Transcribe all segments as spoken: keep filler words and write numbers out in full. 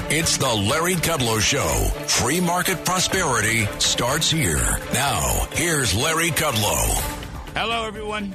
It's the Larry Kudlow Show. Free market prosperity starts here. Now, here's Larry Kudlow. Hello, everyone.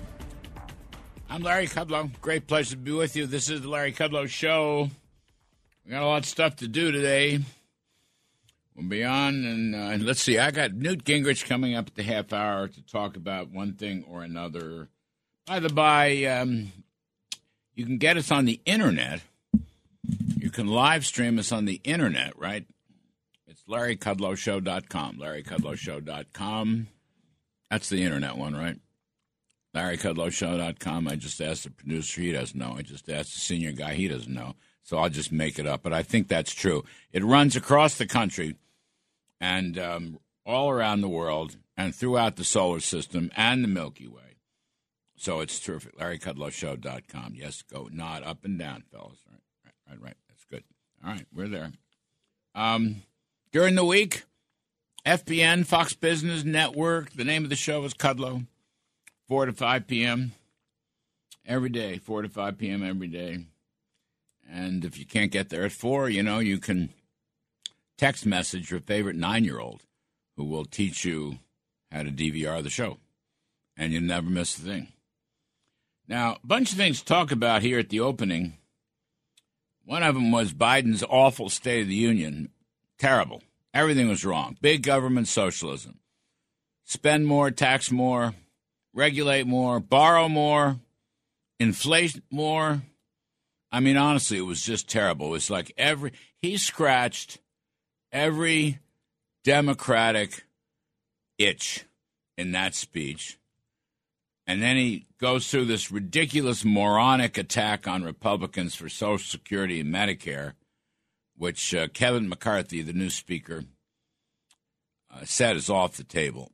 I'm Larry Kudlow. Great pleasure to be with you. This is the Larry Kudlow Show. We got a lot of stuff to do today. We'll be on, and, uh, and let's see. I got Newt Gingrich coming up at the half hour to talk about one thing or another. By the by, um, you can get us on the internet. You can live stream us on the internet, right? It's larry kudlow show dot com. larry kudlow show dot com. That's the internet one, right? larry kudlow show dot com. I just asked the producer. He doesn't know. I just asked the senior guy. He doesn't know. So I'll just make it up. But I think that's true. It runs across the country and um, all around the world and throughout the solar system and the Milky Way. So it's terrific. larry kudlow show dot com. Yes, go nod up and down, fellas. Right, right, right, right. That's good. All right, we're there. Um, during the week, F B N, Fox Business Network, the name of the show is Kudlow, four to five p.m. every day, four to five p.m. every day. And if you can't get there at four, you know, you can text message your favorite nine-year-old who will teach you how to D V R the show, and you'll never miss a thing. Now, a bunch of things to talk about here at the opening. One of them was Biden's awful State of the Union. Terrible. Everything was wrong. Big government socialism. Spend more, tax more, regulate more, borrow more, inflate more. I mean, honestly, it was just terrible. It was like every he scratched every Democratic itch in that speech. And then he goes through this ridiculous, moronic attack on Republicans for Social Security and Medicare, which uh, Kevin McCarthy, the new speaker, uh, said is off the table.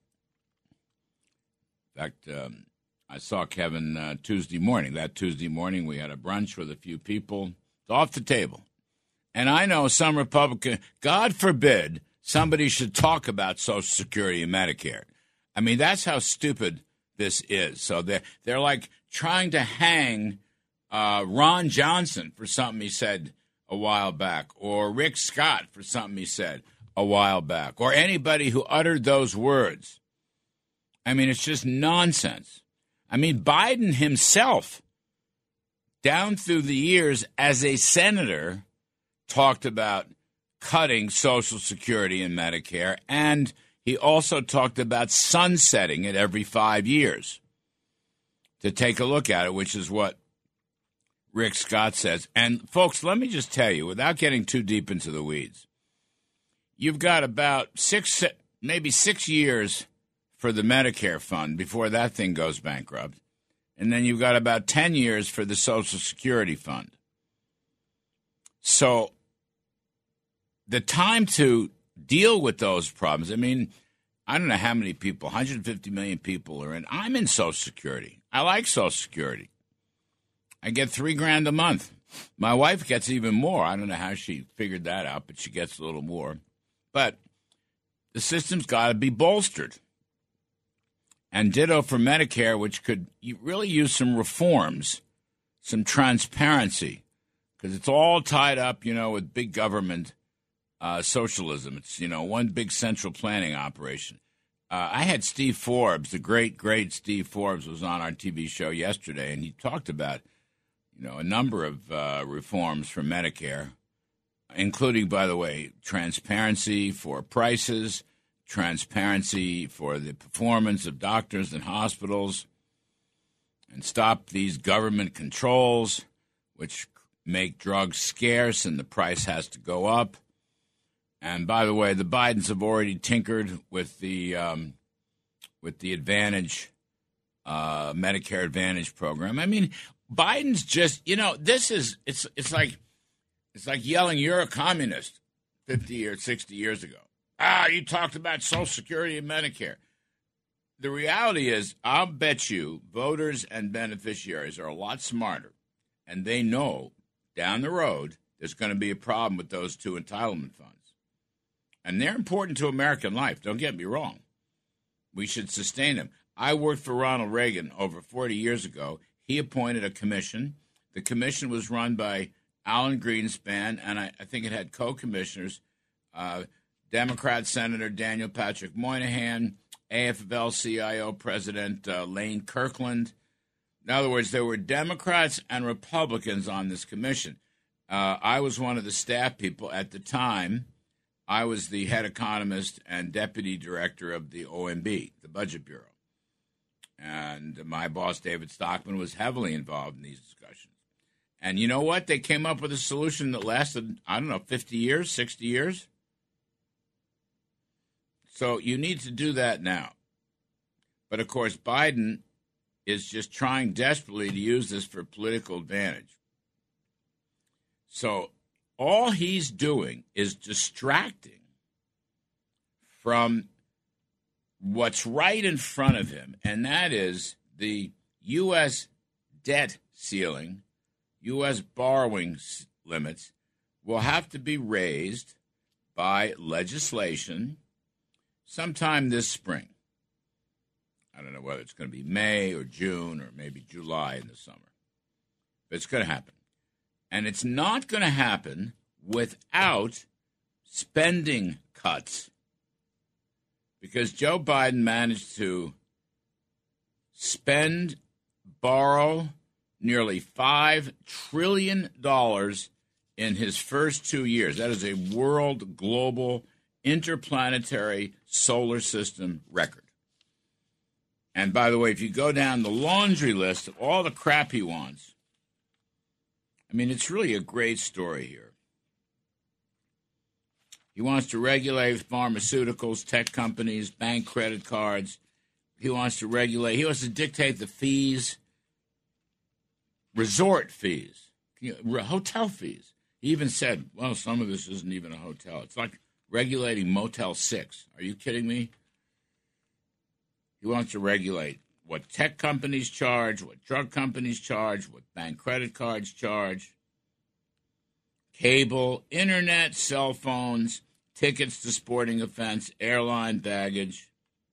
In fact, um, I saw Kevin uh, Tuesday morning. That Tuesday morning, we had a brunch with a few people. It's off the table. And I know some Republican, God forbid, somebody should talk about Social Security and Medicare. I mean, that's how stupid this is. So they're, they're like trying to hang uh, Ron Johnson for something he said a while back, or Rick Scott for something he said a while back, or anybody who uttered those words. I mean, it's just nonsense. I mean, Biden himself, down through the years as a senator, talked about cutting Social Security and Medicare, and he also talked about sunsetting it every five years to take a look at it, which is what Rick Scott says. And, folks, let me just tell you, without getting too deep into the weeds, you've got about six, maybe six years for the Medicare fund before that thing goes bankrupt. And then you've got about ten years for the Social Security fund. So the time to deal with those problems, I mean, I don't know how many people, one hundred fifty million people are in. I'm in Social Security. I like Social Security. I get three grand a month. My wife gets even more. I don't know how she figured that out, but she gets a little more. But the system's got to be bolstered. And ditto for Medicare, which could really use some reforms, some transparency, because it's all tied up, you know, with big government uh, socialism. It's, you know, one big central planning operation. Uh, I had Steve Forbes, the great, great Steve Forbes, was on our T V show yesterday, and he talked about, you know, a number of uh, reforms for Medicare, including, by the way, transparency for prices, transparency for the performance of doctors and hospitals, and stop these government controls, which make drugs scarce and the price has to go up. And by the way, the Bidens have already tinkered with the um, with the Advantage, uh, Medicare Advantage program. I mean, Biden's just, you know, this is it's it's like it's like yelling, "You're a communist," fifty or sixty years ago. Ah, you talked about Social Security and Medicare. The reality is, I'll bet you voters and beneficiaries are a lot smarter, and they know down the road there's going to be a problem with those two entitlement funds. And they're important to American life, don't get me wrong. We should sustain them. I worked for Ronald Reagan over forty years ago. He appointed a commission. The commission was run by Alan Greenspan, and I, I think it had co-commissioners, uh, Democrat Senator Daniel Patrick Moynihan, A F L C I O President uh, Lane Kirkland. In other words, there were Democrats and Republicans on this commission. Uh, I was one of the staff people at the time. I was the head economist and deputy director of the O M B, the Budget Bureau. And my boss, David Stockman, was heavily involved in these discussions. And you know what? They came up with a solution that lasted, I don't know, fifty years, sixty years. So you need to do that now. But, of course, Biden is just trying desperately to use this for political advantage. So all he's doing is distracting from what's right in front of him, and that is the U S debt ceiling, U S borrowing limits will have to be raised by legislation sometime this spring. I don't know whether it's going to be May or June or maybe July in the summer, but it's going to happen. And it's not going to happen without spending cuts, because Joe Biden managed to spend, borrow nearly five trillion dollars in his first two years. That is a world, global, interplanetary solar system record. And by the way, if you go down the laundry list of all the crap he wants, I mean, it's really a great story here. He wants to regulate pharmaceuticals, tech companies, bank credit cards. He wants to regulate, he wants to dictate the fees, resort fees, hotel fees. He even said, well, some of this isn't even a hotel. It's like regulating Motel six. Are you kidding me? He wants to regulate what tech companies charge, what drug companies charge, what bank credit cards charge, cable, internet, cell phones, tickets to sporting events, airline baggage,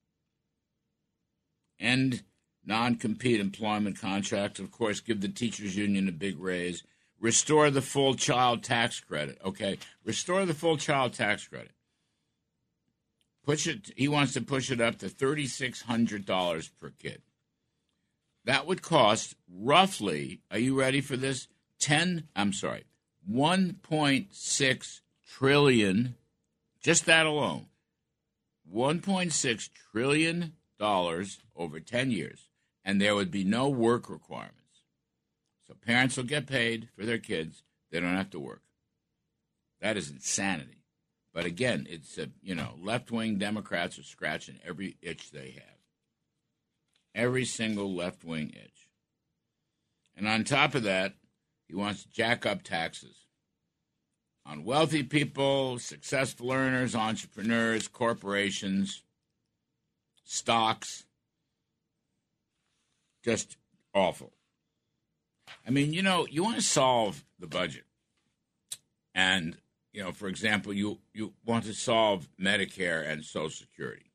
end non-compete employment contracts. Of course, give the teachers union a big raise. Restore the full child tax credit. Okay, restore the full child tax credit. Push it. He wants to push it up to three thousand six hundred dollars per kid. That would cost roughly, are you ready for this? ten, I'm sorry, one point six trillion, just that alone, one point six trillion dollars over ten years, and there would be no work requirements. So parents will get paid for their kids. They don't have to work. That is insanity. But again, it's, a, you know, left-wing Democrats are scratching every itch they have. Every single left-wing itch. And on top of that, he wants to jack up taxes on wealthy people, successful earners, entrepreneurs, corporations, stocks. Just awful. I mean, you know, you want to solve the budget. And, you know, for example, you, you want to solve Medicare and Social Security.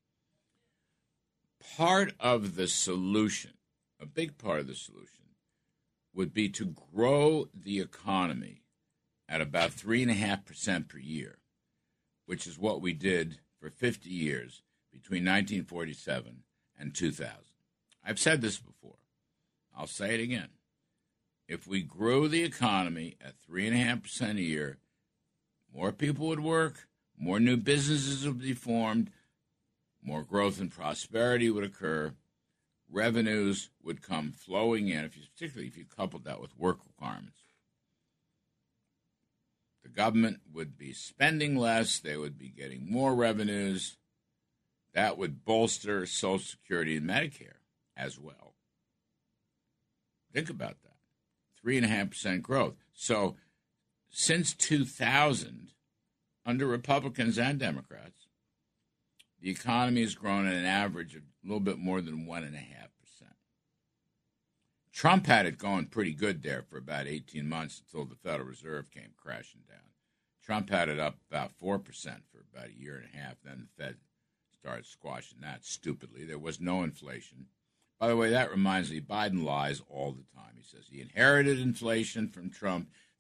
Part of the solution, a big part of the solution, would be to grow the economy at about three point five percent per year, which is what we did for fifty years between nineteen forty-seven and two thousand. I've said this before. I'll say it again. If we grew the economy at three point five percent a year, more people would work, more new businesses would be formed, more growth and prosperity would occur, revenues would come flowing in, if you, particularly if you coupled that with work requirements. The government would be spending less, they would be getting more revenues. That would bolster Social Security and Medicare as well. Think about that. three point five percent growth. So since two thousand, under Republicans and Democrats, the economy has grown at an average of a little bit more than one point five percent. Trump had it going pretty good there for about eighteen months until the Federal Reserve came crashing down. Trump had it up about four percent for about a year and a half. Then the Fed started squashing that stupidly. There was no inflation. By the way, that reminds me, Biden lies all the time. He says he inherited inflation from Trump.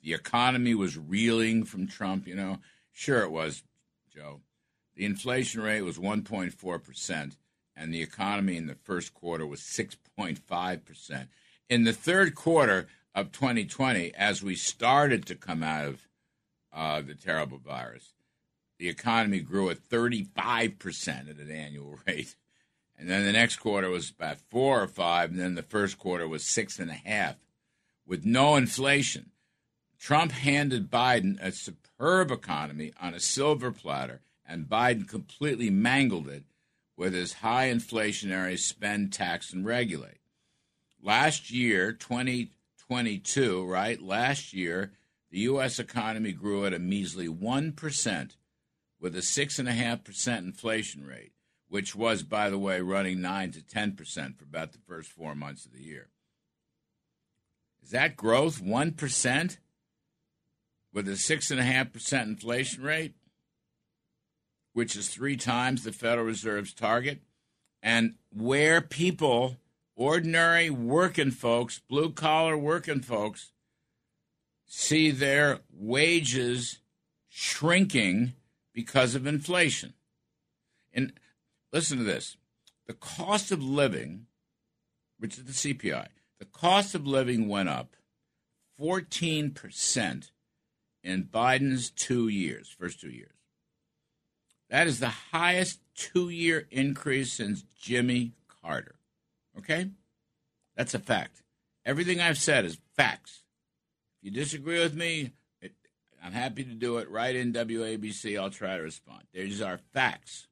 the economy was reeling from Trump, you know. Sure it was, Joe. The inflation rate was one point four percent, and the economy in the first quarter was six point five percent. In the third quarter of twenty twenty, as we started to come out of uh, the terrible virus, the economy grew at thirty-five percent at an annual rate. And then the next quarter was about four or five, and then the first quarter was six and a half, with no inflation. Trump handed Biden a superb economy on a silver platter, and Biden completely mangled it with his high inflationary spend, tax, and regulate. Last year, twenty twenty-two, right? Last year, the U S economy grew at a measly one percent with a six point five percent inflation rate, which was, by the way, running nine to ten percent for about the first four months of the year. Is that growth one percent with a six point five percent inflation rate, which is three times the Federal Reserve's target, and where people, ordinary working folks, blue-collar working folks, see their wages shrinking because of inflation? And listen to this. The cost of living, which is the C P I, the cost of living went up fourteen percent in Biden's two years, first two years. That is the highest two-year increase since Jimmy Carter. Okay? That's a fact. Everything I've said is facts. If you disagree with me, it, I'm happy to do it. Write in W A B C. I'll try to respond. These are facts.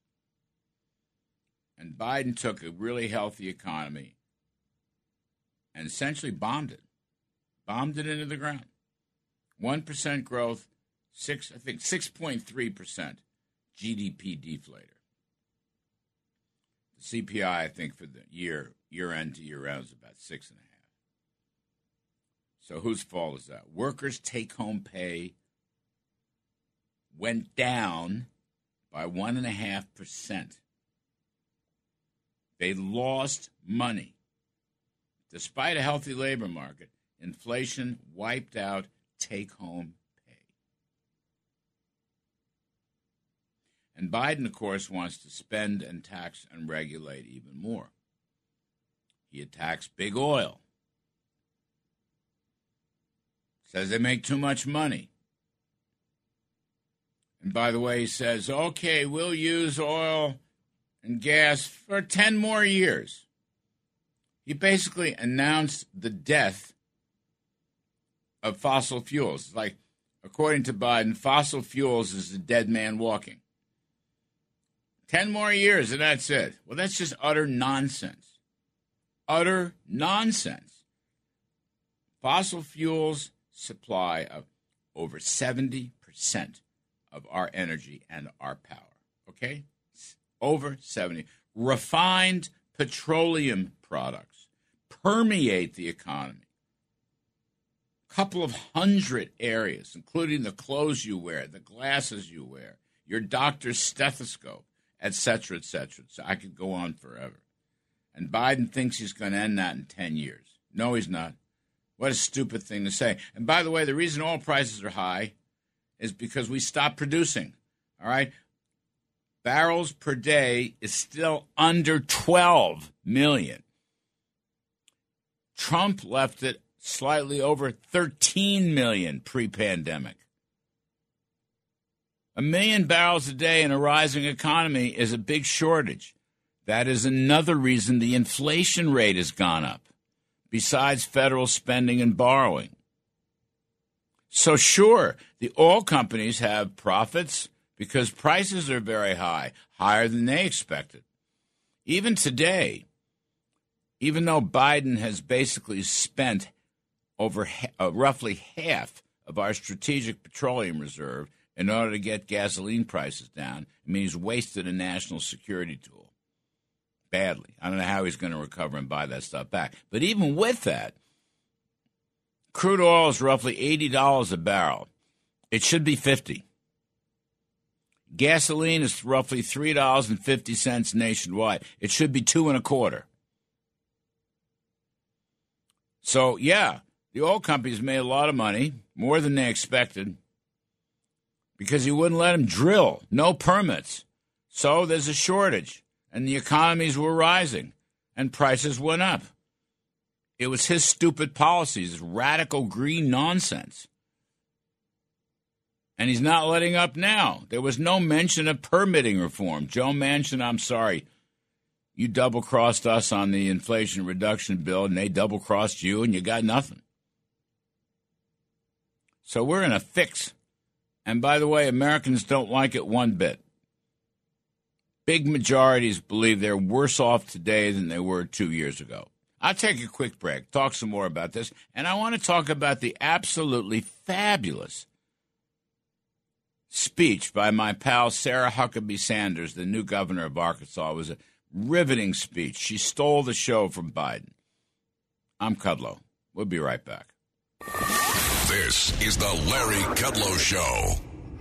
And Biden took a really healthy economy and essentially bombed it. Bombed it into the ground. one percent growth, six, I think six point three percent G D P deflator. The C P I, I think, for the year, year end to year end is about six and a half. So whose fault is that? Workers' take-home pay went down by one and a half percent. They lost money. Despite a healthy labor market, inflation wiped out take-home pay. And Biden, of course, wants to spend and tax and regulate even more. He attacks big oil. Says they make too much money. And by the way, he says, okay, we'll use oil and gas for ten more years. He basically announced the death of fossil fuels. Like, according to Biden, fossil fuels is the dead man walking. Ten more years and that's it. Well, that's just utter nonsense. Utter nonsense. Fossil fuels supply of over seventy percent of our energy and our power. Okay? Over seventy. Refined petroleum products permeate the economy. A couple of hundred areas, including the clothes you wear, the glasses you wear, your doctor's stethoscope, et cetera, et cetera. So I could go on forever. And Biden thinks he's going to end that in ten years. No, he's not. What a stupid thing to say. And by the way, the reason oil prices are high is because we stopped producing. All right? Barrels per day is still under twelve million. Trump left it slightly over thirteen million pre-pandemic. A million barrels a day in a rising economy is a big shortage. That is another reason the inflation rate has gone up, besides federal spending and borrowing. So sure, the oil companies have profits because prices are very high, higher than they expected. Even today, even though Biden has basically spent over ha- uh, roughly half of our strategic petroleum reserve in order to get gasoline prices down, I mean, he's wasted a national security tool badly. I don't know how he's going to recover and buy that stuff back. But even with that, crude oil is roughly eighty dollars a barrel. It should be fifty dollars. Gasoline is roughly three dollars and fifty cents nationwide. It should be two and a quarter. So, yeah, The oil companies made a lot of money, more than they expected, because he wouldn't let them drill. No permits. So there's a shortage, and the economies were rising, and prices went up. It was his stupid policies, radical green nonsense. And he's not letting up now. There was no mention of permitting reform. Joe Manchin, I'm sorry. You double-crossed us on the Inflation Reduction Bill, and they double-crossed you, and you got nothing. So we're in a fix. And by the way, Americans don't like it one bit. Big majorities believe they're worse off today than they were two years ago. I'll take a quick break, talk some more about this, and I want to talk about the absolutely fabulous speech by my pal Sarah Huckabee Sanders, the new governor of Arkansas. It was a riveting speech. She stole the show from Biden. I'm Kudlow. We'll be right back. This is the Larry Kudlow Show.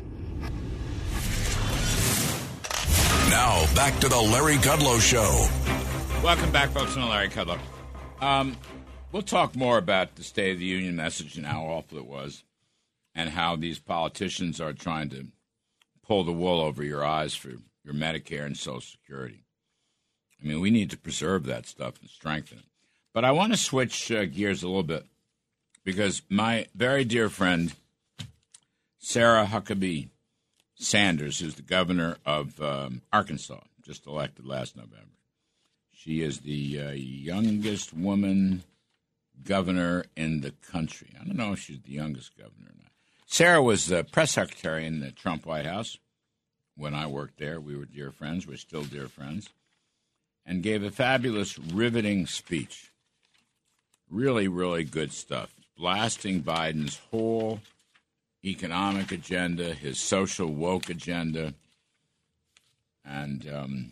Now, back to the Larry Kudlow Show. Welcome back, folks, on the Larry Kudlow. Um, we'll talk more about the State of the Union message and how awful it was, and how these politicians are trying to pull the wool over your eyes for your Medicare and Social Security. I mean, we need to preserve that stuff and strengthen it. But I want to switch uh, gears a little bit, because my very dear friend, Sarah Huckabee Sanders, who's the governor of um, Arkansas, just elected last November. She is the uh, youngest woman governor in the country. I don't know if she's the youngest governor or not. Sarah was the press secretary in the Trump White House when I worked there. We were dear friends. We're still dear friends. And gave a fabulous, riveting speech. Really, really good stuff. Blasting Biden's whole economic agenda, his social woke agenda, and, um,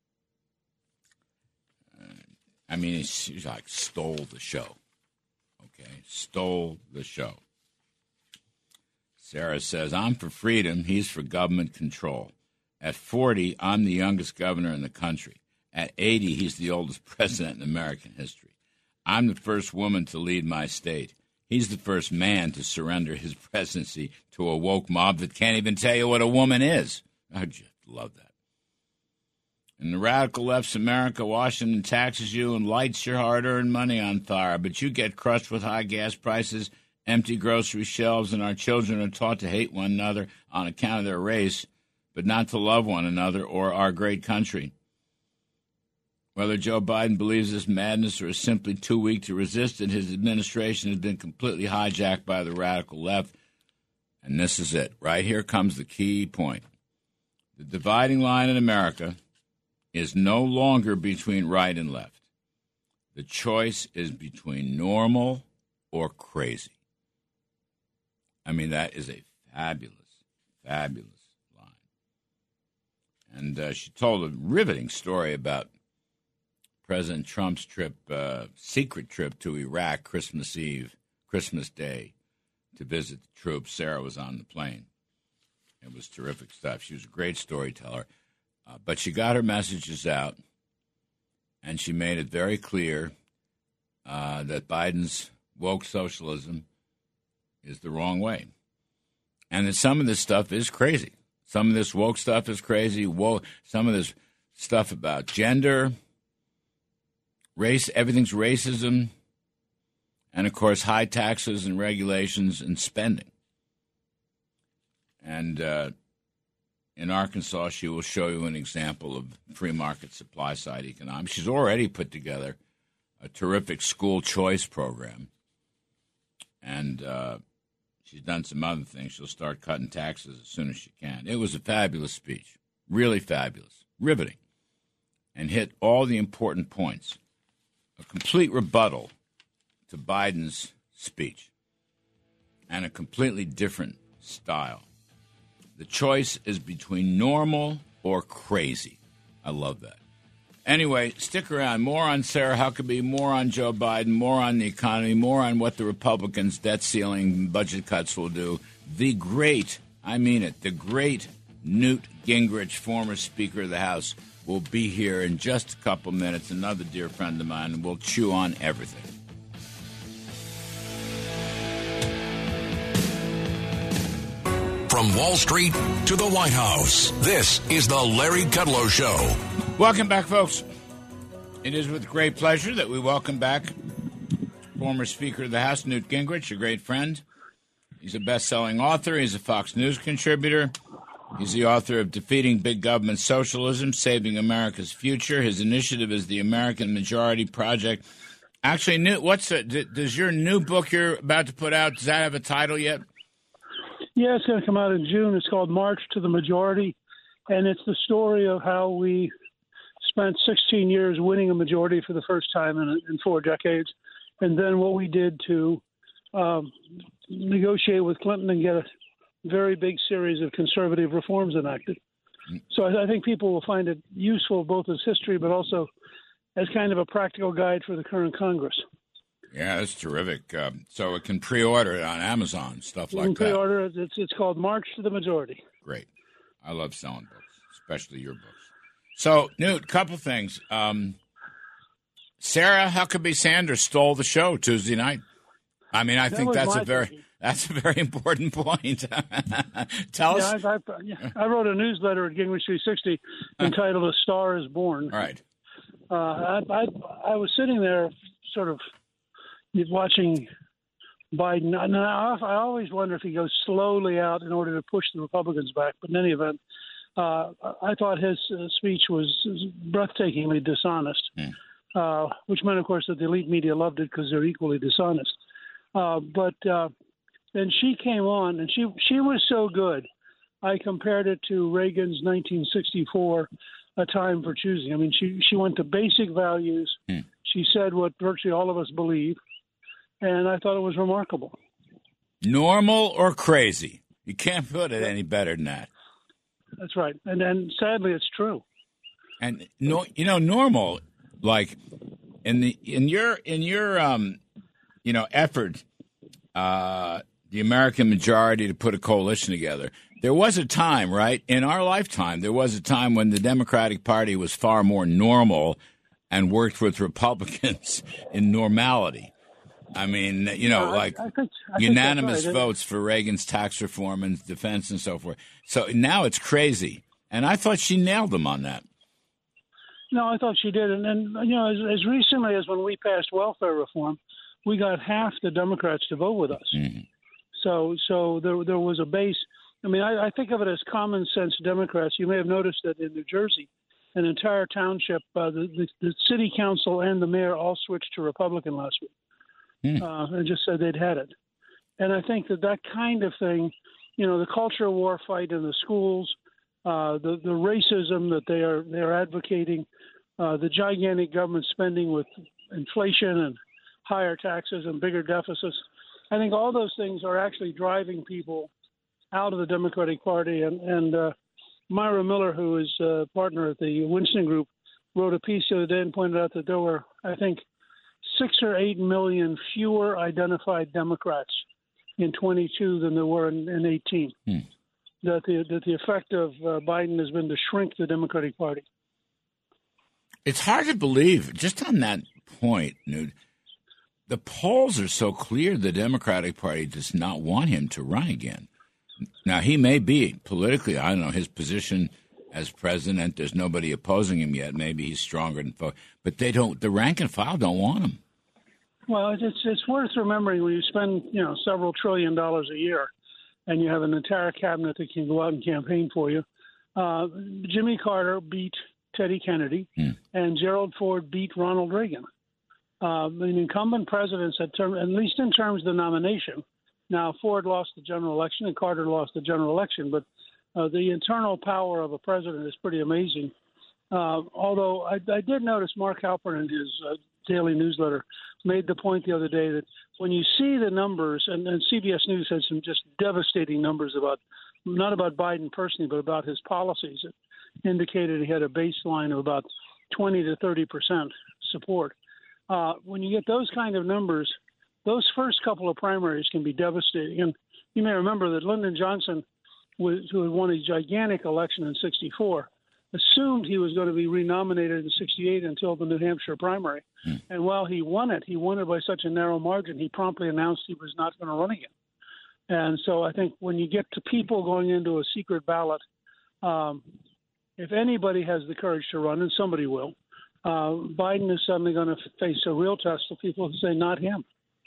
uh, I mean, she's like stole the show, okay? Stole the show. Sarah says, I'm for freedom, he's for government control. At forty, I'm the youngest governor in the country. At eighty, he's the oldest president in American history. I'm the first woman to lead my state. He's the first man to surrender his presidency to a woke mob that can't even tell you what a woman is. I just love that. In the radical left's America, Washington taxes you and lights your hard-earned money on fire, but you get crushed with high gas prices, empty grocery shelves, and our children are taught to hate one another on account of their race, but not to love one another or our great country. Whether Joe Biden believes this madness or is simply too weak to resist it, his administration has been completely hijacked by the radical left. And this is it. Right here comes the key point. The dividing line in America is no longer between right and left. The choice is between normal or crazy. I mean, that is a fabulous, fabulous line. And uh, she told a riveting story about President Trump's trip, uh, secret trip to Iraq, Christmas Eve, Christmas Day, to visit the troops. Sarah was on the plane. It was terrific stuff. She was a great storyteller. Uh, but she got her messages out, and she made it very clear uh, that Biden's woke socialism is the wrong way. And that some of this stuff is crazy. Some of this woke stuff is crazy. Woke, some of this stuff about gender, race, everything's racism, and, of course, high taxes and regulations and spending. And uh, in Arkansas, she will show you an example of free market supply-side economics. She's already put together a terrific school choice program, and uh, she's done some other things. She'll start cutting taxes as soon as she can. It was a fabulous speech, really fabulous, riveting, and hit all the important points. A complete rebuttal to Biden's speech, and a completely different style. The choice is between normal or crazy. I love that. Anyway, stick around. More on Sarah Huckabee, more on Joe Biden, more on the economy, more on what the Republicans' debt ceiling budget cuts will do. The great, I mean it, the great Newt Gingrich, former Speaker of the House, will be here in just a couple minutes. Another dear friend of mine, and we'll chew on everything. From Wall Street to the White House, this is the Larry Kudlow Show. Welcome back, folks. It is with great pleasure that we welcome back former Speaker of the House, Newt Gingrich, a great friend. He's a best-selling author. He's a Fox News contributor. He's the author of Defeating Big Government Socialism, Saving America's Future. His initiative is the American Majority Project. Actually, Newt, what's the, does your new book you're about to put out, does that have a title yet? Yeah, it's going to come out in June. It's called March to the Majority, and it's the story of how we spent sixteen years winning a majority for the first time in, in four decades, and then what we did to um, negotiate with Clinton and get a very big series of conservative reforms enacted. So I, I think people will find it useful both as history but also as kind of a practical guide for the current Congress. Yeah, that's terrific. Um, so it can pre-order it on Amazon, stuff you like can that. Pre-order it. It's, it's called March to the Majority. Great. I love selling books, especially your books. So, Newt, couple things. Um, Sarah Huckabee Sanders stole the show Tuesday night. I mean, I that think that's a very thinking. that's a very important point. Tell yeah, us. I, I, yeah, I wrote a newsletter at Gingrich three sixty entitled "A Star Is Born." All right. Uh, I, I I was sitting there, sort of watching Biden. Now, I always wonder if he goes slowly out in order to push the Republicans back. But in any event, uh, I thought his uh, speech was breathtakingly dishonest, mm. uh, which meant, of course, that the elite media loved it because they're equally dishonest. Uh, but uh, then she came on, and she she was so good. I compared it to Reagan's nineteen sixty-four, A Time for Choosing. I mean, she, she went to basic values. Mm. She said what virtually all of us believe, and I thought it was remarkable. Normal or crazy? You can't put it any better than that. That's right, and and sadly, it's true. And no, you know, normal, like in the in your in your um, you know, effort, uh, the American Majority to put a coalition together. There was a time, right, in our lifetime, there was a time when the Democratic Party was far more normal and worked with Republicans in normality. I mean, you know, yeah, like I, I think, I unanimous think right. votes for Reagan's tax reform and defense and so forth. So now it's crazy. And I thought she nailed them on that. No, I thought she did. And, and you know, as, as recently as when we passed welfare reform, we got half the Democrats to vote with us. Mm-hmm. So so there there was a base. I mean, I, I think of it as common sense Democrats. You may have noticed that in New Jersey, an entire township, uh, the, the, the city council and the mayor all switched to Republican last week. Mm. Uh, and just said they'd had it. And I think that that kind of thing, you know, the culture war fight in the schools, uh, the, the racism that they are they are advocating, uh, the gigantic government spending with inflation and higher taxes and bigger deficits, I think all those things are actually driving people out of the Democratic Party. And, and uh, Myra Miller, who is a partner at the Winston Group, wrote a piece the other day and pointed out that there were, I think, six or eight million fewer identified Democrats in twenty-two than there were in, in eighteen. Hmm. That the that the effect of uh, Biden has been to shrink the Democratic Party. It's hard to believe, just on that point, Newt, the polls are so clear the Democratic Party does not want him to run again. Now, he may be politically, I don't know, his position as president, there's nobody opposing him yet. Maybe he's stronger than folks. But they don't, the rank and file don't want him. Well, it's it's worth remembering when you spend, you know, several trillion dollars a year and you have an entire cabinet that can go out and campaign for you. Uh, Jimmy Carter beat Teddy Kennedy, hmm. and Gerald Ford beat Ronald Reagan. Uh, the incumbent presidents, at, term, at least in terms of the nomination, now Ford lost the general election and Carter lost the general election, but uh, the internal power of a president is pretty amazing. Uh, although I, I did notice Mark Halpern in his uh, daily newsletter made the point the other day that when you see the numbers, and, and C B S News had some just devastating numbers about, not about Biden personally, but about his policies. It indicated he had a baseline of about twenty to thirty percent support. Uh, when you get those kind of numbers, those first couple of primaries can be devastating. And you may remember that Lyndon Johnson, was, who had won a gigantic election in sixty-four, assumed he was going to be renominated in sixty-eight until the New Hampshire primary. Mm. And while he won it, he won it by such a narrow margin, he promptly announced he was not going to run again. And so I think when you get to people going into a secret ballot, um, if anybody has the courage to run, and somebody will, uh, Biden is suddenly going to face a real test of people who say not him.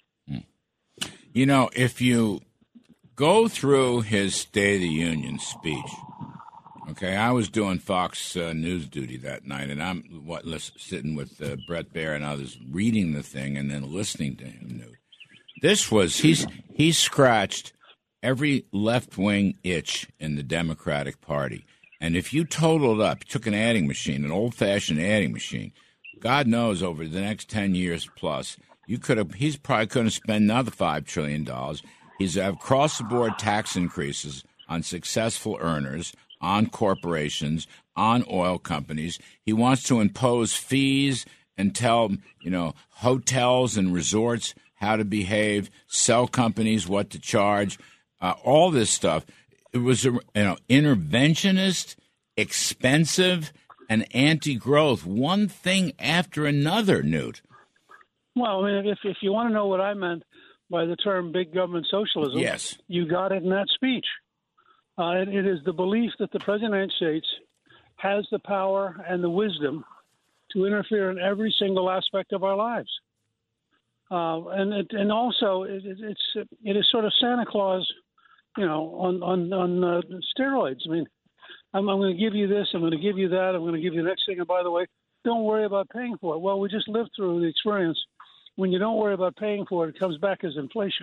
You know, if you go through his State of the Union speech, okay, I was doing Fox uh, News duty that night, and I'm what listen, sitting with uh, Brett Baer and others reading the thing and then listening to him. This was, he's he scratched every left-wing itch in the Democratic Party. And if you totaled up, took an adding machine, an old-fashioned adding machine, God knows over the next ten years plus, you could have, he's probably going to spend another five trillion dollars. He's have across-the-board tax increases on successful earners, on corporations, on oil companies. He wants to impose fees and tell, you know, hotels and resorts how to behave, sell companies what to charge, uh, all this stuff. It was a, you know, interventionist, expensive, and anti-growth. One thing after another, Newt. Well, I mean, if if you want to know what I meant by the term big government socialism, yes, you got it in that speech. Uh, it, it is the belief that the President of the United States has the power and the wisdom to interfere in every single aspect of our lives. Uh, and it, and also it, it's it is sort of Santa Claus, you know, on on on uh, steroids. I mean, I'm, I'm going to give you this, I'm going to give you that, I'm going to give you the next thing, and by the way, don't worry about paying for it. Well, we just lived through the experience. When you don't worry about paying for it, it comes back as inflation.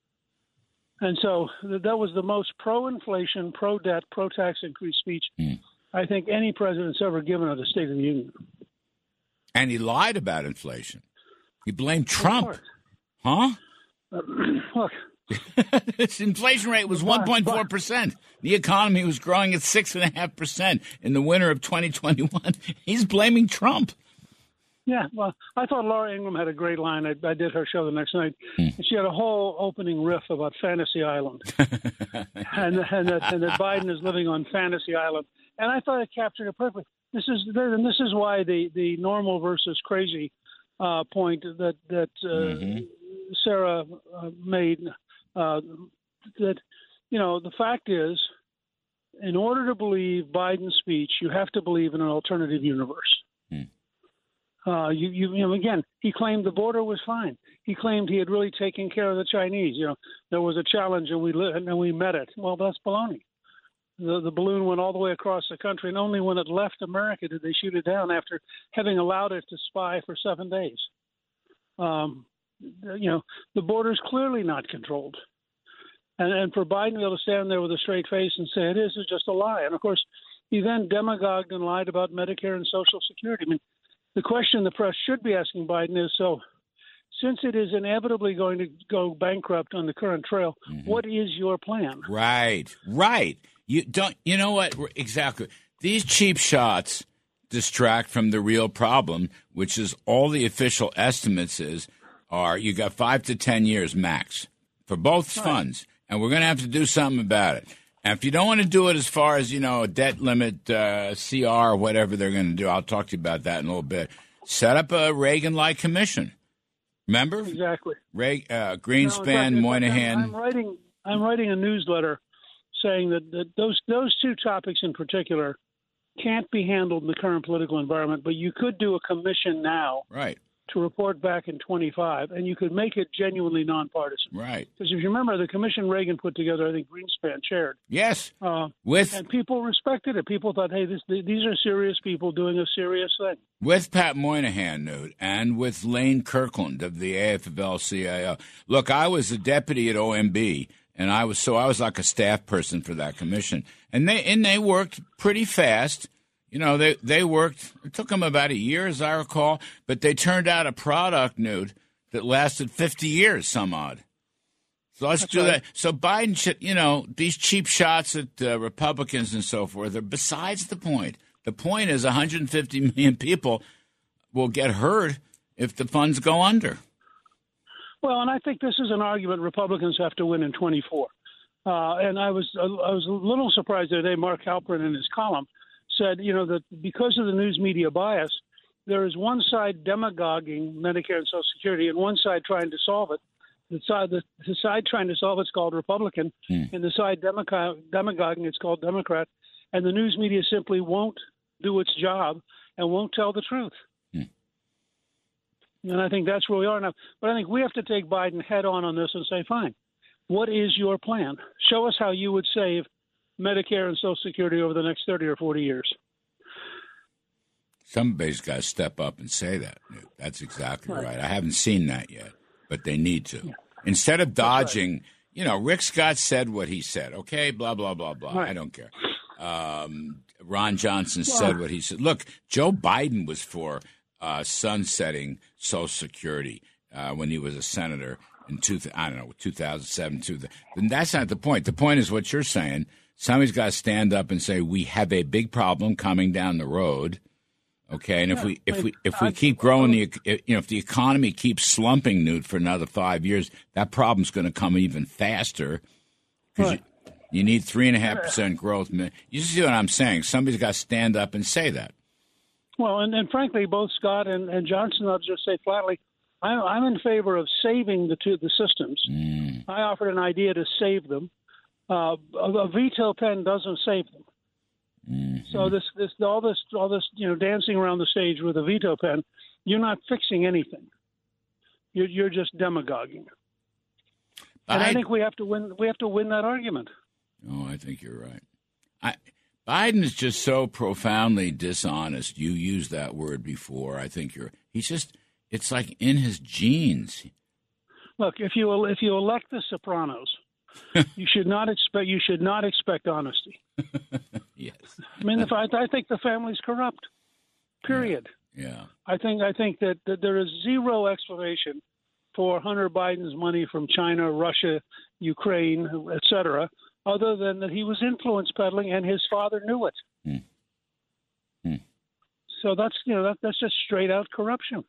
And so that was the most pro-inflation, pro-debt, pro-tax increase speech mm. I think any president's ever given at the State of the Union. And he lied about inflation. He blamed Trump. Huh? Uh, look. Its inflation rate was one point four percent. The economy was growing at six point five percent in the winter of twenty twenty-one. He's blaming Trump. Yeah, well, I thought Laura Ingraham had a great line. I, I did her show the next night. Hmm. She had a whole opening riff about Fantasy Island, and, and, that, and that Biden is living on Fantasy Island. And I thought it captured it perfectly. This is and this is why the, the normal versus crazy uh, point that that uh, mm-hmm. Sarah uh, made. Uh, that you know, the fact is, in order to believe Biden's speech, you have to believe in an alternative universe. Hmm. Uh, you, you, you know, again, he claimed the border was fine. He claimed he had really taken care of the Chinese. You know, there was a challenge and we li- and we met it. Well, that's baloney. The, the balloon went all the way across the country, and only when it left America did they shoot it down after having allowed it to spy for seven days. Um, you know, the border is clearly not controlled. And, and for Biden to be able to stand there with a straight face and say it is, is just a lie. And, of course, he then demagogued and lied about Medicare and Social Security. I mean, the question the press should be asking Biden is, so since it is inevitably going to go bankrupt on the current trail, mm-hmm. what is your plan? Right, right. You don't. You know what? Exactly. These cheap shots distract from the real problem, which is all the official estimates is are you got five to ten years max for both right. funds, and we're going to have to do something about it. And if you don't want to do it as far as, you know, a debt limit, uh, C R, or whatever they're going to do, I'll talk to you about that in a little bit. Set up a Reagan-like commission. Remember? Exactly. Ray, uh, Greenspan, no, Moynihan. I'm writing. I'm writing a newsletter saying that, that those those two topics in particular can't be handled in the current political environment, but you could do a commission now. Right. To report back in twenty-five, and you could make it genuinely nonpartisan. Right. Because if you remember, the commission Reagan put together, I think Greenspan chaired. Yes. Uh, with and people respected it. People thought, hey, this, these are serious people doing a serious thing. With Pat Moynihan, Newt, and with Lane Kirkland of the A F L C I O. Look, I was a deputy at O M B, and I was so I was like a staff person for that commission, and they and they worked pretty fast. You know, they, they worked, it took them about a year, as I recall, but they turned out a product, Newt, that lasted fifty years, some odd. So let's That's do right. that. So Biden should, you know, these cheap shots at uh, Republicans and so forth are besides the point. The point is one hundred fifty million people will get hurt if the funds go under. Well, and I think this is an argument Republicans have to win in twenty-four. Uh, and I was, I was a little surprised the other day, Mark Halperin in his column said, you know, that because of the news media bias, there is one side demagoguing Medicare and Social Security and one side trying to solve it. The side, the, the side trying to solve it's called Republican, Hmm. and the side demagogue, demagoguing it's called Democrat. And the news media simply won't do its job and won't tell the truth. Hmm. And I think that's where we are now. But I think we have to take Biden head on on this and say, fine, what is your plan? Show us how you would save Medicare and Social Security over the next thirty or forty years. Somebody's got to step up and say that. That's exactly right. right. I haven't seen that yet, but they need to. Yeah. Instead of dodging, right. you know, Rick Scott said what he said. Okay, blah, blah, blah, blah. Right. I don't care. Um, Ron Johnson well, said what he said. Look, Joe Biden was for uh, sunsetting Social Security uh, when he was a senator in, two, I don't know, two thousand seven. Two, and that's not the point. The point is what you're saying. Somebody's got to stand up and say, we have a big problem coming down the road. Okay, and if we if we if we keep growing the you know if the economy keeps slumping, Newt, for another five years, that problem's going to come even faster because you, you need three and a half percent growth. You see what I'm saying? Somebody's got to stand up and say that. Well, and, and frankly, both Scott and, and Johnson, I'll just say flatly, I'm, I'm in favor of saving the two the systems. Mm. I offered an idea to save them. Uh, a, a veto pen doesn't save them. Mm-hmm. So this, this, all this, all this, you know, dancing around the stage with a veto pen, you're not fixing anything. You're, you're just demagoguing. And I, I think we have to win. We have to win that argument. Oh, I think you're right. I, Biden is just so profoundly dishonest. You used that word before. I think you're. He's just. It's like in his genes. Look, if you if you elect the Sopranos, you should not expect. You should not expect honesty. Yes. I mean, if I, I think the family's corrupt. Period. Yeah. yeah. I think I think that, that there is zero explanation for Hunter Biden's money from China, Russia, Ukraine, et cetera, other than that he was influence peddling and his father knew it. Hmm. Hmm. So that's you know that, that's just straight out corruption.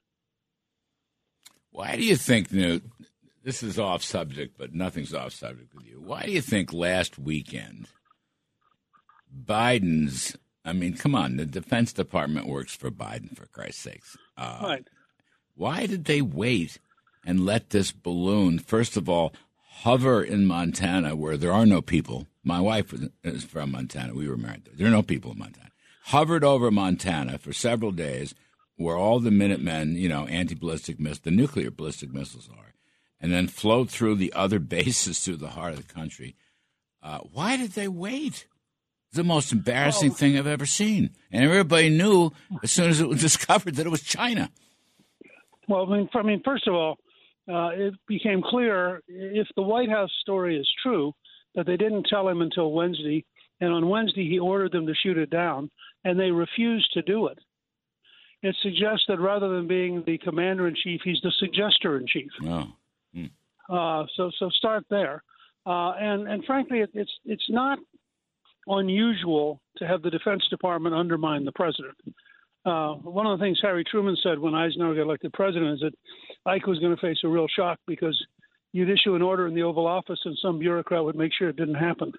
Why do you think, Newt? This is off subject, but nothing's off subject with you. Why do you think last weekend Biden's, I mean, come on, the Defense Department works for Biden, for Christ's sakes. Uh, right. Why did they wait and let this balloon, first of all, hover in Montana where there are no people? My wife is from Montana. We were married there. There are no people in Montana. Hovered over Montana for several days where all the Minutemen, you know, anti-ballistic missiles, the nuclear ballistic missiles are, and then flowed through the other bases through the heart of the country. Uh, why did they wait? It's the most embarrassing well, thing I've ever seen. And everybody knew as soon as it was discovered that it was China. Well, I mean, I mean first of all, uh, it became clear if the White House story is true, that they didn't tell him until Wednesday. And on Wednesday, he ordered them to shoot it down, and they refused to do it. It suggests that rather than being the commander-in-chief, he's the suggester-in-chief. Oh. Hmm. Uh, so, so start there. Uh, and, and frankly, it, it's it's not unusual to have the Defense Department undermine the president. Uh, one of the things Harry Truman said when Eisenhower got elected president is that Ike was going to face a real shock because you'd issue an order in the Oval Office and some bureaucrat would make sure it didn't happen.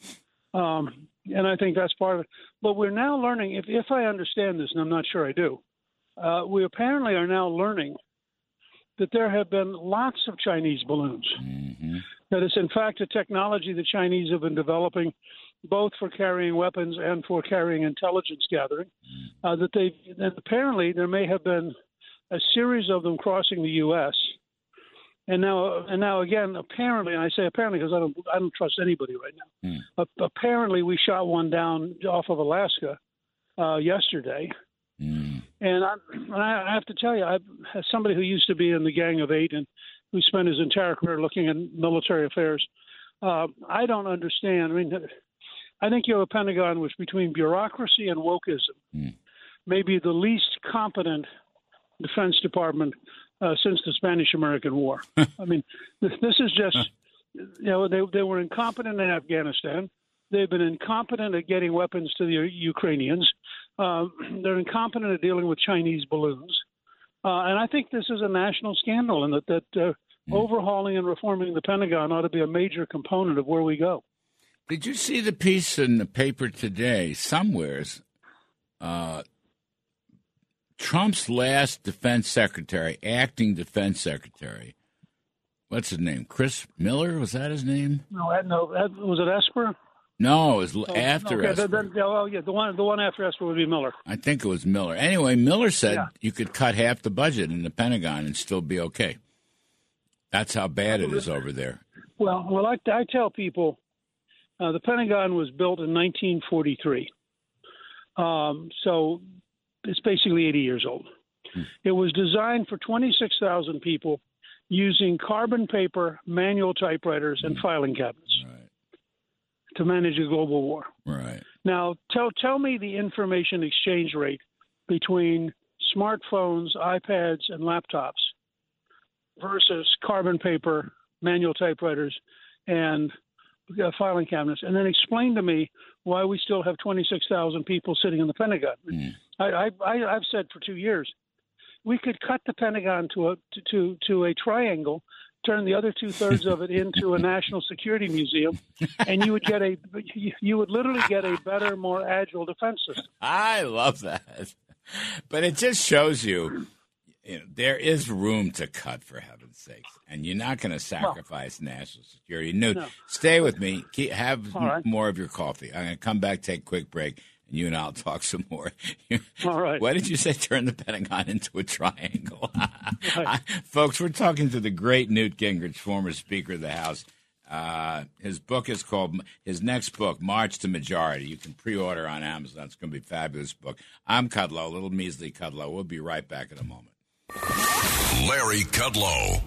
Um, and I think that's part of it. But we're now learning, if, if I understand this, and I'm not sure I do, uh, we apparently are now learning that there have been lots of Chinese balloons. Mm-hmm. That it's, in fact, a technology the Chinese have been developing both for carrying weapons and for carrying intelligence gathering. Uh, that they that apparently there may have been a series of them crossing the U S And now, and now again, apparently, and I say apparently because I don't, I don't trust anybody right now. Mm. Uh, apparently, we shot one down off of Alaska uh, yesterday. Mm. And I, I have to tell you, I, as somebody who used to be in the Gang of Eight and who spent his entire career looking at military affairs, uh, I don't understand. I mean, I think you have a Pentagon which, between bureaucracy and wokeism, mm. may be the least competent Defense Department uh, since the Spanish-American War. I mean, this, this is just, you know, they they were incompetent in Afghanistan. They've been incompetent at getting weapons to the Ukrainians. Uh, they're incompetent at dealing with Chinese balloons. Uh, and I think this is a national scandal, and that, that uh, mm. overhauling and reforming the Pentagon ought to be a major component of where we go. Did you see the piece in the paper today, somewheres, uh, Trump's last defense secretary, acting defense secretary, what's his name? Chris Miller? Was that his name? No, no, was it Esper? No, it was oh, after okay, Esper. Then, then, oh, yeah, the one, the one after Esper would be Miller. I think it was Miller. Anyway, Miller said yeah. you could cut half the budget in the Pentagon and still be okay. That's how bad it is over there. Well, well, I, I tell people uh, the Pentagon was built in nineteen forty-three. Um, so it's basically eighty years old. Hmm. It was designed for twenty-six thousand people using carbon paper, manual typewriters, and filing cabinets right. to manage a global war. Right. Now, tell tell me the information exchange rate between smartphones, iPads, and laptops versus carbon paper, manual typewriters, and uh, filing cabinets, and then explain to me why we still have twenty-six thousand people sitting in the Pentagon. Mm. I, I, I, I've said for two years, we could cut the Pentagon to a to to a triangle, turn the other two thirds of it into a national security museum, and you would get a you would literally get a better, more agile defense system. I love that, but it just shows you, you know, there is room to cut, for heaven's sakes, and you're not going to sacrifice well, national security. No, no, stay with me. Keep, have right. more of your coffee. I'm going to come back, take a quick break, and you and I'll talk some more. All right. Why did you say turn the Pentagon into a triangle? Right. Folks, we're talking to the great Newt Gingrich, former Speaker of the House. Uh, his book is called, his next book, March to Majority. You can pre-order on Amazon. It's going to be a fabulous book. I'm Kudlow, little measly Kudlow. We'll be right back in a moment. Larry Kudlow.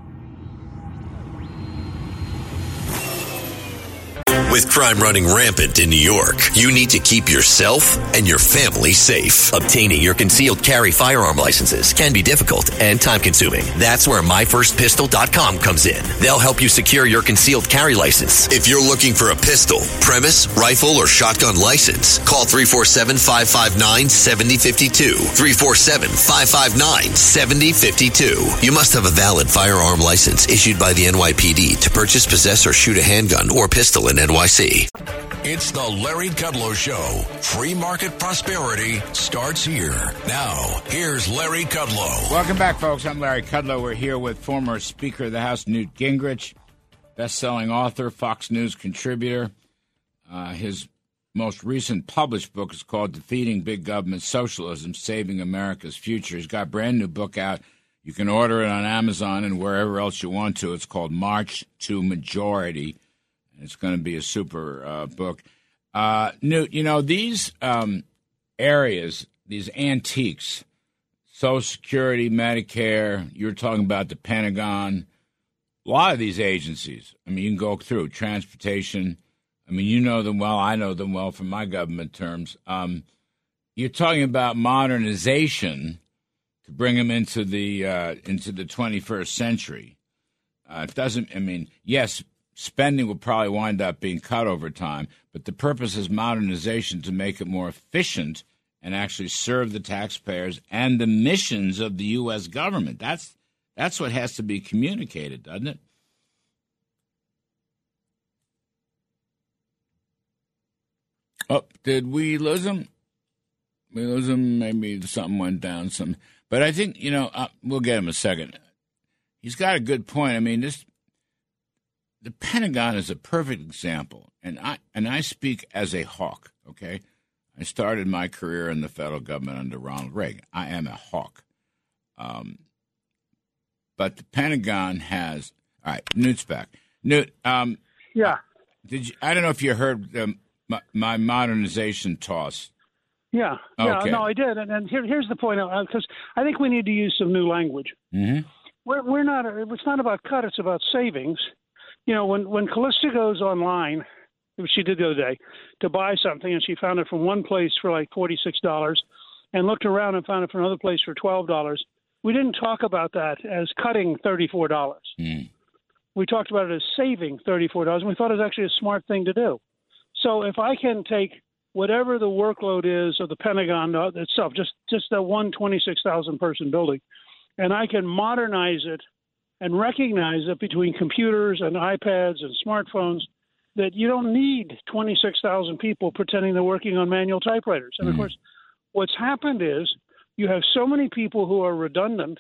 With crime running rampant in New York, you need to keep yourself and your family safe. Obtaining your concealed carry firearm licenses can be difficult and time-consuming. That's where my first pistol dot com comes in. They'll help you secure your concealed carry license. If you're looking for a pistol, premise, rifle, or shotgun license, call three four seven, five five nine, seven zero five two. three four seven, five five nine, seven zero five two. You must have a valid firearm license issued by the N Y P D to purchase, possess, or shoot a handgun or pistol in N Y C. It's the Larry Kudlow Show. Free market prosperity starts here. Now, here's Larry Kudlow. Welcome back, folks. I'm Larry Kudlow. We're here with former Speaker of the House Newt Gingrich, best-selling author, Fox News contributor. Uh, his most recent published book is called Defeating Big Government Socialism, Saving America's Future. He's got a brand-new book out. You can order it on Amazon and wherever else you want to. It's called March to Majority. It's going to be a super uh, book. Uh, Newt, you know, these um, areas, these antiques, Social Security, Medicare, you're talking about the Pentagon, a lot of these agencies, I mean, you can go through transportation. I mean, you know them well. I know them well from my government terms. Um, you're talking about modernization to bring them into the, uh, into the twenty-first century. Uh, it doesn't, I mean, yes, spending will probably wind up being cut over time, but the purpose is modernization to make it more efficient and actually serve the taxpayers and the missions of the U S government. That's that's what has to be communicated, doesn't it? Oh, did we lose him? We lose him. Maybe something went down. Some, but I think, you know, uh, we'll get him a second. He's got a good point. I mean, this. The Pentagon is a perfect example, and I and I speak as a hawk, okay? I started my career in the federal government under Ronald Reagan. I am a hawk. Um, but the Pentagon has – all right, Newt's back. Newt, um, yeah. Did you? I don't know if you heard um, my, my modernization toss. Yeah, okay. yeah, no, I did. And, and here, here's the point, because I think we need to use some new language. Mm-hmm. We're, we're not – it's not about cut, it's about savings. You know, when, when Callista goes online, which she did the other day, to buy something, and she found it from one place for like forty-six dollars and looked around and found it from another place for twelve dollars, we didn't talk about that as cutting thirty-four dollars. Mm. We talked about it as saving thirty-four dollars, and we thought it was actually a smart thing to do. So if I can take whatever the workload is of the Pentagon itself, just, just that one twenty-six thousand person building, and I can modernize it and recognize that between computers and iPads and smartphones, that you don't need twenty-six thousand people pretending they're working on manual typewriters. And, of course, what's happened is you have so many people who are redundant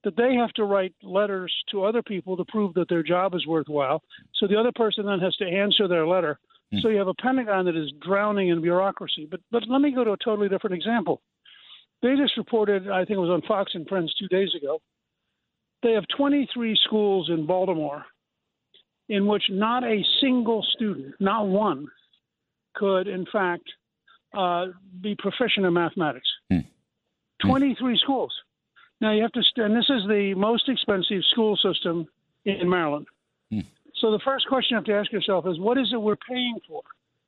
that they have to write letters to other people to prove that their job is worthwhile. So the other person then has to answer their letter. Mm. So you have a Pentagon that is drowning in bureaucracy. But but let me go to a totally different example. They just reported, I think it was on Fox and Friends two days ago, they have twenty-three schools in Baltimore in which not a single student, not one, could, in fact, uh, be proficient in mathematics. Mm. twenty-three mm. schools. Now, you have to – and this is the most expensive school system in Maryland. Mm. So the first question you have to ask yourself is, what is it we're paying for?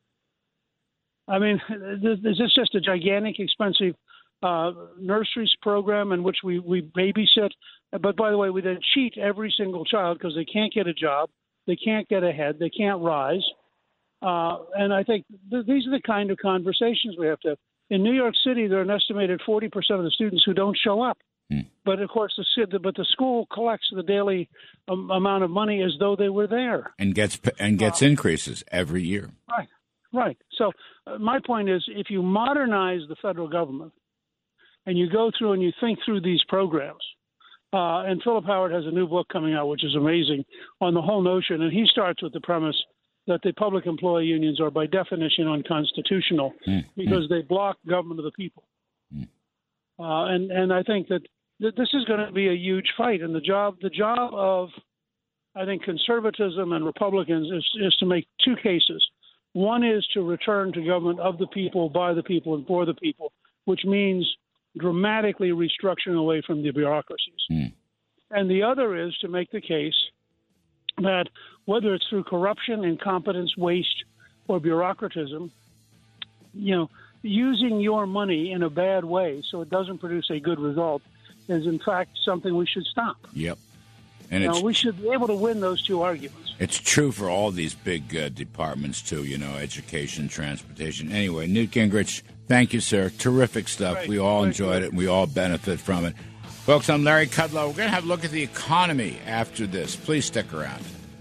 I mean, is this just a gigantic, expensive uh, nurseries program in which we, we babysit? But, by the way, we then cheat every single child because they can't get a job, they can't get ahead, they can't rise. Uh, and I think th- these are the kind of conversations we have to have. In New York City, there are an estimated forty percent of the students who don't show up. Hmm. But, of course, the but the school collects the daily um, amount of money as though they were there. And gets and gets uh, increases every year. Right, right. So uh, my point is, if you modernize the federal government and you go through and you think through these programs, uh, and Philip Howard has a new book coming out, which is amazing, on the whole notion, and he starts with the premise that the public employee unions are by definition unconstitutional mm, because mm. they block government of the people. Mm. Uh, and, and I think that th- this is going to be a huge fight. And the job the job of, I think, conservatism and Republicans is, is to make two cases. One is to return to government of the people, by the people, and for the people, which means dramatically restructuring away from the bureaucracies. Mm. And the other is to make the case that whether it's through corruption, incompetence, waste, or bureaucratism, you know, using your money in a bad way so it doesn't produce a good result is, in fact, something we should stop. Yep. And you it's, know, we should be able to win those two arguments. It's true for all these big uh, departments, too, you know, education, transportation. Anyway, Newt Gingrich, thank you, sir. Terrific stuff. Great. We all Great. enjoyed it, and we all benefit from it. Folks, I'm Larry Kudlow. We're going to have a look at the economy after this. Please stick around.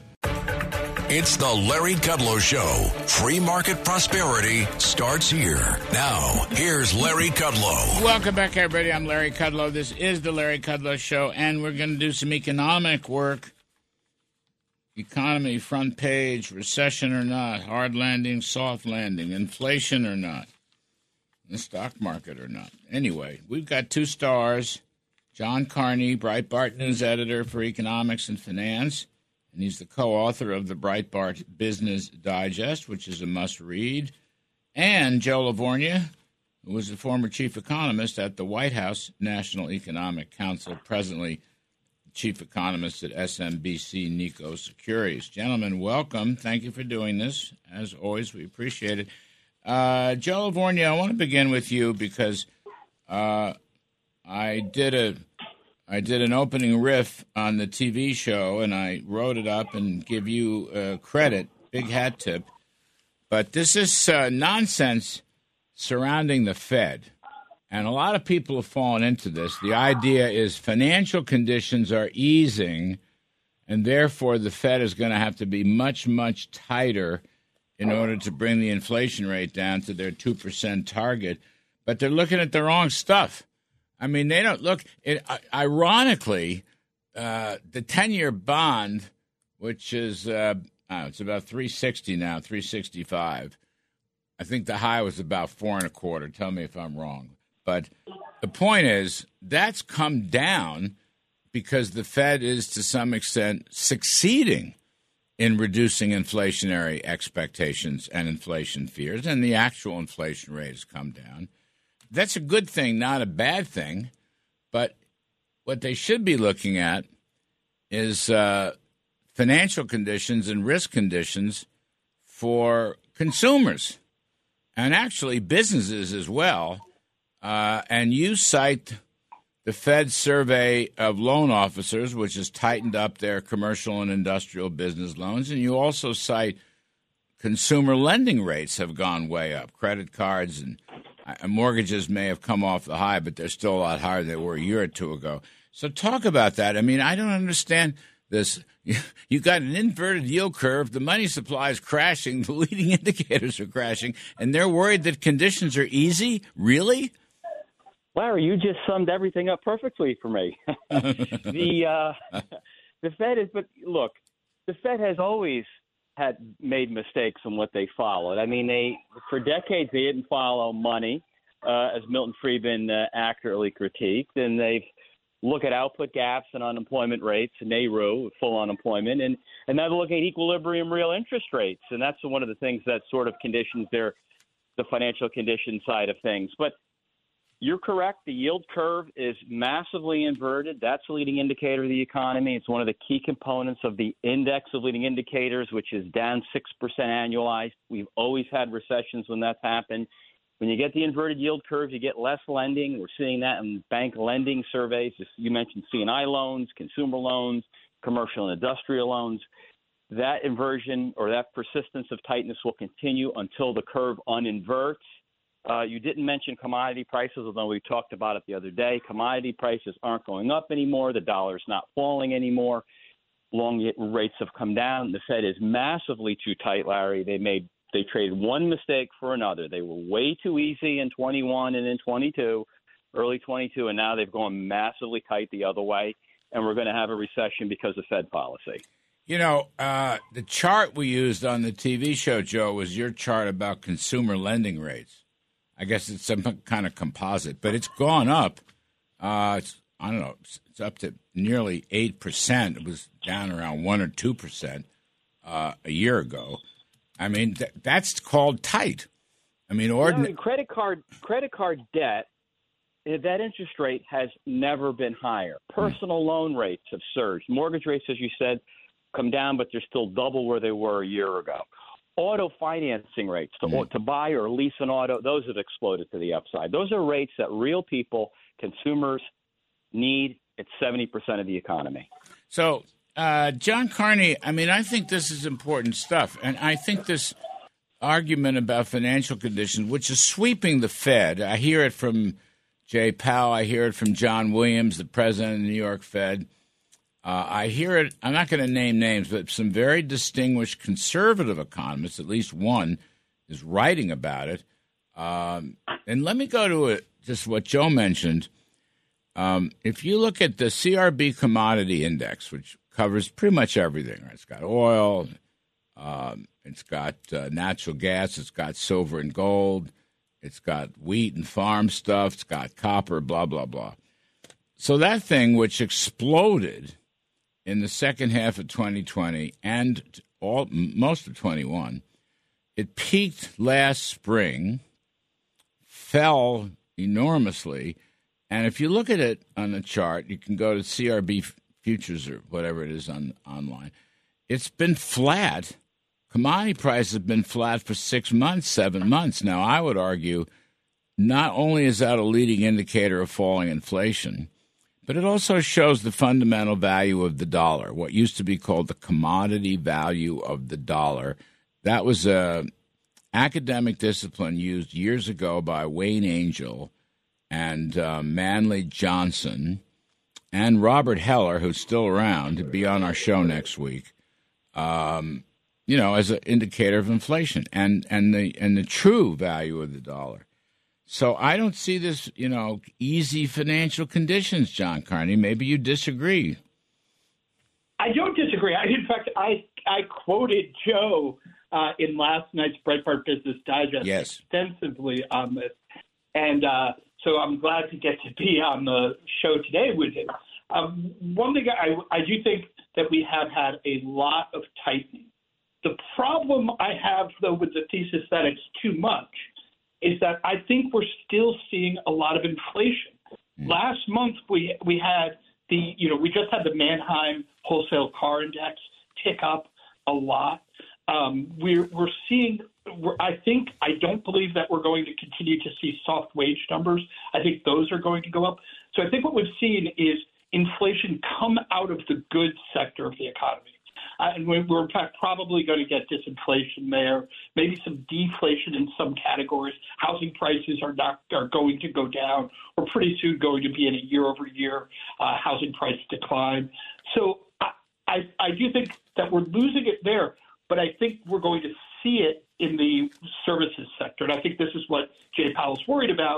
It's the Larry Kudlow Show. Free market prosperity starts here. Now, here's Larry Kudlow. Welcome back, everybody. I'm Larry Kudlow. This is the Larry Kudlow Show, and we're going to do some economic work. Economy, front page, recession or not, hard landing, soft landing, inflation or not, the stock market or not. Anyway, we've got two stars. John Carney, Breitbart News editor for economics and finance. And he's the co-author of the Breitbart Business Digest, which is a must-read. And Joe Livornia, who was the former chief economist at the White House National Economic Council, presently chief economist at S M B C Nikko Securities. Gentlemen, welcome. Thank you for doing this. As always, we appreciate it. Uh, Joe Livornia, I want to begin with you because uh, I did a... I did an opening riff on the T V show, and I wrote it up and give you uh, credit, big hat tip. But this is uh, nonsense surrounding the Fed, and a lot of people have fallen into this. The idea is financial conditions are easing, and therefore the Fed is going to have to be much, much tighter in order to bring the inflation rate down to their two percent target. But they're looking at the wrong stuff. I mean, they don't look it, – ironically, uh, the ten-year bond, which is uh, – it's about three sixty now, three sixty-five. I think the high was about four and a quarter. Tell me if I'm wrong. But the point is that's come down because the Fed is to some extent succeeding in reducing inflationary expectations and inflation fears, and the actual inflation rate has come down. That's a good thing, not a bad thing. But what they should be looking at is uh, financial conditions and risk conditions for consumers and actually businesses as well. Uh, and you cite the Fed survey of loan officers, which has tightened up their commercial and industrial business loans. And you also cite consumer lending rates have gone way up. Credit cards and mortgages may have come off the high, but they're still a lot higher than they were a year or two ago. So talk about that. I mean, I don't understand this. You got an inverted yield curve. The money supply is crashing. The leading indicators are crashing, and they're worried that conditions are easy? Really? Larry, you just summed everything up perfectly for me. the uh, the Fed is, but look, the Fed has always had made mistakes in what they followed. I mean, they for decades they didn't follow money, uh, as Milton Friedman uh, accurately critiqued, and they've look at output gaps and unemployment rates, N A R U, full unemployment, and, and now they're looking at equilibrium real interest rates. And that's one of the things that sort of conditions their the financial condition side of things. But you're correct. The yield curve is massively inverted. That's a leading indicator of the economy. It's one of the key components of the index of leading indicators, which is down six percent annualized. We've always had recessions when that's happened. When you get the inverted yield curve, you get less lending. We're seeing that in bank lending surveys. You mentioned C and I loans, consumer loans, commercial and industrial loans. That inversion or that persistence of tightness will continue until the curve uninverts. Uh, you didn't mention commodity prices, although we talked about it the other day. Commodity prices aren't going up anymore. The dollar's not falling anymore. Long rates have come down. The Fed is massively too tight, Larry. They made They traded one mistake for another. They were way too easy in twenty-one and in twenty-two, early twenty-two, and now they've gone massively tight the other way, and we're going to have a recession because of Fed policy. You know, uh, the chart we used on the T V show, Joe, was your chart about consumer lending rates. I guess it's some kind of composite, but it's gone up. Uh, it's, I don't know, it's, it's up to nearly eight percent. It was down around one or two percent uh, a year ago. I mean, th- that's called tight. I mean, ordin- yeah, I mean, credit card credit card debt, that interest rate has never been higher. Personal mm. loan rates have surged. Mortgage rates, as you said, come down, but they're still double where they were a year ago. Auto financing rates, to, mm. to buy or lease an auto, those have exploded to the upside. Those are rates that real people, consumers, need. It's seventy percent of the economy. So, Uh, John Carney, I mean, I think this is important stuff. And I think this argument about financial conditions, which is sweeping the Fed, I hear it from Jay Powell. I hear it from John Williams, the president of the New York Fed. Uh, I hear it, I'm not going to name names, but some very distinguished conservative economists, at least one, is writing about it. Um, and let me go to it, just what Joe mentioned. Um, if you look at the C R B Commodity Index, which covers pretty much everything. Right? It's got oil, um, it's got uh, natural gas, it's got silver and gold, it's got wheat and farm stuff, it's got copper, blah, blah, blah. So that thing, which exploded in the second half of twenty twenty and all most of twenty-one, it peaked last spring, fell enormously, and if you look at it on the chart, you can go to C R B futures or whatever it is on online. It's been flat. Commodity prices have been flat for six months, seven months. Now, I would argue not only is that a leading indicator of falling inflation, but it also shows the fundamental value of the dollar, what used to be called the commodity value of the dollar. That was a academic discipline used years ago by Wayne Angel and uh, Manley Johnson and Robert Heller, who's still around, to be on our show next week, um, you know, as an indicator of inflation and, and the and the true value of the dollar. So I don't see this, you know, easy financial conditions, John Carney. Maybe you disagree. I don't disagree. I, in fact, I I quoted Joe uh, in last night's Breitbart Business Digest yes. extensively on this. And uh, so I'm glad to get to be on the show today with him. Um, one thing I, I do think that we have had a lot of tightening. The problem I have, though, with the thesis that it's too much is that I think we're still seeing a lot of inflation. Mm. Last month, we we had the, you know, we just had the Manheim Wholesale Car Index tick up a lot. Um, we're we're seeing, we're, I think, I don't believe that we're going to continue to see soft wage numbers. I think those are going to go up. So I think what we've seen is inflation come out of the goods sector of the economy. Uh, and we're, we're in fact probably going to get disinflation there, maybe some deflation in some categories. Housing prices are not are going to go down. We're pretty soon going to be in a year-over-year uh, housing price decline. So I, I, I do think that we're losing it there, but I think we're going to see it in the services sector. And I think this is what Jay Powell's worried about,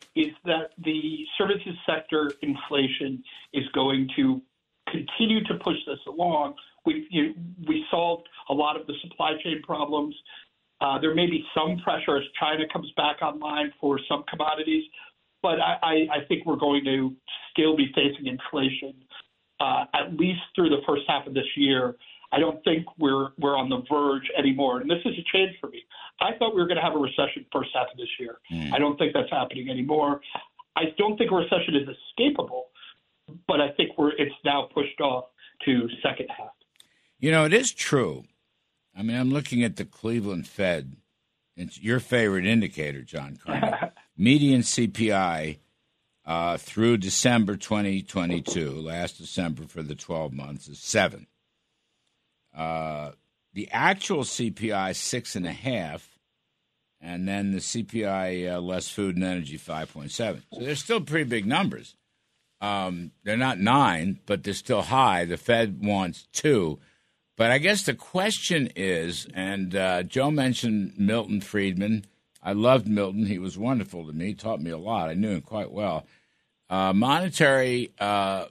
is that the services sector inflation is going to continue to push this along. We you, we solved a lot of the supply chain problems. Uh, there may be some pressure as China comes back online for some commodities, but I, I, I think we're going to still be facing inflation uh, at least through the first half of this year. I don't think we're we're on the verge anymore, and this is a change for me. I thought we were going to have a recession first half of this year. Mm. I don't think that's happening anymore. I don't think a recession is escapable, but I think we're it's now pushed off to second half. You know, it is true. I mean, I'm looking at the Cleveland Fed. It's your favorite indicator, John Carney. Median C P I uh, through December twenty twenty-two, last December for the twelve months, is seven. Uh, the actual C P I six and a half, and then the C P I uh, less food and energy five point seven. So they're still pretty big numbers. Um, they're not nine, but they're still high. The Fed wants two. But I guess the question is, and uh, Joe mentioned Milton Friedman. I loved Milton. He was wonderful to me. He taught me a lot. I knew him quite well. Uh, monetary uh,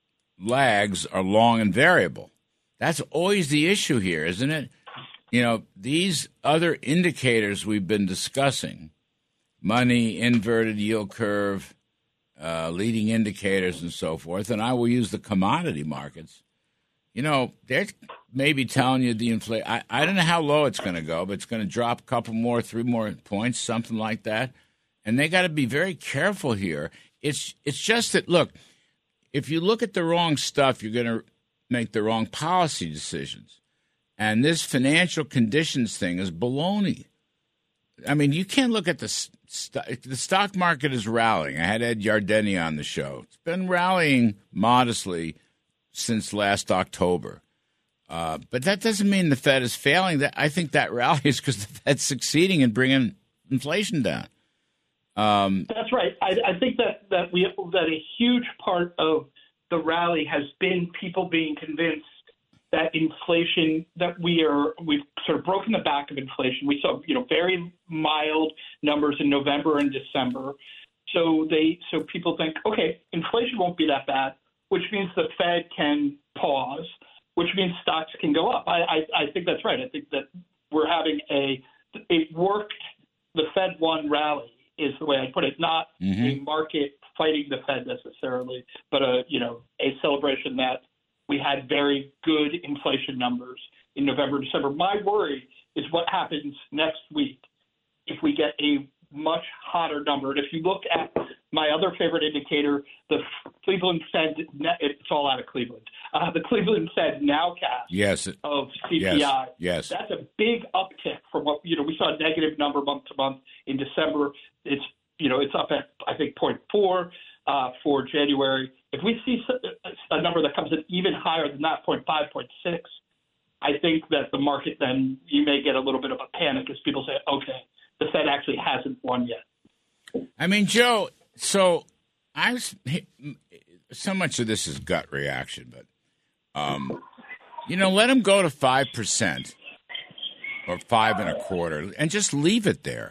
lags are long and variable. That's always the issue here, isn't it? You know, these other indicators we've been discussing, money, inverted yield curve, uh, leading indicators, and so forth, and I will use the commodity markets. You know, they're maybe telling you the inflation. I, I don't know how low it's going to go, but it's going to drop a couple more, three more points, something like that. And they got to be very careful here. It's it's just that, look, if you look at the wrong stuff, you're going to make the wrong policy decisions. And this financial conditions thing is baloney. I mean, you can't look at the st- the stock market is rallying. I had Ed Yardeni on the show. It's been rallying modestly since last October. Uh, but that doesn't mean the Fed is failing. That I think that rally is because the Fed's succeeding in bringing inflation down. Um, That's right. I, I think that, that, we, that a huge part of the rally has been people being convinced that inflation, that we are, we've sort of broken the back of inflation. We saw, you know, very mild numbers in November and December. So they, so people think, okay, inflation won't be that bad, which means the Fed can pause, which means stocks can go up. I, I, I think that's right. I think that we're having a, it worked, the Fed won rally is the way I put it, not mm-hmm. a market fighting the Fed necessarily, but a, you know, a celebration that we had very good inflation numbers in November, December. My worry is what happens next week if we get a much hotter number. And if you look at my other favorite indicator, the Cleveland Fed, it's all out of Cleveland, uh, the Cleveland Fed nowcast yes. of C P I. Yes. yes. That's a big uptick from what, you know, we saw a negative number month to month in December. It's, you know, it's up at, I think, zero point four uh, for January. If we see a number that comes in even higher than that, zero point five, zero point six, I think that the market then, you may get a little bit of a panic as people say, okay, the Fed actually hasn't won yet. I mean, Joe, so I was, so much of this is gut reaction, but, um, you know, let them go to five percent or five and a quarter and just leave it there.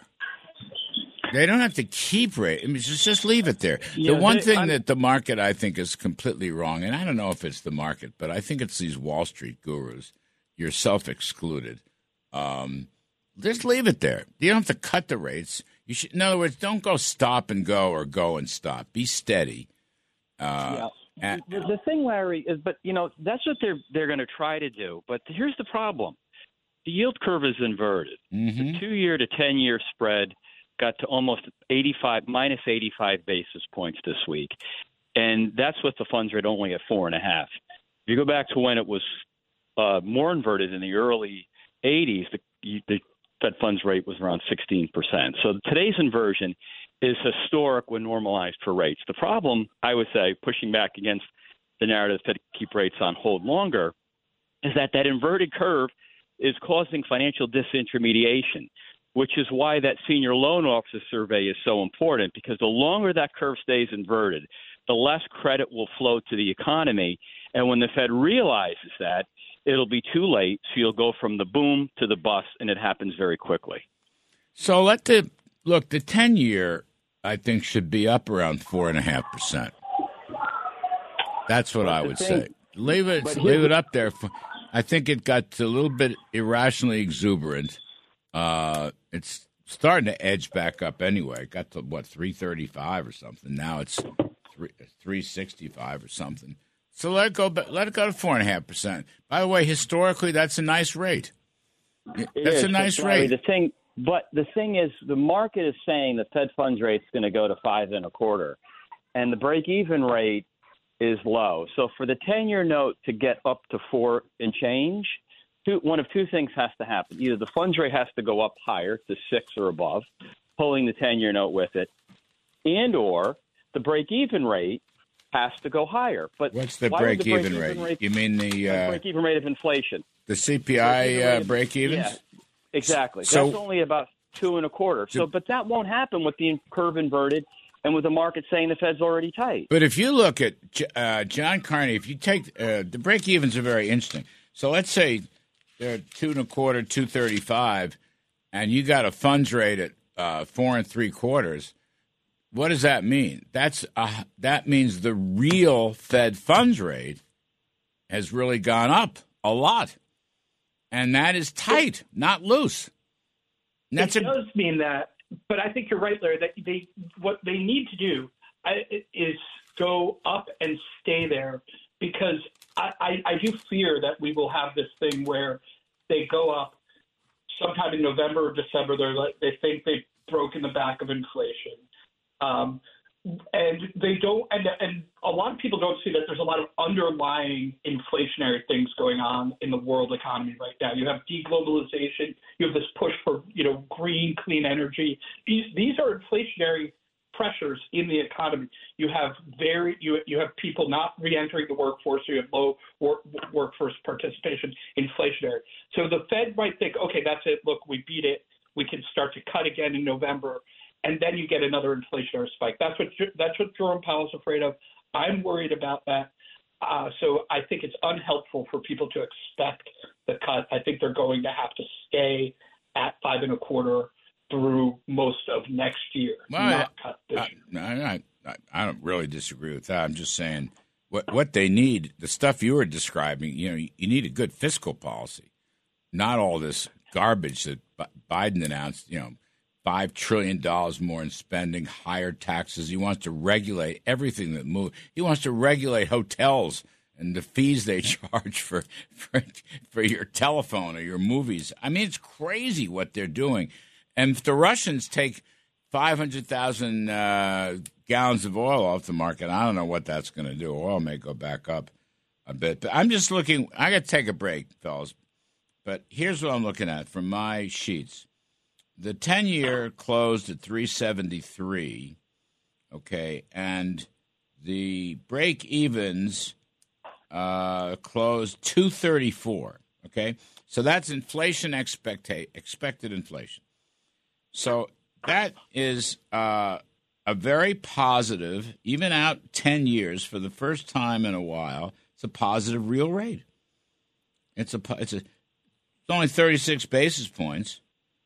They don't have to keep rate. I mean, just, just leave it there. Yeah, the one they, thing I'm, that the market, I think, is completely wrong, and I don't know if it's the market, but I think it's these Wall Street gurus, yourself excluded. Um, just leave it there. You don't have to cut the rates. You should, in other words, don't go stop and go or go and stop. Be steady. Uh, yeah. The, the thing, Larry, is, but you know, that's what they're they're going to try to do. But here's the problem: the yield curve is inverted. Mm-hmm. The two-year to ten-year spread got to almost eighty-five, minus eighty-five basis points this week. And that's with the funds rate only at four and a half. If you go back to when it was uh, more inverted in the early eighties, the, the Fed funds rate was around sixteen percent. So today's inversion is historic when normalized for rates. The problem, I would say, pushing back against the narrative that keep rates on hold longer, is that that inverted curve is causing financial disintermediation, which is why that senior loan officer survey is so important, because the longer that curve stays inverted, the less credit will flow to the economy. And when the Fed realizes that, it'll be too late. So you'll go from the boom to the bust, and it happens very quickly. So let the look, the ten-year I think should be up around four and a half percent. That's what I would say. Leave it, leave it up there. For, I think it got a little bit irrationally exuberant. Uh, it's starting to edge back up anyway. It got to what three thirty-five or something. Now it's three three sixty-five or something. So let it go. Let it go to four and a half percent. By the way, historically, that's a nice rate. It that's is, a nice but, rate. The thing, but the thing is, the market is saying the Fed funds rate is going to go to five and a quarter, and the break-even rate is low. So for the ten-year note to get up to four and change, two, one of two things has to happen. Either the funds rate has to go up higher to six or above, pulling the ten-year note with it, and or the break-even rate has to go higher. But what's the why would the break-even break-even rate? rate? You mean the uh, uh, break-even rate of inflation? The C P I uh, break-evens? Yeah, exactly. So, That's only about two and a quarter. So, but that won't happen with the curve inverted and with the market saying the Fed's already tight. But if you look at uh, John Carney, if you take uh, the break-evens are very interesting. So let's say they're two and a quarter, two thirty-five, and you got a funds rate at uh, four and three quarters. What does that mean? That's uh, that means the real Fed funds rate has really gone up a lot, and that is tight, not loose. And that's it a- does mean that. But I think you're right, Larry, that they what they need to do is go up and stay there, because I, I, I do fear that we will have this thing where they go up sometime in November or December. They're like, they think they've broken the back of inflation. Um, and they don't, and, and a lot of people don't see that there's a lot of underlying inflationary things going on in the world economy right now. You have deglobalization, you have this push for, you know, green, clean energy. These these are inflationary pressures in the economy. You have very you you have people not re-entering the workforce. So you have low work, workforce participation, inflationary. So the Fed might think, okay, that's it. Look, we beat it. We can start to cut again in November. And then you get another inflationary spike. That's what that's what Jerome Powell's afraid of. I'm worried about that. Uh, so I think it's unhelpful for people to expect the cut. I think they're going to have to stay at five and a quarter through most of next year, well, not cut this I, year. I, I, I don't really disagree with that. I'm just saying what what they need, the stuff you were describing, you know, you, you need a good fiscal policy, not all this garbage that B- Biden announced, you know, five trillion dollars more in spending, higher taxes. He wants to regulate everything that moves. He wants to regulate hotels and the fees they charge for, for for your telephone or your movies. I mean, it's crazy what they're doing. And if the Russians take five hundred thousand uh, gallons of oil off the market, I don't know what that's going to do. Oil may go back up a bit. But I'm just looking. I got to take a break, fellas. But here's what I'm looking at from my sheets. The ten-year closed at three seventy-three, okay, and the break-evens uh, closed two thirty-four, okay? So that's inflation expecta- expected inflation. So that is uh, a very positive, even out ten years for the first time in a while, it's a positive real rate. It's a it's a it's only thirty-six basis points.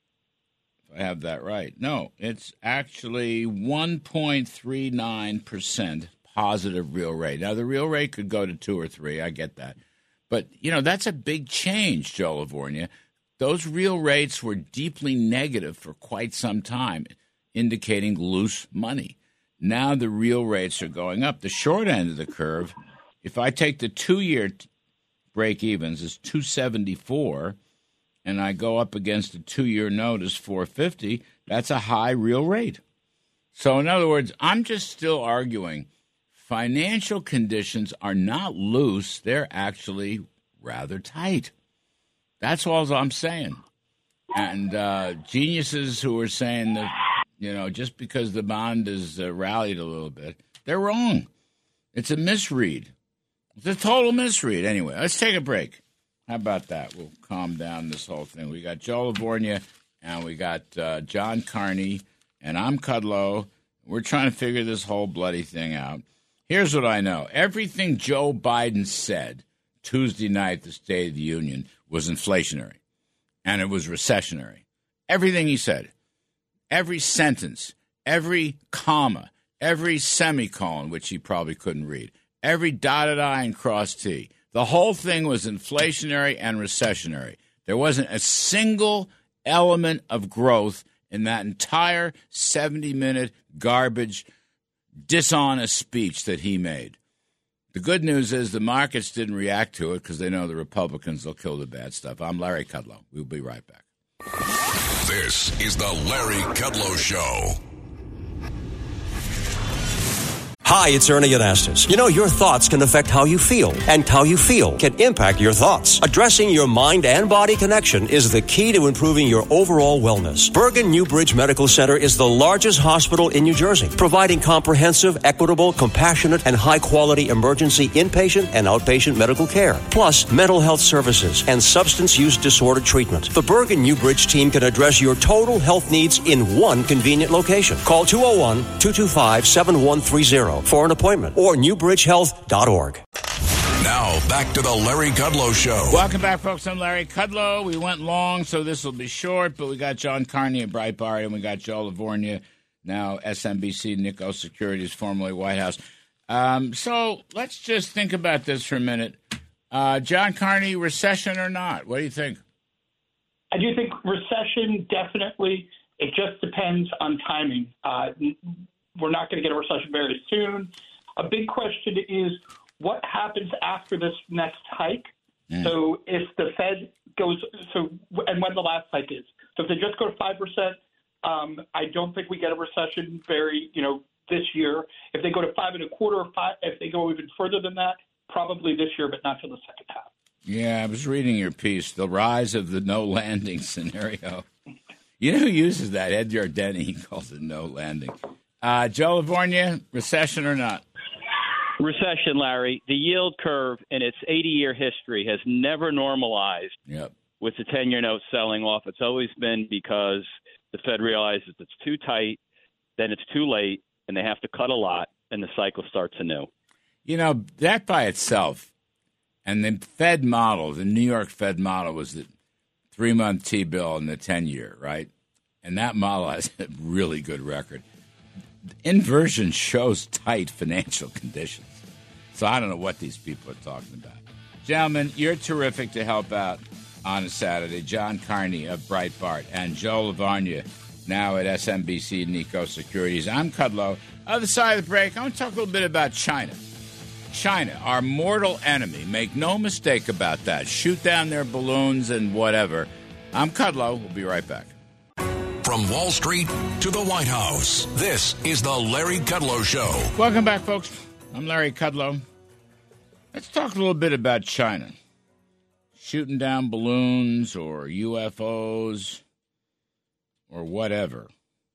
I have that right. No, it's actually one point three nine percent positive real rate. Now, the real rate could go to two or three. I get that. But, you know, that's a big change, Joe Livornia. Those real rates were deeply negative for quite some time, indicating loose money. Now the real rates are going up. The short end of the curve, if I take the two-year break-evens, is two seventy-four, and I go up against a two-year note is four fifty, that's a high real rate. So, in other words, I'm just still arguing financial conditions are not loose. They're actually rather tight. That's all I'm saying. And uh, geniuses who are saying that, you know, just because the bond is uh, rallied a little bit, they're wrong. It's a misread. It's a total misread. Anyway, let's take a break. How about that? We'll calm down this whole thing. We got Joe Livornia, and we got uh, John Carney, and I'm Kudlow. We're trying to figure this whole bloody thing out. Here's what I know. Everything Joe Biden said Tuesday night, the State of the Union, was inflationary, and it was recessionary. Everything he said, every sentence, every comma, every semicolon, which he probably couldn't read, every dotted I and crossed T. The whole thing was inflationary and recessionary. There wasn't a single element of growth in that entire seventy-minute garbage, dishonest speech that he made. The good news is the markets didn't react to it because they know the Republicans will kill the bad stuff. I'm Larry Kudlow. We'll be right back. This is the Larry Kudlow Show. Hi, it's Ernie Anastas. You know, your thoughts can affect how you feel, and how you feel can impact your thoughts. Addressing your mind and body connection is the key to improving your overall wellness. Bergen Newbridge Medical Center is the largest hospital in New Jersey, providing comprehensive, equitable, compassionate, and high-quality emergency inpatient and outpatient medical care, plus mental health services and substance use disorder treatment. The Bergen Newbridge team can address your total health needs in one convenient location. Call two oh one, two two five, seven one three oh for an appointment or new bridge health dot org. Now, back to the Larry Kudlow Show. Welcome back, folks. I'm Larry Kudlow. We went long, so this will be short, but we got John Carney at Breitbart, and we got Joe Livornia, now S M B C, Nikko Securities, formerly White House. Um, so let's just think about this for a minute. Uh, John Carney, recession or not? What do you think? I do think recession, definitely. It just depends on timing. Uh, we're not going to get a recession very soon. A big question is what happens after this next hike? Mm. So if the Fed goes – so and when the last hike is. So if they just go to five percent, um, I don't think we get a recession very, you know, this year. If they go to five and a quarter or five, if they go even further than that, probably this year, but not till the second half. Yeah, I was reading your piece, The Rise of the No Landing Scenario. You know who uses that? Ed Yardeni. He calls it no landing. Uh, Joe Livornia, recession or not? Recession, Larry. The yield curve in its eighty-year history has never normalized yep. with the ten-year note selling off. It's always been because the Fed realizes it's too tight, then it's too late, and they have to cut a lot, and the cycle starts anew. You know, that by itself, and the Fed model, the New York Fed model was the three-month T-bill and the ten-year, right? And that model has a really good record. Inversion shows tight financial conditions. So I don't know what these people are talking about. Gentlemen, you're terrific to help out on a Saturday. John Carney of Breitbart and Joe Livornia, now at S M B C Nikko Securities. I'm Kudlow. Other side of the break, I want to talk a little bit about China. China, our mortal enemy. Make no mistake about that. Shoot down their balloons and whatever. I'm Kudlow. We'll be right back. From Wall Street to the White House, this is the Larry Kudlow Show. Welcome back, folks. I'm Larry Kudlow. Let's talk a little bit about China. Shooting down balloons or U F Os or whatever.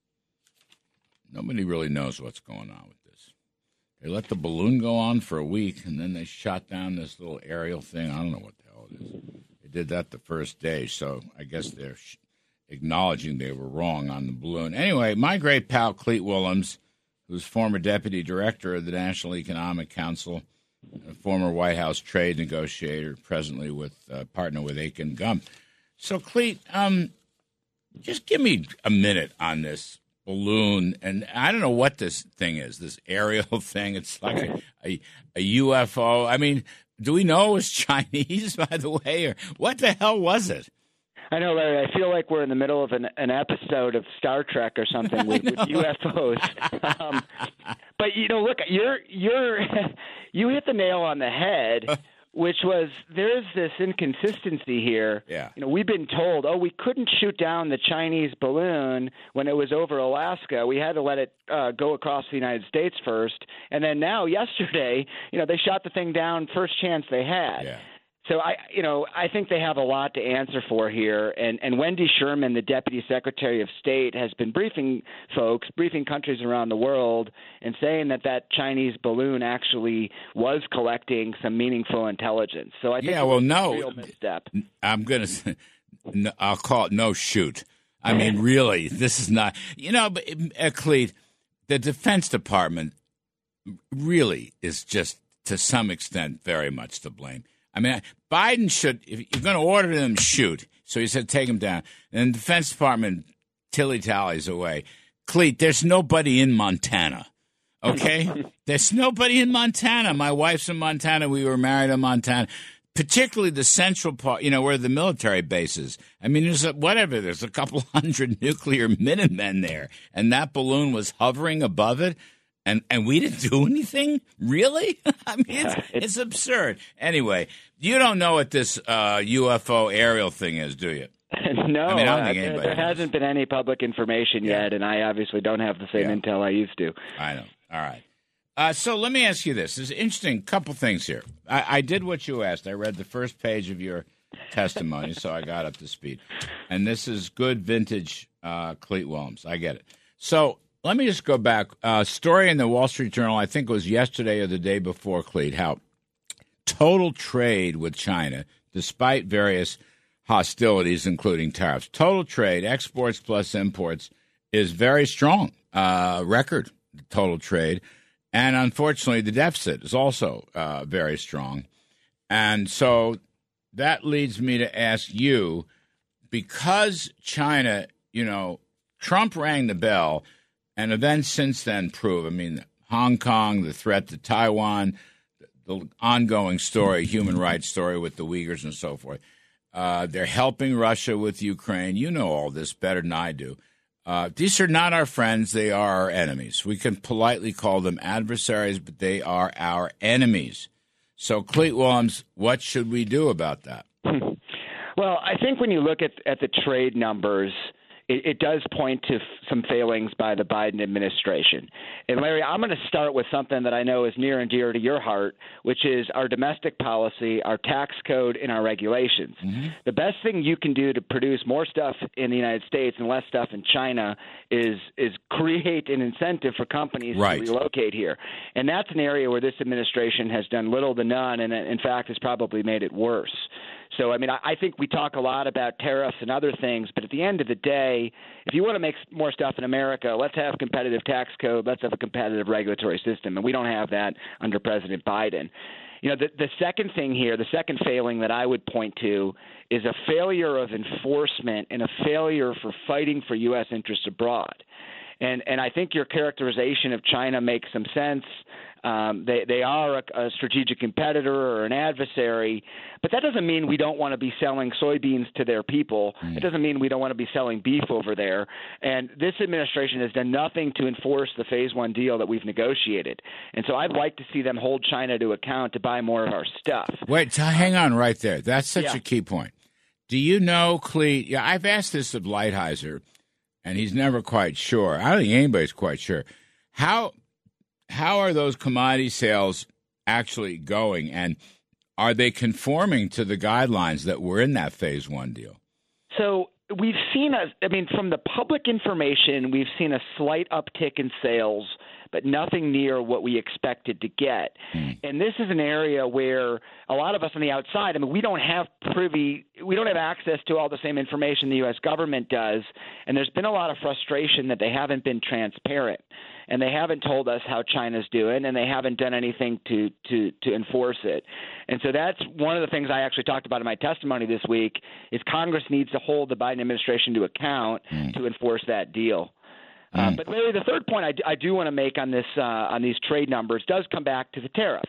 Nobody really knows what's going on with this. They let the balloon go on for a week, and then they shot down this little aerial thing. I don't know what the hell it is. They did that the first day, so I guess they're sh- acknowledging they were wrong on the balloon. Anyway, my great pal Clete Willems, who's former deputy director of the National Economic Council, a former White House trade negotiator, presently with uh, partner with Aiken Gum. So, Clete, um, just give me a minute on this balloon. And I don't know what this thing is, this aerial thing. It's like a, a, a U F O. I mean, do we know it was Chinese, by the way? Or what the hell was it? I know, Larry. I feel like we're in the middle of an, an episode of Star Trek or something with, with U F Os. Um, but you know, look, you're you're you hit the nail on the head, which was there's this inconsistency here. Yeah. You know, we've been told, oh, we couldn't shoot down the Chinese balloon when it was over Alaska. We had to let it uh, go across the United States first, and then now yesterday, you know, they shot the thing down first chance they had. Yeah. So I, you know, I think they have a lot to answer for here, and and Wendy Sherman, the Deputy Secretary of State, has been briefing folks, briefing countries around the world, and saying that that Chinese balloon actually was collecting some meaningful intelligence. So I think yeah, well, it's no, a real misstep. I'm gonna, no, I'll call it no shoot. I mean, really, this is not, you know, but uh, Clete, the Defense Department really is just to some extent very much to blame. I mean, Biden should, if you're going to order them shoot, so he said take them down, and the Defense Department tilly-tallies away. Cleet, there's nobody in Montana. Okay? There's nobody in Montana. My wife's in Montana. We were married in Montana. Particularly the central part, you know, where the military base is. I mean, there's a, whatever, there's a couple hundred nuclear Minutemen there, and that balloon was hovering above it, and, and we didn't do anything? Really? I mean, it's, it's absurd. Anyway, you don't know what this uh, U F O aerial thing is, do you? No, I mean, I don't think uh, anybody there knows. hasn't been any public information Yeah. yet, and I obviously don't have the same Yeah. intel I used to. I know. All right. Uh, so let me ask you this. There's an interesting couple things here. I, I did what you asked. I read the first page of your testimony, so I got up to speed. And this is good vintage uh, Cleet Willems. I get it. So let me just go back. A uh, story in the Wall Street Journal, I think it was yesterday or the day before, Cleet, how total trade with China, despite various hostilities, including tariffs, total trade, exports plus imports, is very strong. Uh, record total trade. And unfortunately, the deficit is also uh, very strong. And so that leads me to ask you, because China, you know, Trump rang the bell, and events since then prove, I mean, Hong Kong, the threat to Taiwan, the ongoing story, human rights story with the Uyghurs and so forth. Uh, they're helping Russia with Ukraine. You know all this better than I do. Uh, these are not our friends. They are our enemies. We can politely call them adversaries, but they are our enemies. So, Cleet Willems, what should we do about that? Well, I think when you look at, at the trade numbers, it, it does point to f- some failings by the Biden administration. And, Larry, I'm going to start with something that I know is near and dear to your heart, which is our domestic policy, our tax code, and our regulations. Mm-hmm. The best thing you can do to produce more stuff in the United States and less stuff in China is is create an incentive for companies right. to relocate here. And that's an area where this administration has done little to none, and in fact has probably made it worse. So, I mean, I think we talk a lot about tariffs and other things, but at the end of the day, if you want to make more stuff in America, let's have a competitive tax code, let's have a competitive regulatory system, and we don't have that under President Biden. You know, the, the second thing here, the second failing that I would point to is a failure of enforcement and a failure for fighting for U S interests abroad. And and I think your characterization of China makes some sense. Um, they they are a, a strategic competitor or an adversary, but that doesn't mean we don't want to be selling soybeans to their people. Mm. It doesn't mean we don't want to be selling beef over there. And this administration has done nothing to enforce the Phase One deal that we've negotiated. And so I'd like to see them hold China to account to buy more of our stuff. Wait, t- hang on right there. That's such yeah. a key point. Do you know, Cleet? Yeah, I've asked this of Lighthizer, and he's never quite sure. I don't think anybody's quite sure. How how are those commodity sales actually going, and are they conforming to the guidelines that were in that Phase One deal? So we've seen a, I mean, from the public information, we've seen a slight uptick in sales, but nothing near what we expected to get. Mm. And this is an area where a lot of us on the outside, I mean, we don't have privy, we don't have access to all the same information the U S government does. And there's been a lot of frustration that they haven't been transparent. And they haven't told us how China's doing, and they haven't done anything to, to, to enforce it. And so that's one of the things I actually talked about in my testimony this week is Congress needs to hold the Biden administration to account mm. to enforce that deal. Uh, but Larry, the third point I, d- I do want to make on this uh, on these trade numbers does come back to the tariffs.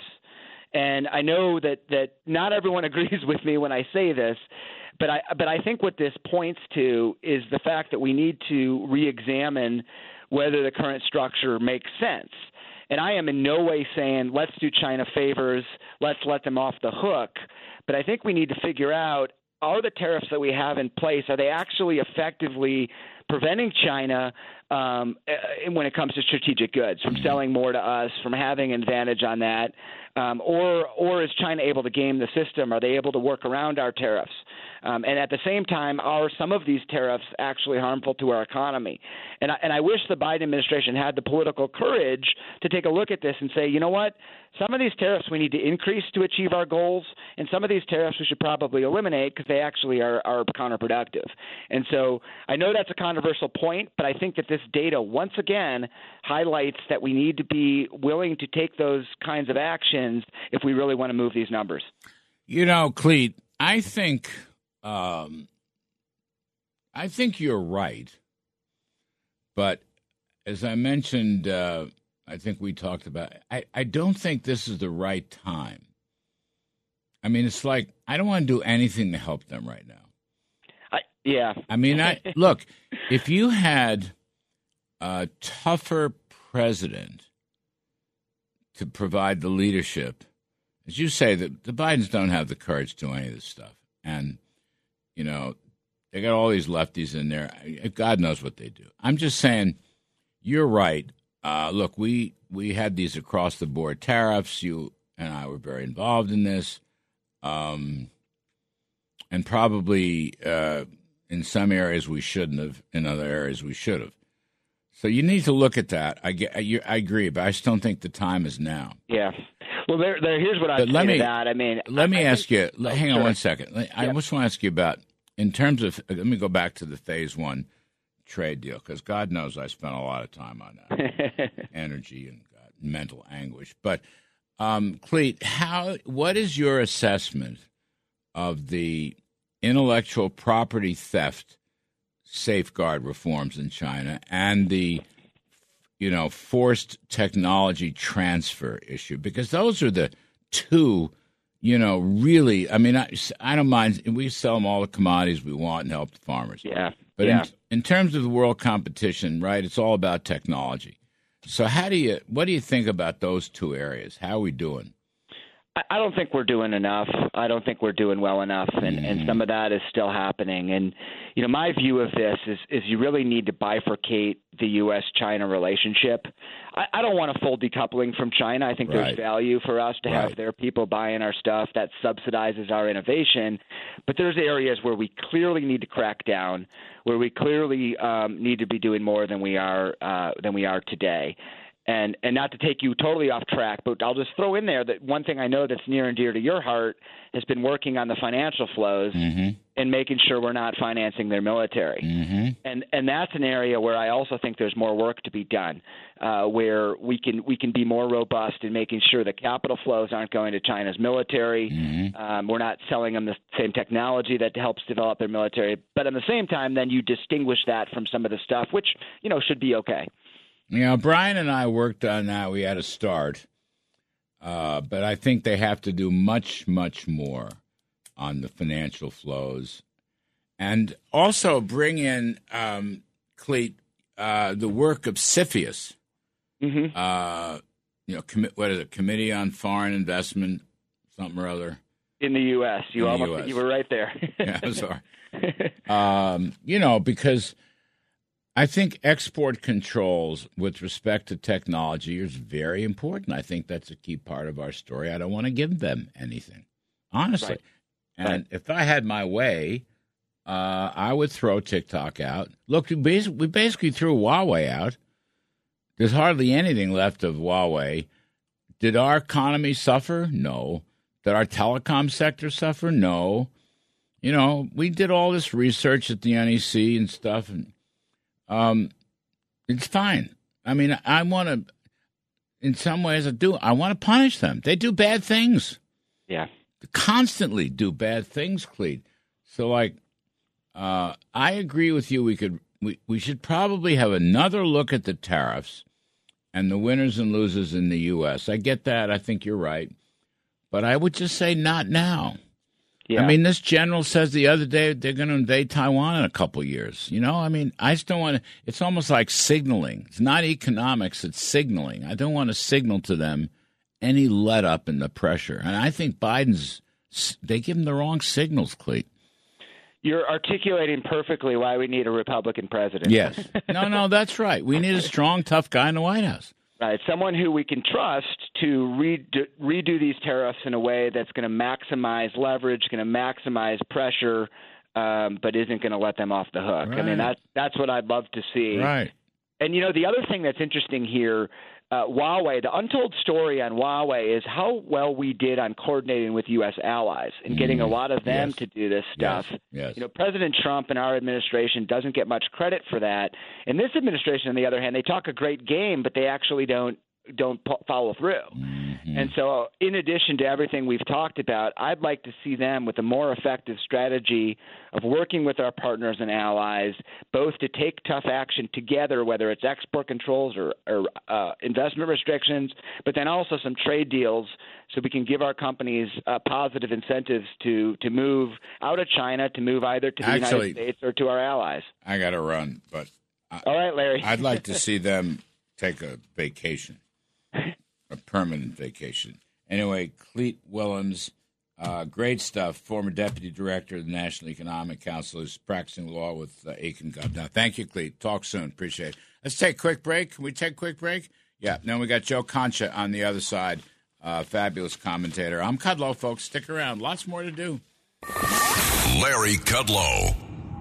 And I know that, that not everyone agrees with me when I say this, but I but I think what this points to is the fact that we need to reexamine whether the current structure makes sense. And I am in no way saying let's do China favors, let's let them off the hook. But I think we need to figure out, are the tariffs that we have in place, are they actually effectively preventing China um, when it comes to strategic goods from selling more to us, from having an advantage on that? Um, or or is China able to game the system? Are they able to work around our tariffs? Um, and at the same time, are some of these tariffs actually harmful to our economy? And I, and I wish the Biden administration had the political courage to take a look at this and say, you know what, some of these tariffs we need to increase to achieve our goals, and some of these tariffs we should probably eliminate because they actually are, are counterproductive. And so I know that's a controversial point, but I think that this data once again highlights that we need to be willing to take those kinds of actions if we really want to move these numbers. You know, Cleet, I think um, I think you're right, but as I mentioned, uh, I think we talked about, I, I don't think this is the right time. I mean, it's like, I don't want to do anything to help them right now. I, yeah. I mean, I look, if you had a tougher president to provide the leadership, as you say, that the Bidens don't have the courage to do any of this stuff. And, you know, they got all these lefties in there. God knows what they do. I'm just saying, you're right. Uh, look, we, we had these across-the-board tariffs. You and I were very involved in this. Um, and probably uh, in some areas we shouldn't have. In other areas we should have. So you need to look at that. I, get, I, I agree, but I just don't think the time is now. Yeah. Well, there, there, here's what I'd say to that. I mean, let me I ask think, you. oh, hang sure. on one second. I yeah. just want to ask you about, in terms of, let me go back to the phase one trade deal, because God knows I spent a lot of time on that, energy and God, mental anguish. But, um, Clete, how? What is your assessment of the intellectual property theft safeguard reforms in China and the, you know, forced technology transfer issue? Because those are the two, you know, really, I mean, I, I don't mind. We sell them all the commodities we want and help the farmers. Yeah. But yeah. in, in terms of the world competition, right, it's all about technology. So how do you, what do you think about those two areas? How are we doing? I don't think we're doing enough. I don't think we're doing well enough, and, mm. and some of that is still happening. And, you know, my view of this is, is you really need to bifurcate the U S China relationship. I, I don't want a full decoupling from China. I think right. there's value for us to right. have their people buying our stuff. That subsidizes our innovation. But there's areas where we clearly need to crack down, where we clearly um, need to be doing more than we are uh, than we are today. And and not to take you totally off track, but I'll just throw in there that one thing I know that's near and dear to your heart has been working on the financial flows mm-hmm. and making sure we're not financing their military. Mm-hmm. And and that's an area where I also think there's more work to be done, uh, where we can we can be more robust in making sure that capital flows aren't going to China's military. Mm-hmm. Um, we're not selling them the same technology that helps develop their military. But at the same time, then you distinguish that from some of the stuff, which, you know, should be okay. You know, Brian and I worked on that. We had a start. Uh, but I think they have to do much, much more on the financial flows. And also bring in, um, Clete, uh, the work of CFIUS. Mm-hmm. Uh, you know, com- what is it? Committee on Foreign Investment, something or other. In the U S. You In almost U S. You were right there. Yeah, I'm sorry. um, you know, because I think export controls with respect to technology is very important. I think that's a key part of our story. I don't want to give them anything, honestly. Right. And right. if I had my way, uh, I would throw TikTok out. Look, we basically, we basically threw Huawei out. There's hardly anything left of Huawei. Did our economy suffer? No. Did our telecom sector suffer? No. You know, we did all this research at the N E C and stuff, and Um, it's fine. I mean, I want to, in some ways, I do. I want to punish them. They do bad things. Yeah. They constantly do bad things, Clete. So, like, uh, I agree with you. We could, we, we should probably have another look at the tariffs and the winners and losers in the U S. I get that. I think you're right. But I would just say not now. Yeah. I mean, this general says the other day they're going to invade Taiwan in a couple of years. You know, I mean, I just don't want to. It's almost like signaling. It's not economics. It's signaling. I don't want to signal to them any let up in the pressure. And I think Biden's, they give him the wrong signals, Clete. You're articulating perfectly why we need a Republican president. Yes. No, no, that's right. We need a strong, tough guy in the White House. Right, someone who we can trust to redo, redo these tariffs in a way that's going to maximize leverage, going to maximize pressure, um, but isn't going to let them off the hook. Right. I mean, that, that's what I'd love to see. Right. And, you know, the other thing that's interesting here, uh, Huawei, the untold story on Huawei is how well we did on coordinating with U S allies and getting a lot of them yes. to do this stuff. Yes. Yes. You know, President Trump and our administration doesn't get much credit for that. And this administration, on the other hand, they talk a great game, but they actually don't don't follow through. Mm-hmm. Mm-hmm. And so in addition to everything we've talked about, I'd like to see them with a more effective strategy of working with our partners and allies, both to take tough action together, whether it's export controls or, or uh, investment restrictions, but then also some trade deals so we can give our companies uh, positive incentives to, to move out of China, to move either to the Actually, United States or to our allies. I got to run, but I, all right, Larry. I'd like to see them take a vacation, a permanent vacation. Anyway, Cleet Willems, uh, great stuff, former deputy director of the National Economic Council, who's practicing law with uh, Aiken Gov. Now, thank you, Cleet. Talk soon. Appreciate it. Let's take a quick break. Can we take a quick break? Yeah. Then we got Joe Concha on the other side, uh, fabulous commentator. I'm Kudlow, folks. Stick around. Lots more to do. Larry Kudlow.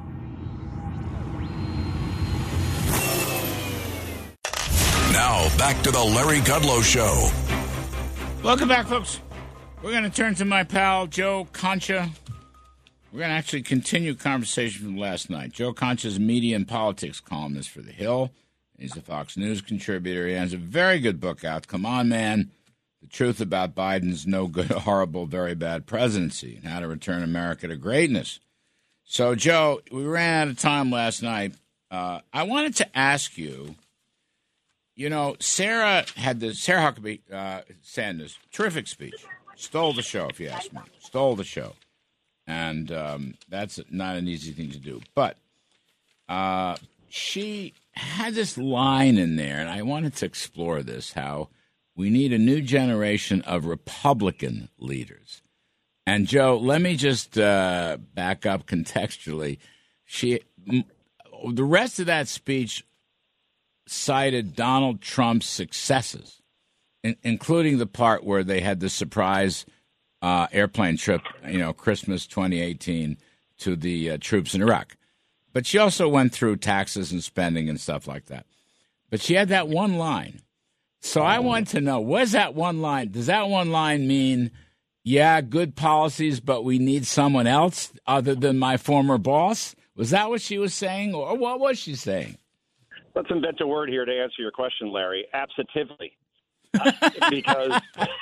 Now, back to the Larry Kudlow Show. Welcome back, folks. We're going to turn to my pal, Joe Concha. We're going to actually continue conversation from last night. Joe Concha's media and politics columnist for The Hill. He's a Fox News contributor. He has a very good book out. Come on, man. The Truth About Biden's No Good, Horrible, Very Bad Presidency and How to Return America to Greatness. So, Joe, we ran out of time last night. Uh, I wanted to ask you, you know, Sarah had the, Sarah Huckabee uh, Sanders, terrific speech. Stole the show, if you ask me. Stole the show. And um, that's not an easy thing to do. But uh, she had this line in there, and I wanted to explore this, how we need a new generation of Republican leaders. And, Joe, let me just uh, back up contextually. She, m- the rest of that speech cited Donald Trump's successes, in- including the part where they had the surprise uh, airplane trip, you know, Christmas twenty eighteen, to the uh, troops in Iraq. But she also went through taxes and spending and stuff like that. But she had that one line. So I want to know, what is that one line? Does that one line mean, yeah, good policies, but we need someone else other than my former boss? Was that what she was saying, or what was she saying? Let's invent a word here to answer your question, Larry. Absentively. Uh, because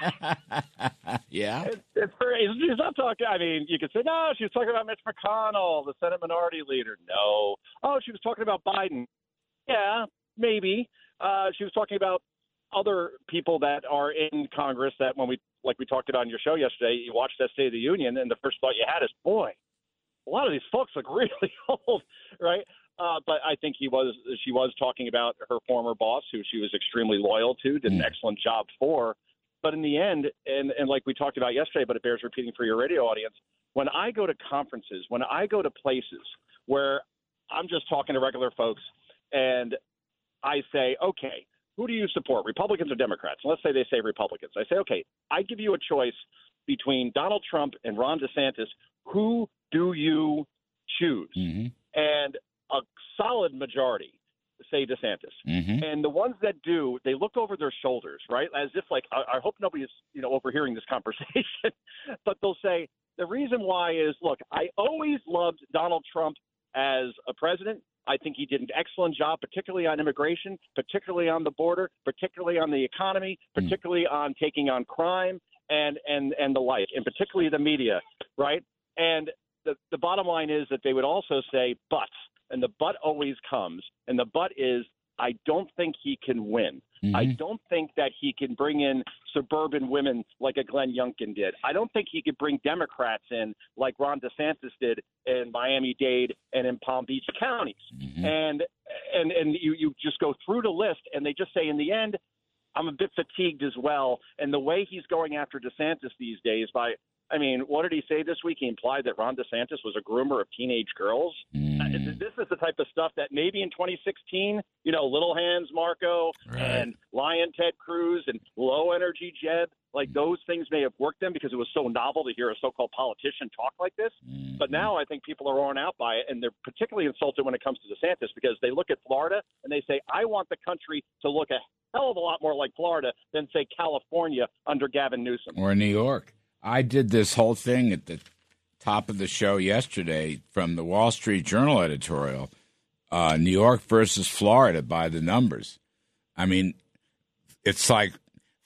yeah, it, it's very, she's not talking. I mean, you could say, no, she was talking about Mitch McConnell, the Senate Minority Leader. No. Oh, she was talking about Biden. Yeah, maybe. Uh, she was talking about other people that are in Congress that when we, like we talked about in your show yesterday, you watched that State of the Union, and the first thought you had is, boy, a lot of these folks look really old, right? Uh, but I think he was, she was talking about her former boss, who she was extremely loyal to, did an excellent job for. But in the end, and, and like we talked about yesterday, but it bears repeating for your radio audience, when I go to conferences, when I go to places where I'm just talking to regular folks and I say, okay, who do you support, Republicans or Democrats? And let's say they say Republicans. I say, okay, I give you a choice between Donald Trump and Ron DeSantis. Who do you choose? Mm-hmm. And a solid majority say DeSantis. Mm-hmm. And the ones that do, they look over their shoulders, right? As if like, I, I hope nobody's, you know, overhearing this conversation, but they'll say, the reason why is, look, I always loved Donald Trump as a president. I think he did an excellent job, particularly on immigration, particularly on the border, particularly on the economy, particularly mm. on taking on crime and, and, and the like, and particularly the media, right? And the, the bottom line is that they would also say, but, and the but always comes, and the but is, I don't think he can win. Mm-hmm. I don't think that he can bring in suburban women like a Glenn Youngkin did. I don't think he could bring Democrats in like Ron DeSantis did in Miami-Dade and in Palm Beach counties. Mm-hmm. And and and you, you just go through the list, and they just say in the end, I'm a bit fatigued as well. And the way he's going after DeSantis these days by – I mean, what did he say this week? He implied that Ron DeSantis was a groomer of teenage girls. Mm. Uh, this is the type of stuff that maybe in twenty sixteen, you know, Little Hands Marco right. and Lion Ted Cruz and Low Energy Jeb, like those things may have worked them because it was so novel to hear a so-called politician talk like this. Mm. But now I think people are worn out by it, and they're particularly insulted when it comes to DeSantis because they look at Florida and they say, I want the country to look a hell of a lot more like Florida than, say, California under Gavin Newsom. Or New York. I did this whole thing at the top of the show yesterday from the Wall Street Journal editorial, uh, New York versus Florida by the numbers. I mean, it's like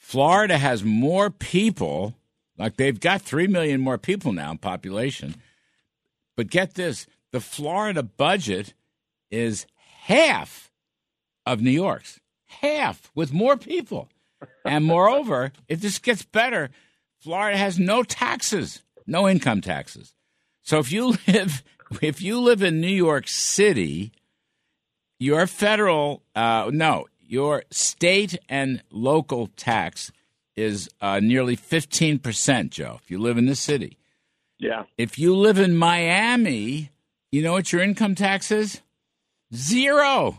Florida has more people, like they've got three million more people now in population. But get this, the Florida budget is half of New York's. Half, with more people. And moreover, it just gets better. Florida has no taxes, no income taxes. So if you live if you live in New York City, your federal uh, no, your state and local tax is uh, nearly fifteen percent, Joe, if you live in the city. Yeah. If you live in Miami, you know what your income tax is? Zero.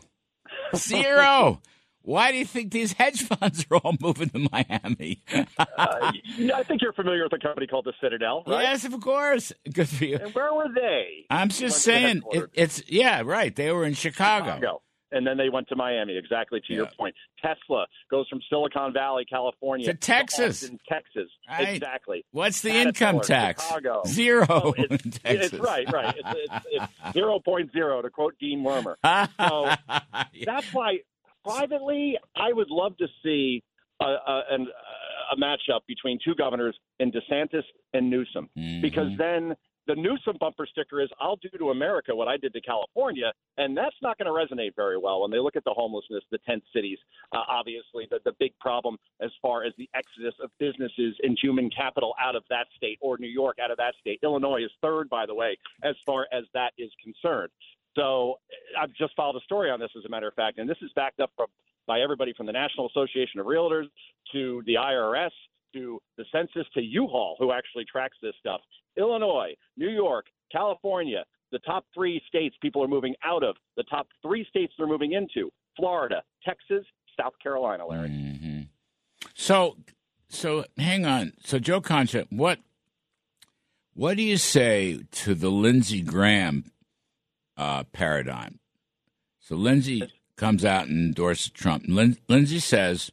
Zero. Why do you think these hedge funds are all moving to Miami? uh, I think you're familiar with a company called the Citadel, right? Yes, of course. Good for you. And where were they? I'm just saying, it, it's, yeah, right. They were in Chicago. Chicago. And then they went to Miami, exactly to yeah. your point. Tesla goes from Silicon Valley, California, to Texas. To Austin, Texas. Right. Exactly. What's the Caterpillar, income tax? Chicago. Zero oh, it's, in Texas. It's right, right. It's, it's, it's zero point zero, to quote Dean Wormer. So yeah. that's why, privately, I would love to see a, a, an, a matchup between two governors in DeSantis and Newsom, mm-hmm. because then the Newsom bumper sticker is, I'll do to America what I did to California, and that's not going to resonate very well when they look at the homelessness, the tent cities, uh, obviously the, the big problem as far as the exodus of businesses and human capital out of that state, or New York out of that state. Illinois is third, by the way, as far as that is concerned. So I've just followed a story on this, as a matter of fact, and this is backed up from, by everybody from the National Association of Realtors to the I R S to the census to U-Haul, who actually tracks this stuff. Illinois, New York, California, the top three states people are moving out of, the top three states they're moving into, Florida, Texas, South Carolina, Larry. Mm-hmm. So, so hang on. So, Joe Concha, what, what do you say to the Lindsey Graham uh, paradigm? So Lindsey comes out and endorses Trump. Lin- Lindsey says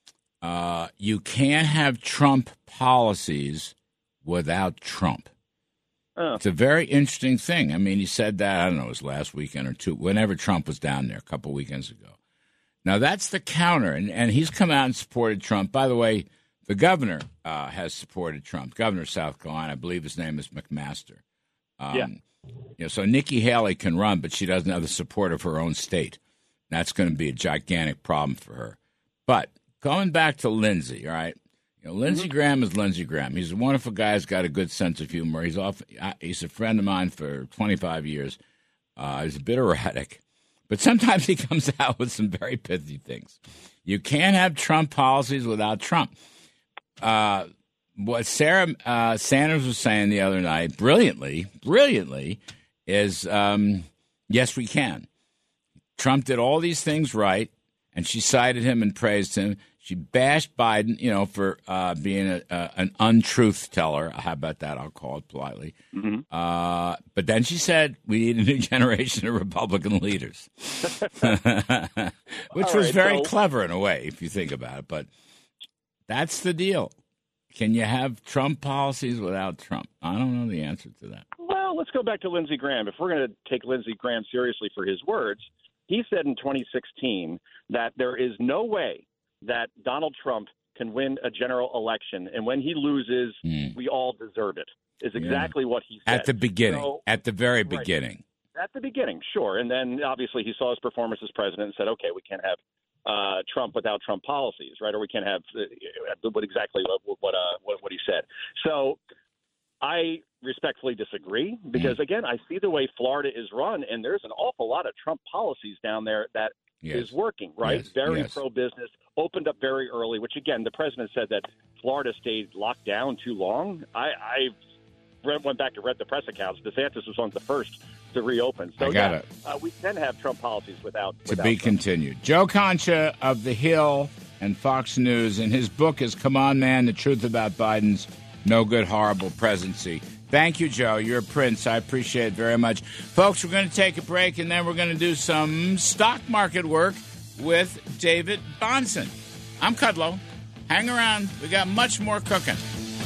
uh, you can't have Trump policies without Trump. Oh. It's a very interesting thing. I mean, he said that, I don't know, it was last weekend or two, whenever Trump was down there a couple weekends ago. Now, that's the counter, and, and he's come out and supported Trump. By the way, the governor uh, has supported Trump. Governor of South Carolina, I believe his name is McMaster. Um, yeah. You know, so Nikki Haley can run, but she doesn't have the support of her own state. That's going to be a gigantic problem for her. But going back to Lindsey, all right? You know, Lindsey mm-hmm. Graham is Lindsey Graham. He's a wonderful guy. He's got a good sense of humor. He's off. He's a friend of mine for twenty-five years. Uh, he's a bit erratic, but sometimes he comes out with some very pithy things. You can't have Trump policies without Trump. Uh, what Sarah uh, Sanders was saying the other night, brilliantly, brilliantly, is um, yes, we can. Trump did all these things right, and she cited him and praised him. She bashed Biden, you know, for uh, being a, a, an untruth teller. How about that? I'll call it politely. Mm-hmm. Uh, but then she said we need a new generation of Republican leaders, which all was right, very so- clever in a way, if you think about it. But that's the deal. Can you have Trump policies without Trump? I don't know the answer to that. Well, let's go back to Lindsey Graham. If we're going to take Lindsey Graham seriously for his words, he said in twenty sixteen that there is no way that Donald Trump can win a general election, and when he loses, mm. we all deserve it, is exactly yeah. what he said. At the beginning, so, at the very right. beginning. At the beginning, sure. And then, obviously, he saw his performance as president and said, okay, we can't have uh, Trump without Trump policies, right? Or we can't have uh, what exactly what what, uh, what what he said. So I respectfully disagree because, mm. again, I see the way Florida is run, and there's an awful lot of Trump policies down there that yes. is working, right? Yes. Very yes. pro-business, opened up very early, which, again, the president said that Florida stayed locked down too long. I, I read, went back and read the press accounts. DeSantis was one of the first to reopen. So, I got yeah, it. Uh, we can have Trump policies without To without be Trump. continued. Joe Concha of The Hill and Fox News, and his book is Come On, Man, The Truth About Biden's No Good, Horrible Presidency. Thank you, Joe. You're a prince. I appreciate it very much. Folks, we're going to take a break, and then we're going to do some stock market work with David Bahnsen. I'm Kudlow. Hang around. We got much more cooking.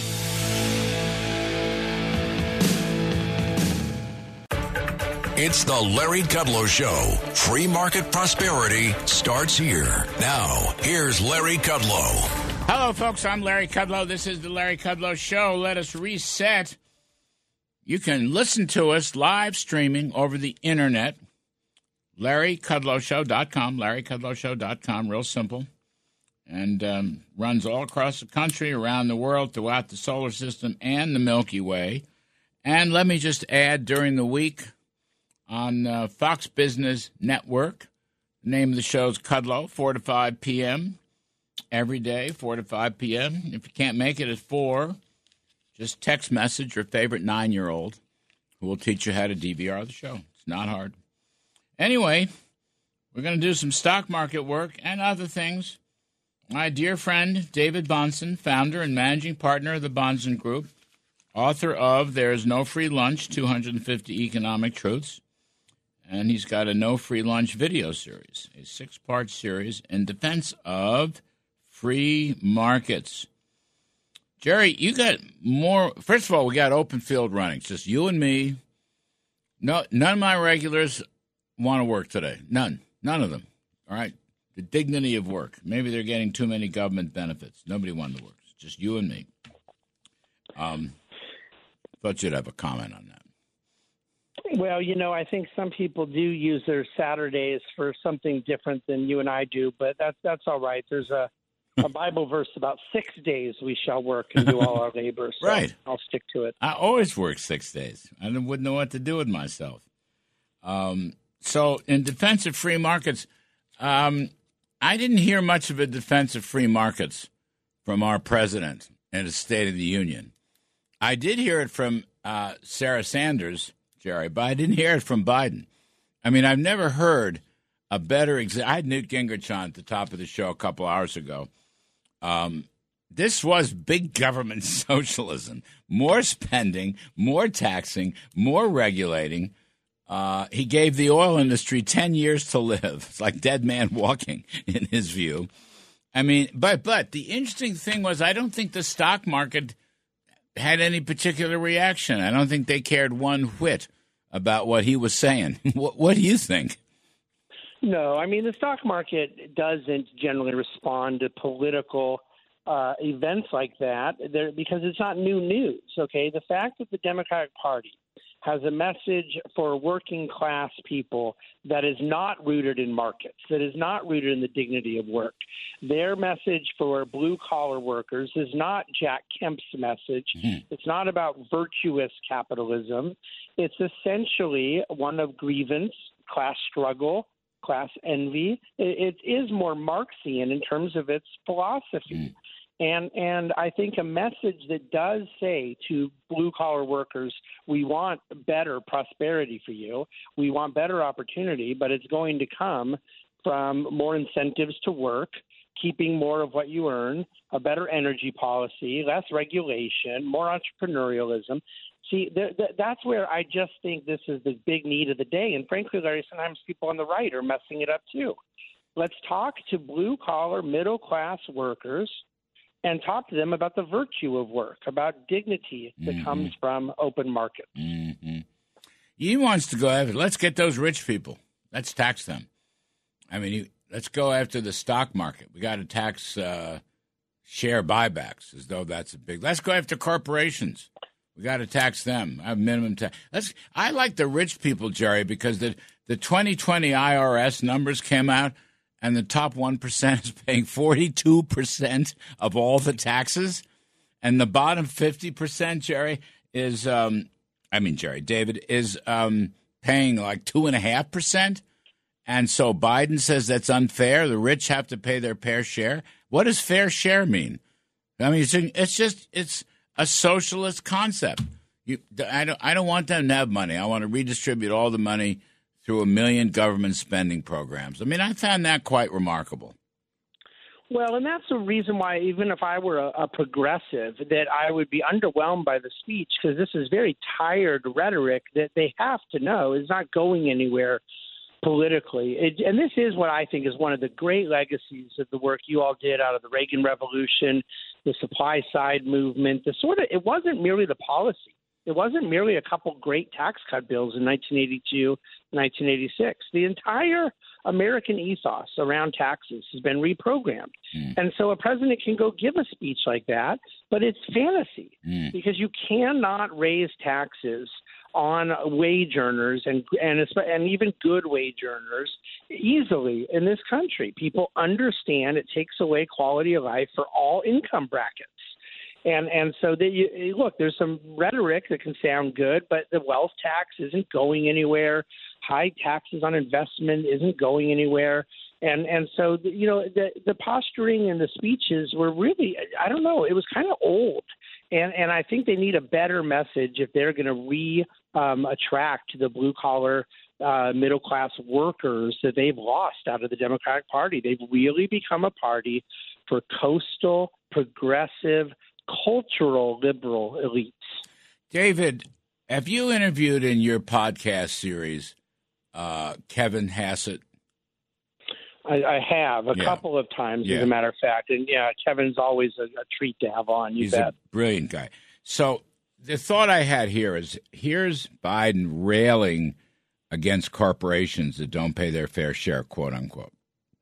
It's the Larry Kudlow Show. Free market prosperity starts here. Now, here's Larry Kudlow. Hello, folks. I'm Larry Kudlow. This is the Larry Kudlow Show. Let us reset. You can listen to us live streaming over the internet. Larry Kudlow Show dot com. Larry Kudlow Show dot com. Real simple. And um, runs all across the country, around the world, throughout the solar system and the Milky Way. And let me just add, during the week on uh, Fox Business Network, the name of the show is Kudlow, four to five p.m. every day, four to five p.m. If you can't make it at four, just text message your favorite nine-year-old who will teach you how to D V R the show. It's not hard. Anyway, we're going to do some stock market work and other things. My dear friend, David Bahnsen, founder and managing partner of the Bahnsen Group, author of There is No Free Lunch, two hundred fifty Economic Truths, and he's got a No Free Lunch video series, a six-part series in defense of free markets. Jerry, you got more. First of all, we got open field running. It's just you and me. No, none of my regulars want to work today. None. None of them. All right? The dignity of work. Maybe they're getting too many government benefits. Nobody wanted to work. It's just you and me. Um, thought you'd have a comment on that. Well, you know, I think some people do use their Saturdays for something different than you and I do, but that's that's all right. There's a, a Bible verse about six days we shall work and do all our labor. So right. I'll stick to it. I always work six days. I wouldn't know what to do with myself. Um, so in defense of free markets, um, I didn't hear much of a defense of free markets from our president in his State of the Union. I did hear it from uh, Sarah Sanders, Jerry, but I didn't hear it from Biden. I mean, I've never heard a better exa- I had Newt Gingrich on at the top of the show a couple hours ago. Um, this was big government socialism. More spending, more taxing, more regulating. Uh, he gave the oil industry ten years to live. It's like dead man walking, in his view. I mean, but but the interesting thing was I don't think the stock market had any particular reaction. I don't think they cared one whit about what he was saying. what, what do you think? No, I mean, the stock market doesn't generally respond to political uh, events like that there, because it's not new news, okay? The fact that the Democratic Party has a message for working class people that is not rooted in markets, that is not rooted in the dignity of work. Their message for blue-collar workers is not Jack Kemp's message. Mm-hmm. It's not about virtuous capitalism. It's essentially one of grievance, class struggle, class envy. It, it is more Marxian in terms of its philosophy. Mm. And and I think a message that does say to blue-collar workers, we want better prosperity for you, we want better opportunity, but it's going to come from more incentives to work, keeping more of what you earn, a better energy policy, less regulation, more entrepreneurialism. See, th- th- that's where I just think this is the big need of the day. And frankly, Larry, sometimes people on the right are messing it up too. Let's talk to blue-collar, middle-class workers and talk to them about the virtue of work, about dignity that mm-hmm. comes from open markets. Mm-hmm. He wants to go after, let's get those rich people. Let's tax them. I mean, he, let's go after the stock market. We got to tax uh, share buybacks as though that's a big. Let's go after corporations. We got to tax them. Have minimum tax. Let's. I like the rich people, Jerry, because the the twenty twenty I R S numbers came out. And the top one percent is paying forty-two percent of all the taxes. And the bottom fifty percent, Jerry, is, um, I mean, Jerry, David, is um, paying like two point five percent. And so Biden says that's unfair. The rich have to pay their fair share. What does fair share mean? I mean, it's, it's just, it's a socialist concept. You, I don't, I don't want them to have money. I want to redistribute all the money through a million government spending programs. I mean, I found that quite remarkable. Well, and that's the reason why, even if I were a, a progressive, that I would be underwhelmed by the speech, because this is very tired rhetoric that they have to know is not going anywhere politically. It, and this is what I think is one of the great legacies of the work you all did out of the Reagan Revolution, the supply side movement. The sort of it wasn't merely the policy. It wasn't merely a couple great tax cut bills in nineteen eighty-two, nineteen eighty-six. The entire American ethos around taxes has been reprogrammed. Mm. And so a president can go give a speech like that, but it's fantasy mm. because you cannot raise taxes on wage earners and and and even good wage earners easily in this country. People understand it takes away quality of life for all income brackets. And and so that you, look, there's some rhetoric that can sound good, but the wealth tax isn't going anywhere. High taxes on investment isn't going anywhere. And and so, you know, the, the posturing and the speeches were really, I don't know, it was kind of old. And and I think they need a better message if they're going to re um, attract the blue collar uh, middle class workers that they've lost out of the Democratic Party. They've really become a party for coastal, progressive, cultural liberal elites. David, have you interviewed in your podcast series uh, Kevin Hassett? I, I have a yeah. couple of times, yeah. as a matter of fact. And, yeah, Kevin's always a, a treat to have on. You He's bet. a brilliant guy. So the thought I had here is here's Biden railing against corporations that don't pay their fair share, quote unquote.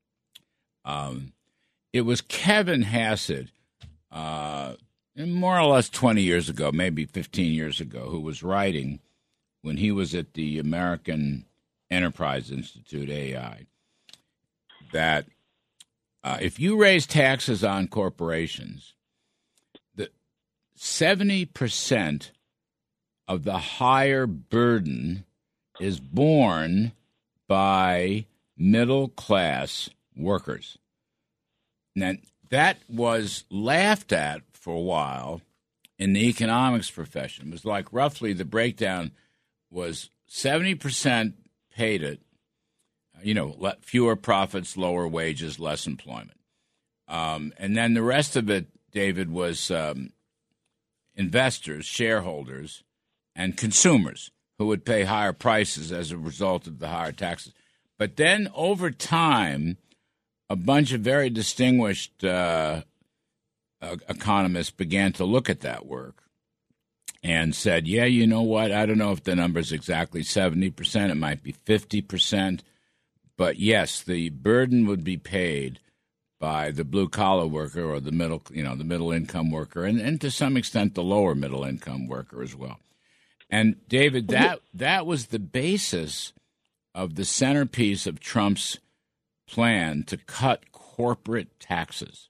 Um, it was Kevin Hassett, uh, more or less twenty years ago, maybe fifteen years ago, who was writing when he was at the American Enterprise Institute, A E I, that uh, if you raise taxes on corporations, the seventy percent of the higher burden is borne by middle-class workers. Now, that was laughed at for a while in the economics profession. It was like roughly the breakdown was seventy percent paid it, you know, fewer profits, lower wages, less employment. Um, and then the rest of it, David, was um, investors, shareholders, and consumers who would pay higher prices as a result of the higher taxes. But then over time, a bunch of very distinguished uh, uh, economists began to look at that work and said, yeah, you know what, I don't know if the number is exactly seventy percent. It might be fifty percent. But, yes, the burden would be paid by the blue-collar worker or the middle, you know, the middle-income worker, and, and to some extent the lower middle-income worker as well. And, David, that that was the basis of the centerpiece of Trump's plan to cut corporate taxes.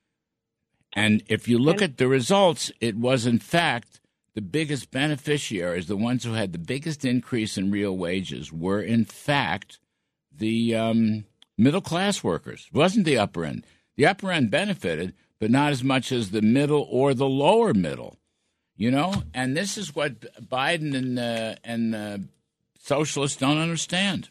And if you look at the results, it was, in fact, the biggest beneficiaries, the ones who had the biggest increase in real wages, were, in fact, the um, middle-class workers. It wasn't the upper end. The upper end benefited, but not as much as the middle or the lower middle, you know? And this is what Biden and, uh, and uh, socialists don't understand.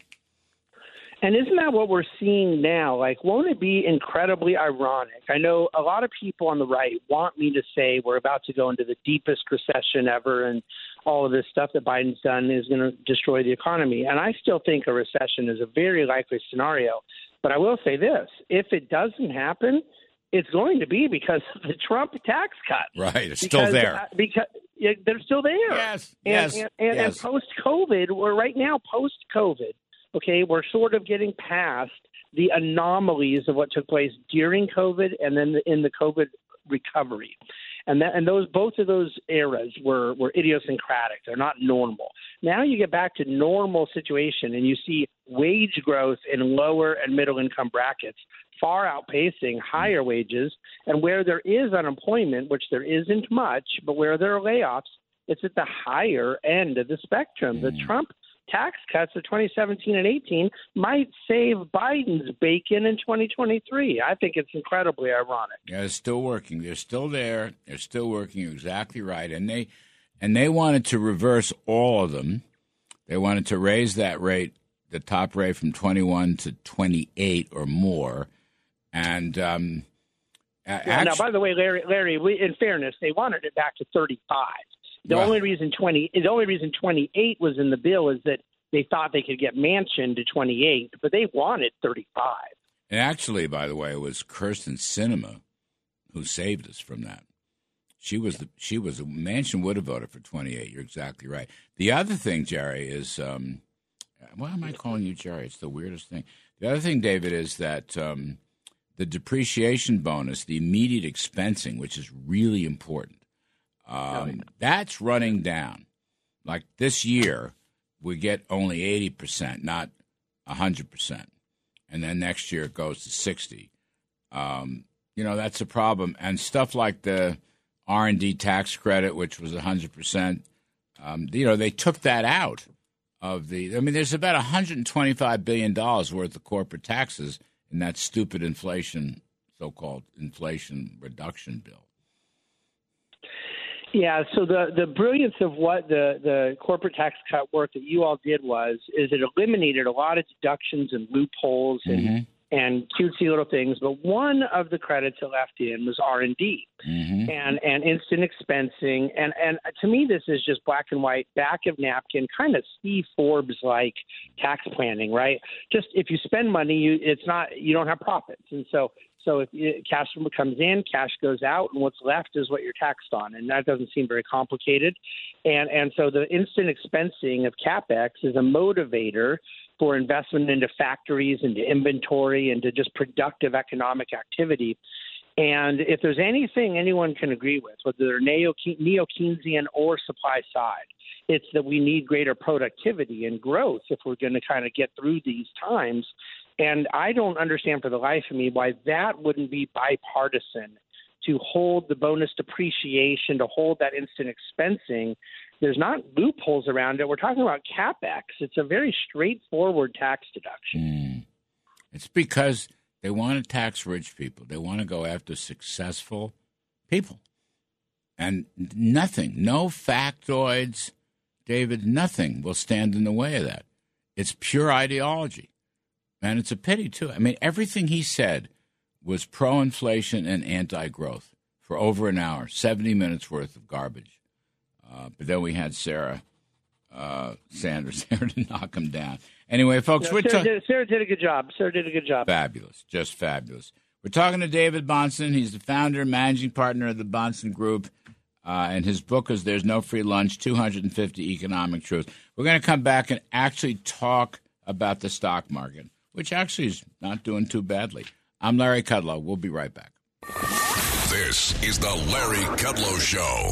And isn't that what we're seeing now? Like, won't it be incredibly ironic? I know a lot of people on the right want me to say we're about to go into the deepest recession ever and all of this stuff that Biden's done is going to destroy the economy. And I still think a recession is a very likely scenario. But I will say this, if it doesn't happen, it's going to be because of the Trump tax cut. Right, it's because, still there. Uh, because yeah, they're still there. Yes, and, yes, and, and, yes. and post-COVID, we're right now post-COVID, okay, we're sort of getting past the anomalies of what took place during COVID and then in the COVID recovery. And that, and those both of those eras were, were idiosyncratic. They're not normal. Now you get back to normal situation and you see wage growth in lower and middle income brackets far outpacing higher wages. And where there is unemployment, which there isn't much, but where there are layoffs, it's at the higher end of the spectrum. The Trump tax cuts of twenty seventeen and eighteen might save Biden's bacon in twenty twenty-three. I think it's incredibly ironic. Yeah, it's still working. They're still there. They're still working. You're exactly right. And they and they wanted to reverse all of them. They wanted to raise that rate, the top rate, from twenty-one to twenty-eight or more. And um, yeah, actually, now, by the way, Larry, Larry, we, in fairness, they wanted it back to thirty-five. The well, only reason twenty, the only reason twenty-eight was in the bill is that they thought they could get Manchin to twenty-eight, but they wanted thirty-five. And actually, by the way, it was Kirsten Sinema who saved us from that. She was the she was a Manchin would have voted for twenty-eight. You're exactly right. The other thing, Jerry, is um, Why am I calling you Jerry? It's the weirdest thing. The other thing, David, is that um, the depreciation bonus, the immediate expensing, which is really important, um, that's running down. Like this year, we get only eighty percent, not one hundred percent. And then next year it goes to sixty. Um, you know, that's a problem. And stuff like the R and D tax credit, which was one hundred percent, um, you know, they took that out of the – I mean, there's about one hundred twenty-five billion dollars worth of corporate taxes in that stupid inflation, so-called inflation reduction bill. Yeah, so the, the brilliance of what the, the corporate tax cut work that you all did was is it eliminated a lot of deductions and loopholes and mm-hmm. and cutesy little things, but one of the credits it left in was R and D mm-hmm. and and instant expensing, and and to me this is just black and white, back of napkin, kind of Steve Forbes like tax planning, right? Just if you spend money, you it's not you don't have profits, and so. So if it, cash comes in, cash goes out, and what's left is what you're taxed on, and that doesn't seem very complicated. And and so the instant expensing of CapEx is a motivator for investment into factories, into inventory, into just productive economic activity. And if there's anything anyone can agree with, whether they're neo-Keynesian or supply side, it's that we need greater productivity and growth if we're going to kind of get through these times. And I don't understand for the life of me why that wouldn't be bipartisan to hold the bonus depreciation, to hold that instant expensing. There's not loopholes around it. We're talking about CapEx. It's a very straightforward tax deduction. Mm. It's because they want to tax rich people. They want to go after successful people. And nothing, no factoids, David, nothing will stand in the way of that. It's pure ideology. And it's a pity, too. I mean, everything he said was pro-inflation and anti-growth for over an hour, seventy minutes worth of garbage. Uh, but then we had Sarah uh, Sanders there to knock him down. Anyway, folks, no, we're Sarah, talking. did, Sarah did a good job. Sarah did a good job. Fabulous, just fabulous. We're talking to David Bahnsen. He's the founder and managing partner of the Bahnsen Group. Uh, and his book is There's No Free Lunch, two hundred fifty Economic Truths. We're going to come back and actually talk about the stock market, which actually is not doing too badly. I'm Larry Kudlow. We'll be right back. This is the Larry Kudlow Show.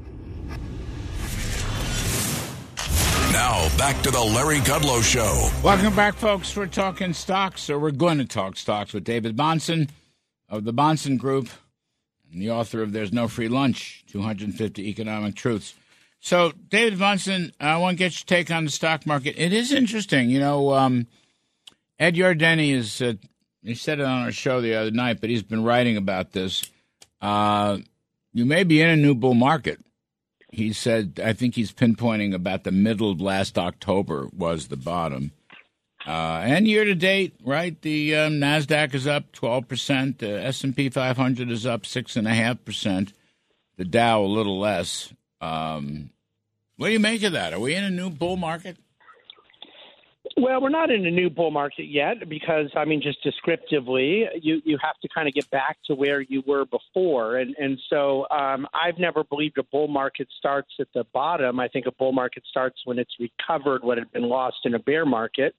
Now, back to the Larry Kudlow Show. Welcome back, folks. We're talking stocks, or we're going to talk stocks with David Bahnsen of the Bahnsen Group and the author of There's No Free Lunch, two hundred fifty Economic Truths. So, David Bahnsen, I want to get your take on the stock market. It is interesting. You know, um, Ed Yardeni is, uh, he said it on our show the other night, but he's been writing about this. Uh, you may be in a new bull market. He said, I think he's pinpointing about the middle of last October was the bottom. Uh, and year to date, right, the um, NASDAQ is up twelve percent. The S and P five hundred is up six point five percent. The Dow a little less. Um, what do you make of that? Are we in a new bull market? Well, we're not in a new bull market yet because, I mean, just descriptively, you, you have to kind of get back to where you were before. And, and so um, I've never believed a bull market starts at the bottom. I think a bull market starts when it's recovered what had been lost in a bear market.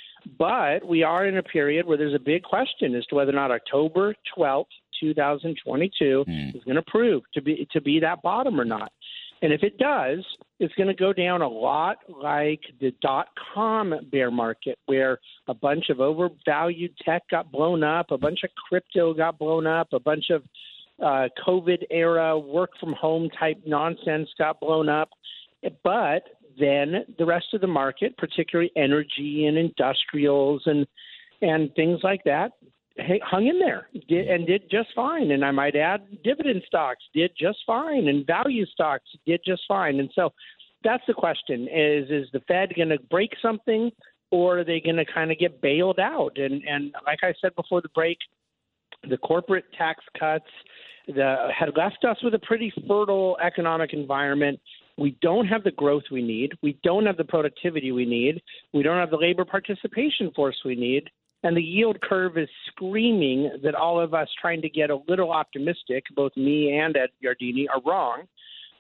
But we are in a period where there's a big question as to whether or not October twelfth, twenty twenty-two mm. is going to prove to be to be that bottom or not. And if it does, it's going to go down a lot like the dot-com bear market, where a bunch of overvalued tech got blown up, a bunch of crypto got blown up, a bunch of uh, COVID-era work-from-home type nonsense got blown up. But then the rest of the market, particularly energy and industrials and and things like that, hung in there did, and did just fine. And I might add, dividend stocks did just fine, and value stocks did just fine. And so that's the question: is is the Fed going to break something, or are they going to kind of get bailed out? And and like I said before the break, the corporate tax cuts the, had left us with a pretty fertile economic environment. We don't have the growth we need. We don't have the productivity we need. We don't have the labor participation force we need. And the yield curve is screaming that all of us trying to get a little optimistic, both me and Ed Yardeni, are wrong.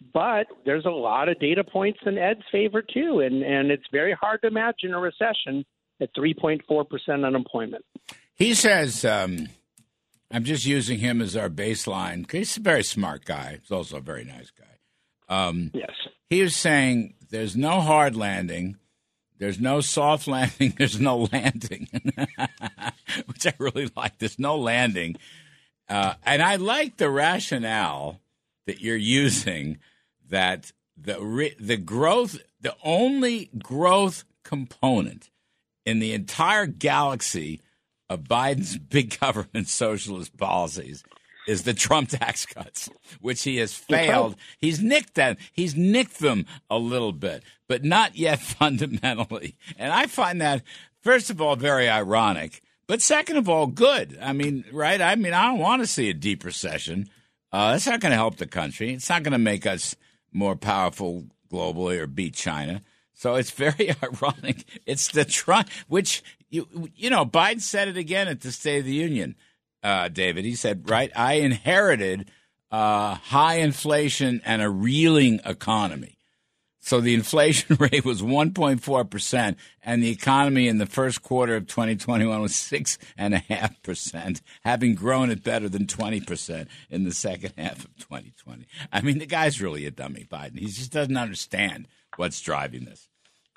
But there's a lot of data points in Ed's favor, too. And, and it's very hard to imagine a recession at three point four percent unemployment. He says, um, I'm just using him as our baseline. He's a very smart guy. He's also a very nice guy. Um, yes. He was saying there's no hard landing. There's no soft landing. There's no landing, which I really like. There's no landing. Uh, and I like the rationale that you're using that the re- the growth, the only growth component in the entire galaxy of Biden's big government socialist policies is the Trump tax cuts, which he has failed. He's nicked them. He's nicked them a little bit, but not yet fundamentally. And I find that, first of all, very ironic, but second of all, good. I mean, right? I mean, I don't want to see a deep recession. Uh, that's not going to help the country. It's not going to make us more powerful globally or beat China. So it's very ironic. It's the Trump, which, you, you know, Biden said it again at the State of the Union. Uh, David, he said, right, I inherited uh, high inflation and a reeling economy. So the inflation rate was one point four percent, and the economy in the first quarter of twenty twenty-one was six point five percent, having grown at better than twenty percent in the second half of twenty twenty. I mean, the guy's really a dummy, Biden. He just doesn't understand what's driving this.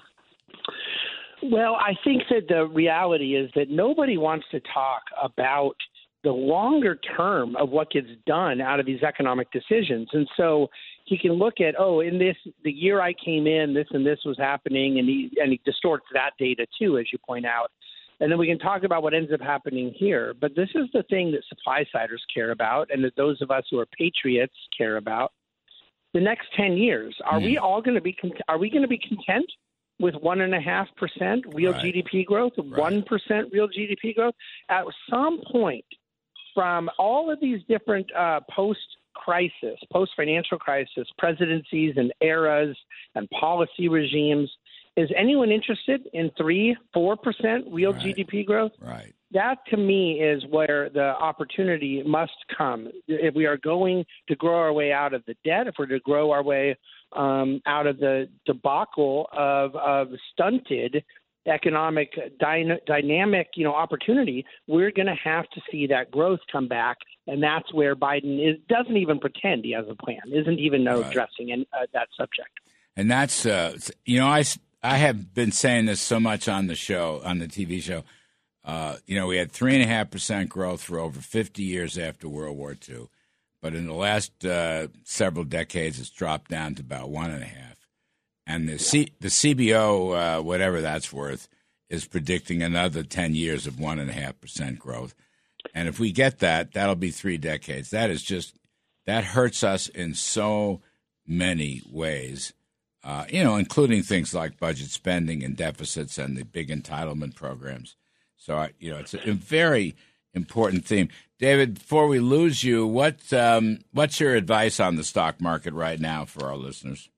Well, I think that the reality is that nobody wants to talk about the longer term of what gets done out of these economic decisions. And so he can look at, oh, in this, the year I came in, this and this was happening, and he, and he distorts that data too, as you point out. And then we can talk about what ends up happening here. But this is the thing that supply-siders care about, and that those of us who are patriots care about. The next ten years, are mm. we all going to be, are we going to be content with one and a half percent real right. G D P growth, one right. percent real G D P growth? At some point, from all of these different uh, post-crisis, post-financial crisis, presidencies and eras and policy regimes, is anyone interested in three, four percent real right. G D P growth? Right. That, to me, is where the opportunity must come. If we are going to grow our way out of the debt, if we're to grow our way um, out of the debacle of, of stunted economic dyna- dynamic, you know, opportunity, we're going to have to see that growth come back, and that's where Biden is doesn't even pretend he has a plan, isn't even no right. addressing in, uh, that subject. And that's, uh, you know, I, I have been saying this so much on the show, on the T V show. Uh, you know, we had three and a half percent growth for over fifty years after World War Two, but in the last uh, several decades, it's dropped down to about one and a half. And the C, the C B O, uh, whatever that's worth, is predicting another ten years of one and a half percent growth. And if we get that, that'll be three decades. That is just that hurts us in so many ways, uh, you know, including things like budget spending and deficits and the big entitlement programs. So, I, you know, it's a, a very important theme. David, before we lose you, what um, what's your advice on the stock market right now for our listeners?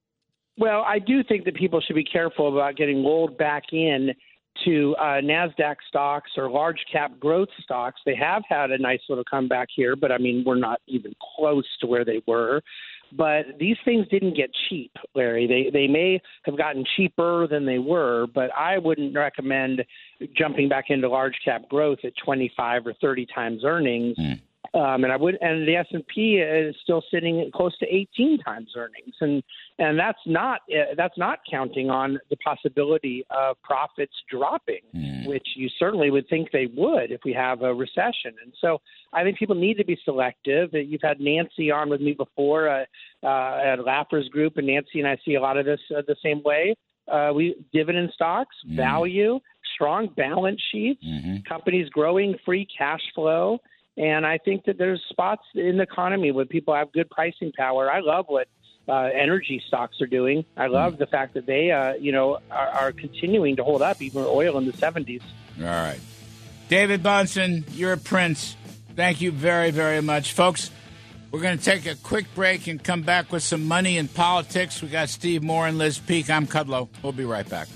Well, I do think that people should be careful about getting rolled back in to uh, NASDAQ stocks or large cap growth stocks. They have had a nice little comeback here, but I mean, we're not even close to where they were. But these things didn't get cheap, Larry. They they may have gotten cheaper than they were, but I wouldn't recommend jumping back into large cap growth at twenty-five or thirty times earnings. Mm. Um, and I would, and the S and P is still sitting at close to eighteen times earnings, and and that's not uh, that's not counting on the possibility of profits dropping, mm. which you certainly would think they would if we have a recession. And so I think people need to be selective. You've had Nancy on with me before uh, uh, at Laffer's group, and Nancy and I see a lot of this uh, the same way. Uh, we dividend stocks, mm. value, strong balance sheets, mm-hmm. companies growing free cash flow. And I think that there's spots in the economy where people have good pricing power. I love what uh, energy stocks are doing. I love mm. the fact that they, uh, you know, are, are continuing to hold up, even oil in the seventies. All right. David Bahnsen, you're a prince. Thank you very, very much. Folks, we're going to take a quick break and come back with some money and politics. We got Steve Moore and Liz Peek. I'm Kudlow. We'll be right back.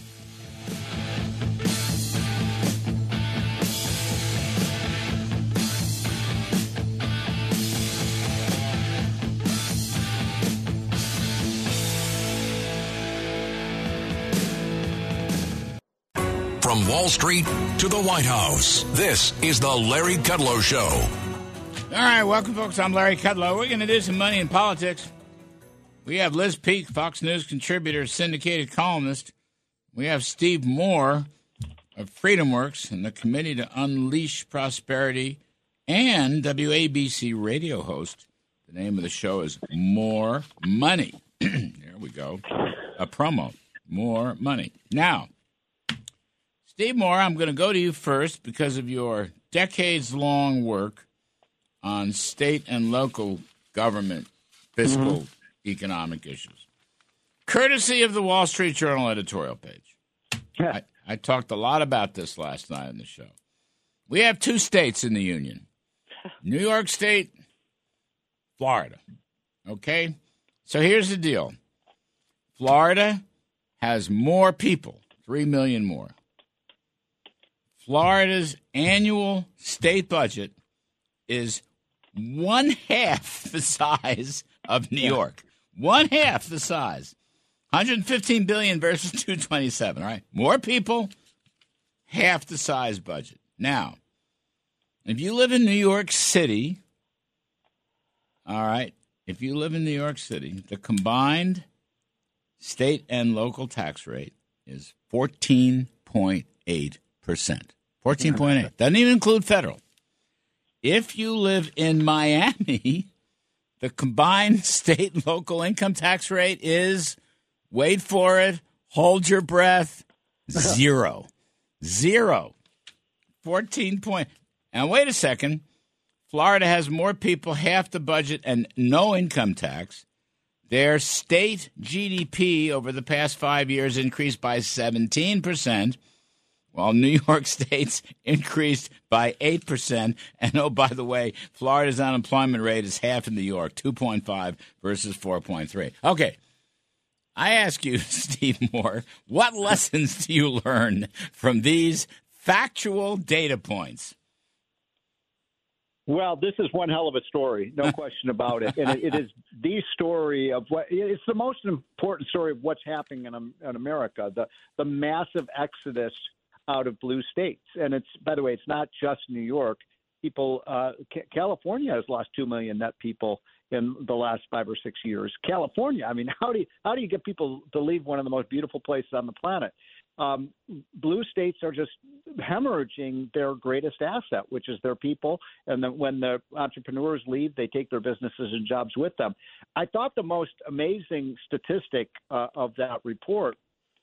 From Wall Street to the White House, this is the Larry Kudlow Show. All right, welcome, folks. I'm Larry Kudlow. We're going to do some money in politics. We have Liz Peek, Fox News contributor, syndicated columnist. We have Steve Moore of FreedomWorks and the Committee to Unleash Prosperity, and W A B C radio host. The name of the show is More Money. There we go. A promo. More Money. Now, Steve Moore, I'm going to go to you first because of your decades-long work on state and local government fiscal mm-hmm. economic issues. Courtesy of the Wall Street Journal editorial page. I, I talked a lot about this last night on the show. We have two states in the union, New York State, Florida. Okay? So here's the deal. Florida has more people, three million more. Florida's annual state budget is one half the size of New York. One half the size. one hundred fifteen billion dollars versus two hundred twenty-seven, all right? More people, half the size budget. Now, if you live in New York City, all right, if you live in New York City, the combined state and local tax rate is fourteen point eight percent. fourteen point eight. Doesn't even include federal. If you live in Miami, the combined state and local income tax rate is, wait for it, hold your breath, zero. Zero. fourteen point. And wait a second. Florida has more people, half the budget, and no income tax. Their state G D P over the past five years increased by seventeen percent, while New York State's increased by eight percent. And, oh, by the way, Florida's unemployment rate is half in New York, two point five versus four point three. Okay. I ask you, Steve Moore, what lessons do you learn from these factual data points? Well, this is one hell of a story, no question about it. And it, it is the story of what – it's the most important story of what's happening in, in America, the, the massive exodus out of blue states. And it's – by the way, it's not just New York. People uh, – California has lost two million net people in the last five or six years. California, I mean, how do you, how do you get people to leave one of the most beautiful places on the planet? Um, blue states are just hemorrhaging their greatest asset, which is their people. And then when the entrepreneurs leave, they take their businesses and jobs with them. I thought the most amazing statistic uh, of that report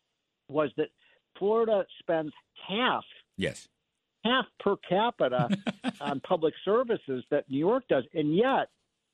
was that Florida spends half, yes, half per capita on public services that New York does. And yet,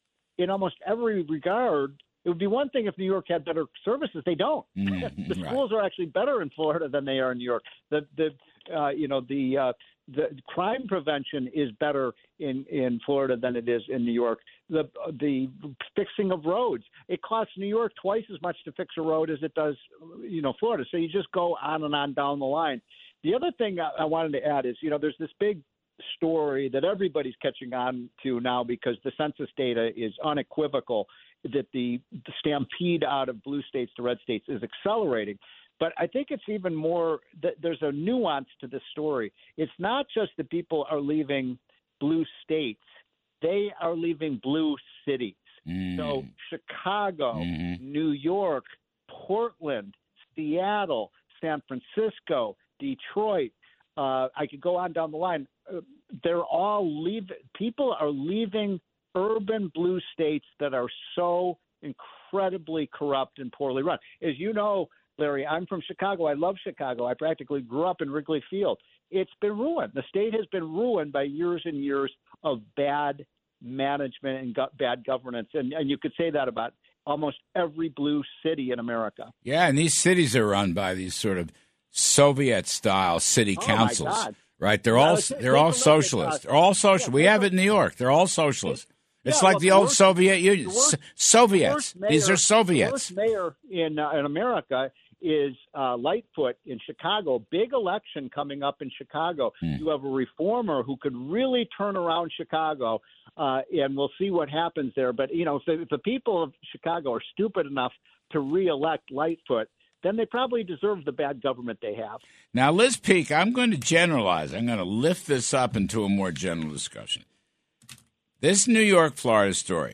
in almost every regard, it would be one thing if New York had better services. They don't. Mm, the schools right. are actually better in Florida than they are in New York. The the uh, you know the uh, the crime prevention is better in, in Florida than it is in New York. The the fixing of roads, it costs New York twice as much to fix a road as it does you know Florida. So you just go on and on down the line. The other thing I, I wanted to add is you know there's this big story that everybody's catching on to now because the census data is unequivocal that the, the stampede out of blue states to red states is accelerating. But I think it's even more that there's a nuance to this story. It's not just that people are leaving blue states. They are leaving blue cities. Mm. So Chicago, mm-hmm. New York, Portland, Seattle, San Francisco, Detroit, uh, I could go on down the line. Uh, they're all leaving. People are leaving urban blue states that are so incredibly corrupt and poorly run. As you know, Larry, I'm from Chicago. I love Chicago. I practically grew up in Wrigley Field. It's been ruined. The state has been ruined by years and years of bad management and go- bad governance. And, and you could say that about almost every blue city in America. Yeah, and these cities are run by these sort of Soviet-style city oh councils. My God. Right? They're all they're all socialist. They're all social. We have it in New York. They're all socialist. It's yeah, like well, the old worst, Soviet Union. Worst, Soviets. The mayor, These are Soviets. The worst mayor in uh, in America is uh, Lightfoot in Chicago. Big election coming up in Chicago. Hmm. You have a reformer who could really turn around Chicago, uh, and we'll see what happens there. But you know, if the, if the people of Chicago are stupid enough to reelect Lightfoot, then they probably deserve the bad government they have. Now, Liz Peek, I'm going to generalize. I'm going to lift this up into a more general discussion. This New York, Florida story,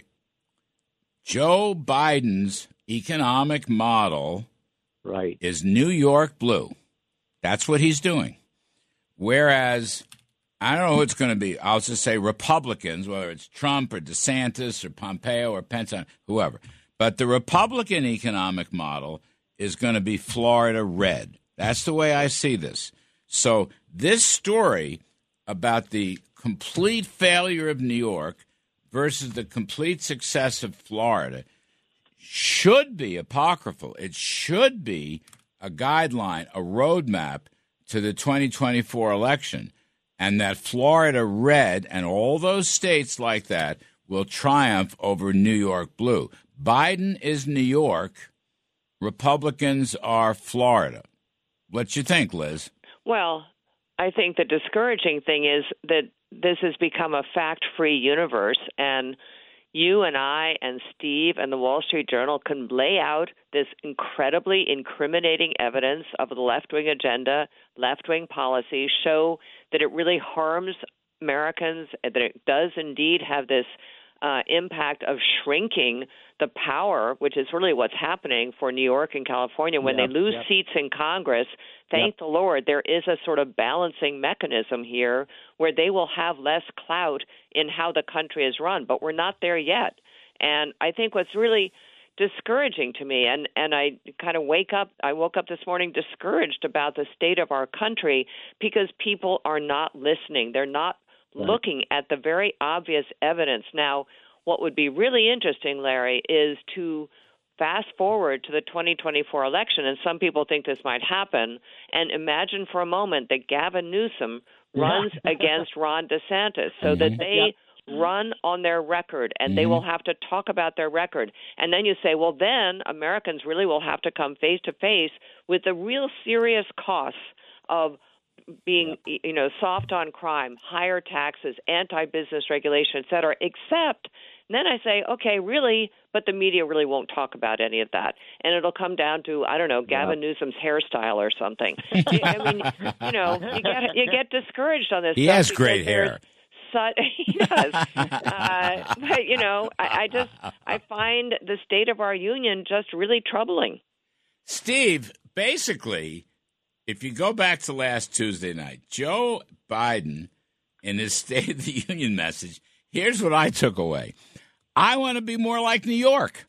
Joe Biden's economic model right. is New York blue. That's what he's doing. Whereas, I don't know who it's going to be. I'll just say Republicans, whether it's Trump or DeSantis or Pompeo or Pence, whoever. But the Republican economic model is going to be Florida red. That's the way I see this. So this story about the complete failure of New York versus the complete success of Florida should be apocryphal. It should be a guideline, a roadmap to the twenty twenty-four election, and that Florida red and all those states like that will triumph over New York blue. Biden is New York. Republicans are Florida. What you think, Liz? Well, I think the discouraging thing is that this has become a fact-free universe, and you and I and Steve and the Wall Street Journal can lay out this incredibly incriminating evidence of the left-wing agenda, left-wing policy, show that it really harms Americans, that it does indeed have this uh, impact of shrinking the power, which is really what's happening for New York and California. When yep, they lose yep. seats in Congress, thank yep. the Lord, there is a sort of balancing mechanism here where they will have less clout in how the country is run. But we're not there yet. And I think what's really discouraging to me, and, and I kind of wake up, I woke up this morning discouraged about the state of our country because people are not listening. They're not right. looking at the very obvious evidence. Now, what would be really interesting, Larry, is to fast forward to the twenty twenty-four election, and some people think this might happen, and imagine for a moment that Gavin Newsom runs against Ron DeSantis so mm-hmm. that they yep. run on their record, and mm-hmm. they will have to talk about their record. And then you say, well, then Americans really will have to come face to face with the real serious costs of being, you know, soft on crime, higher taxes, anti-business regulation, et cetera, except then I say, okay, really, but the media really won't talk about any of that. And it'll come down to, I don't know, Gavin yeah. Newsom's hairstyle or something. I mean, you know, you get you get discouraged on this he stuff. Has great hair. Such, he does. uh, but, you know, I, I just, I find the state of our union just really troubling. Steve, basically, if you go back to last Tuesday night, Joe Biden, in his State of the Union message, here's what I took away. I want to be more like New York.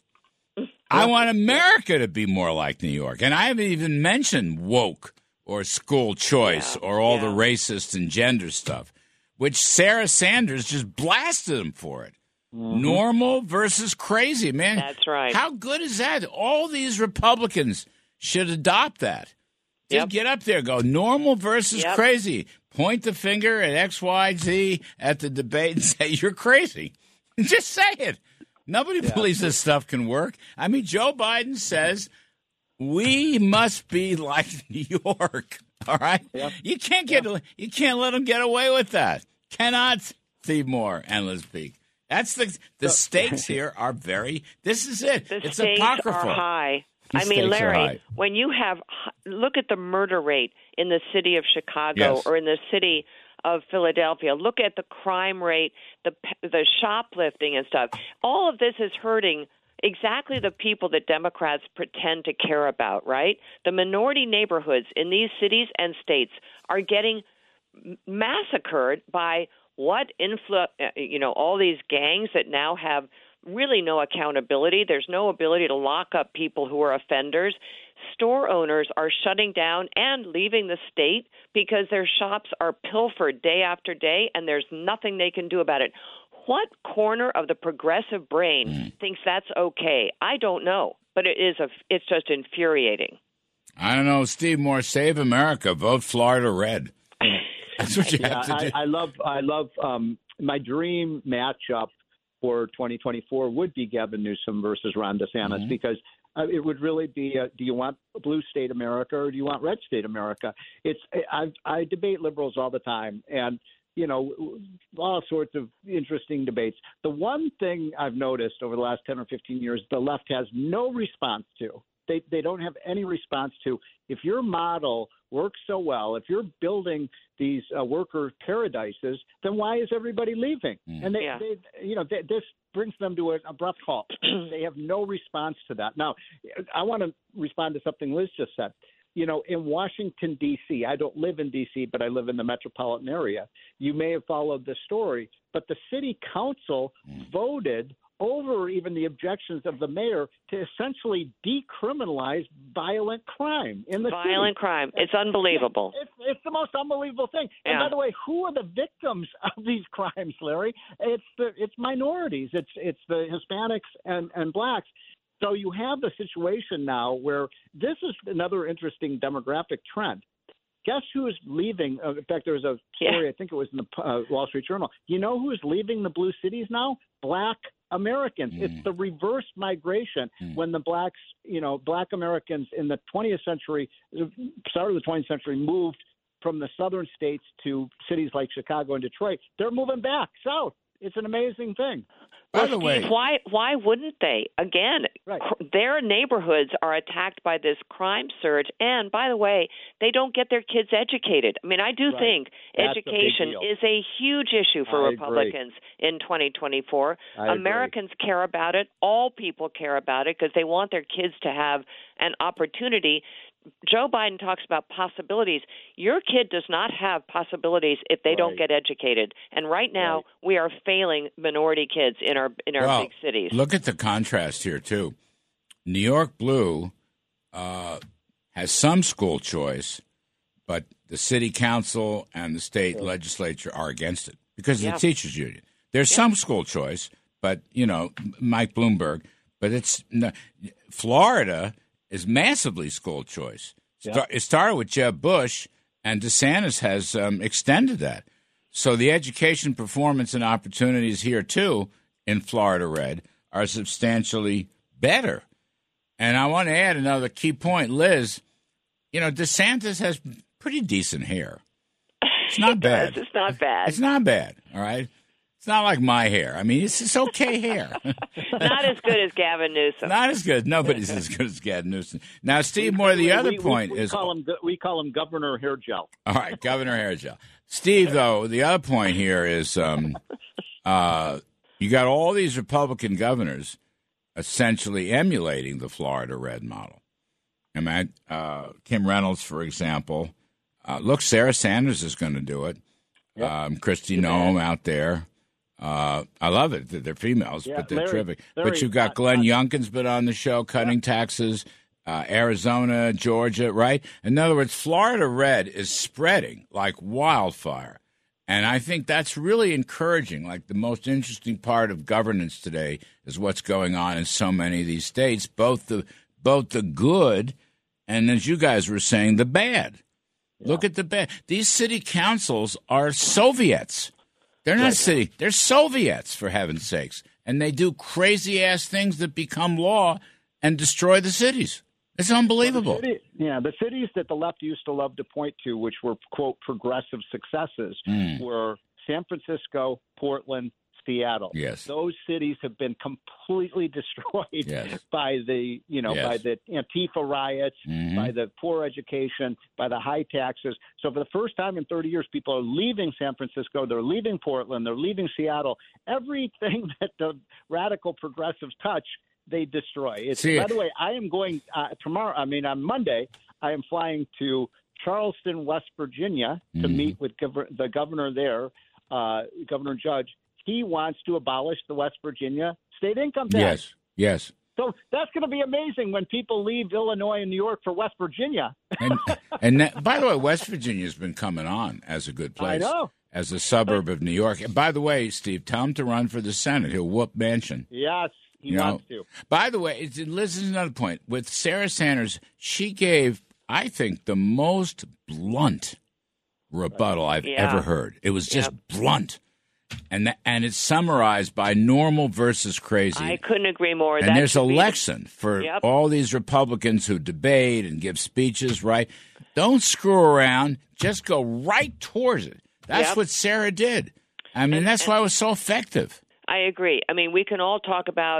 I want America to be more like New York. And I haven't even mentioned woke or school choice yeah, or all yeah. the racist and gender stuff, which Sarah Sanders just blasted him for it. Mm-hmm. Normal versus crazy, man. That's right. How good is that? All these Republicans should adopt that. Just yep. get up there, go normal versus yep. crazy. Point the finger at X Y Z at the debate and say, you're crazy. Just say it. Nobody yeah. believes this stuff can work. I mean, Joe Biden says we must be like New York. All right? Yep. You can't get yep. you can't let them get away with that. Cannot, Steve Moore and Liz Peek. That's the the so, stakes here are very this is it. The it's stakes apocryphal. Are high. The I mean, Larry, high. when you have look at the murder rate in the city of Chicago yes. or in the city of Philadelphia, look at the crime rate, the the shoplifting and stuff. All of this is hurting exactly the people that Democrats pretend to care about, right? The minority neighborhoods in these cities and states are getting massacred by what influ- you know, all these gangs that now have really no accountability. There's no ability to lock up people who are offenders. Store owners are shutting down and leaving the state because their shops are pilfered day after day, and there's nothing they can do about it. What corner of the progressive brain mm. thinks that's okay? I don't know, but it is a, it's just infuriating. I don't know, Steve Moore. Save America. Vote Florida red. That's what you yeah, have to do. I, I love. I love um, my dream matchup for twenty twenty-four would be Gavin Newsom versus Ron DeSantis mm-hmm. because uh, it would really be, uh, do you want blue state America or do you want red state America? It's I, I debate liberals all the time, and you know, all sorts of interesting debates. The one thing I've noticed over the last ten or fifteen years, the left has no response to they, they don't have any response to. If your model works so well, if you're building these uh, worker paradises, then why is everybody leaving? Mm. And they, yeah. they, you know, they, this brings them to an abrupt halt. They have no response to that. Now, I want to respond to something Liz just said. You know, in Washington, D C, I don't live in D C, but I live in the metropolitan area. You may have followed this story, but the city council mm. voted over even the objections of the mayor to essentially decriminalize violent crime in the city. Violent crime. It's unbelievable. It's, it's the most unbelievable thing. Yeah. And by the way, who are the victims of these crimes, Larry? It's the it's minorities. It's it's the Hispanics and, and blacks. So you have the situation now where this is another interesting demographic trend. Guess who is leaving? Uh, in fact, there was a story, yeah. I think it was in the uh, Wall Street Journal. You know who is leaving the blue cities now? Black Americans. Mm. It's the reverse migration mm. when the blacks, you know, black Americans in the twentieth century, start of the twentieth century, moved from the southern states to cities like Chicago and Detroit. They're moving back south. It's an amazing thing. By well, the Steve, way, why why wouldn't they? Again, right. cr- their neighborhoods are attacked by this crime surge, and by the way, they don't get their kids educated. I mean, I do right. think That's education a is a huge issue for I Republicans agree. in twenty twenty-four. I Americans agree. care about it. All people care about it because they want their kids to have an opportunity. Joe Biden talks about possibilities. Your kid does not have possibilities if they right. don't get educated. And right now, right. we are failing minority kids in our in our well, big cities. Look at the contrast here, too. New York Blue uh, has some school choice, but the city council and the state sure. legislature are against it because yeah. of the teachers union. There's yeah. some school choice, but, you know, Mike Bloomberg, but it's no, Florida is massively school choice. Yeah. It started with Jeb Bush, and DeSantis has um, extended that. So the education performance and opportunities here, too, in Florida Red, are substantially better. And I want to add another key point. Liz, you know, DeSantis has pretty decent hair. It's not bad. Does. It's not bad. It's not bad, all right? It's not like my hair. I mean, it's, it's okay hair. Not as good as Gavin Newsom. Not as good. Nobody's as good as Gavin Newsom. Now, Steve Moore, the we, other we, point we, we is... Call him, we call him Governor Hair Gel. All right, Governor Hair Gel. Steve, though, the other point here is um, uh, you got all these Republican governors essentially emulating the Florida Red model. I mean, uh, Kim Reynolds, for example. Uh, look, Sarah Sanders is going to do it. Yep. Um, Kristi Noem out there. Uh, I love it that they're females, yeah, but they're Larry, terrific. Larry, but you've got not, Glenn not, Youngkin's been on the show, cutting yeah. taxes, uh, Arizona, Georgia, right? In other words, Florida Red is spreading like wildfire. And I think that's really encouraging. Like the most interesting part of governance today is what's going on in so many of these states, both the both the good and, as you guys were saying, the bad. Yeah. Look at the bad. These city councils are Soviets. They're not right. city. They're Soviets, for heaven's sakes. And they do crazy-ass things that become law and destroy the cities. It's unbelievable. Well, the city, yeah, the cities that the left used to love to point to, which were, quote, progressive successes, mm. were San Francisco, Portland, Seattle. Yes. Those cities have been completely destroyed yes. by the, you know, yes. by the Antifa riots, mm-hmm. by the poor education, by the high taxes. So for the first time in thirty years, people are leaving San Francisco, they're leaving Portland, they're leaving Seattle. Everything that the radical progressives touch, they destroy. It's, See, by the way, I am going uh, tomorrow. I mean, on Monday, I am flying to Charleston, West Virginia, to mm-hmm. meet with gov- the governor there, uh, Governor Judge. He wants to abolish the West Virginia state income tax. Yes, yes. So that's going to be amazing when people leave Illinois and New York for West Virginia. and and that, by the way, West Virginia's been coming on as a good place. I know. As a suburb of New York. And by the way, Steve, tell him to run for the Senate. He'll whoop Manchin. Yes, he you wants know? to. By the way, this is another point. With Sarah Sanders, she gave, I think, the most blunt rebuttal I've yeah. ever heard. It was just yep. blunt. And th- and it's summarized by normal versus crazy. I couldn't agree more. And that there's a the... lesson for yep. all these Republicans who debate and give speeches, right? Don't screw around. Just go right towards it. That's yep. what Sarah did. I mean, and, that's and why it was so effective. I agree. I mean, we can all talk about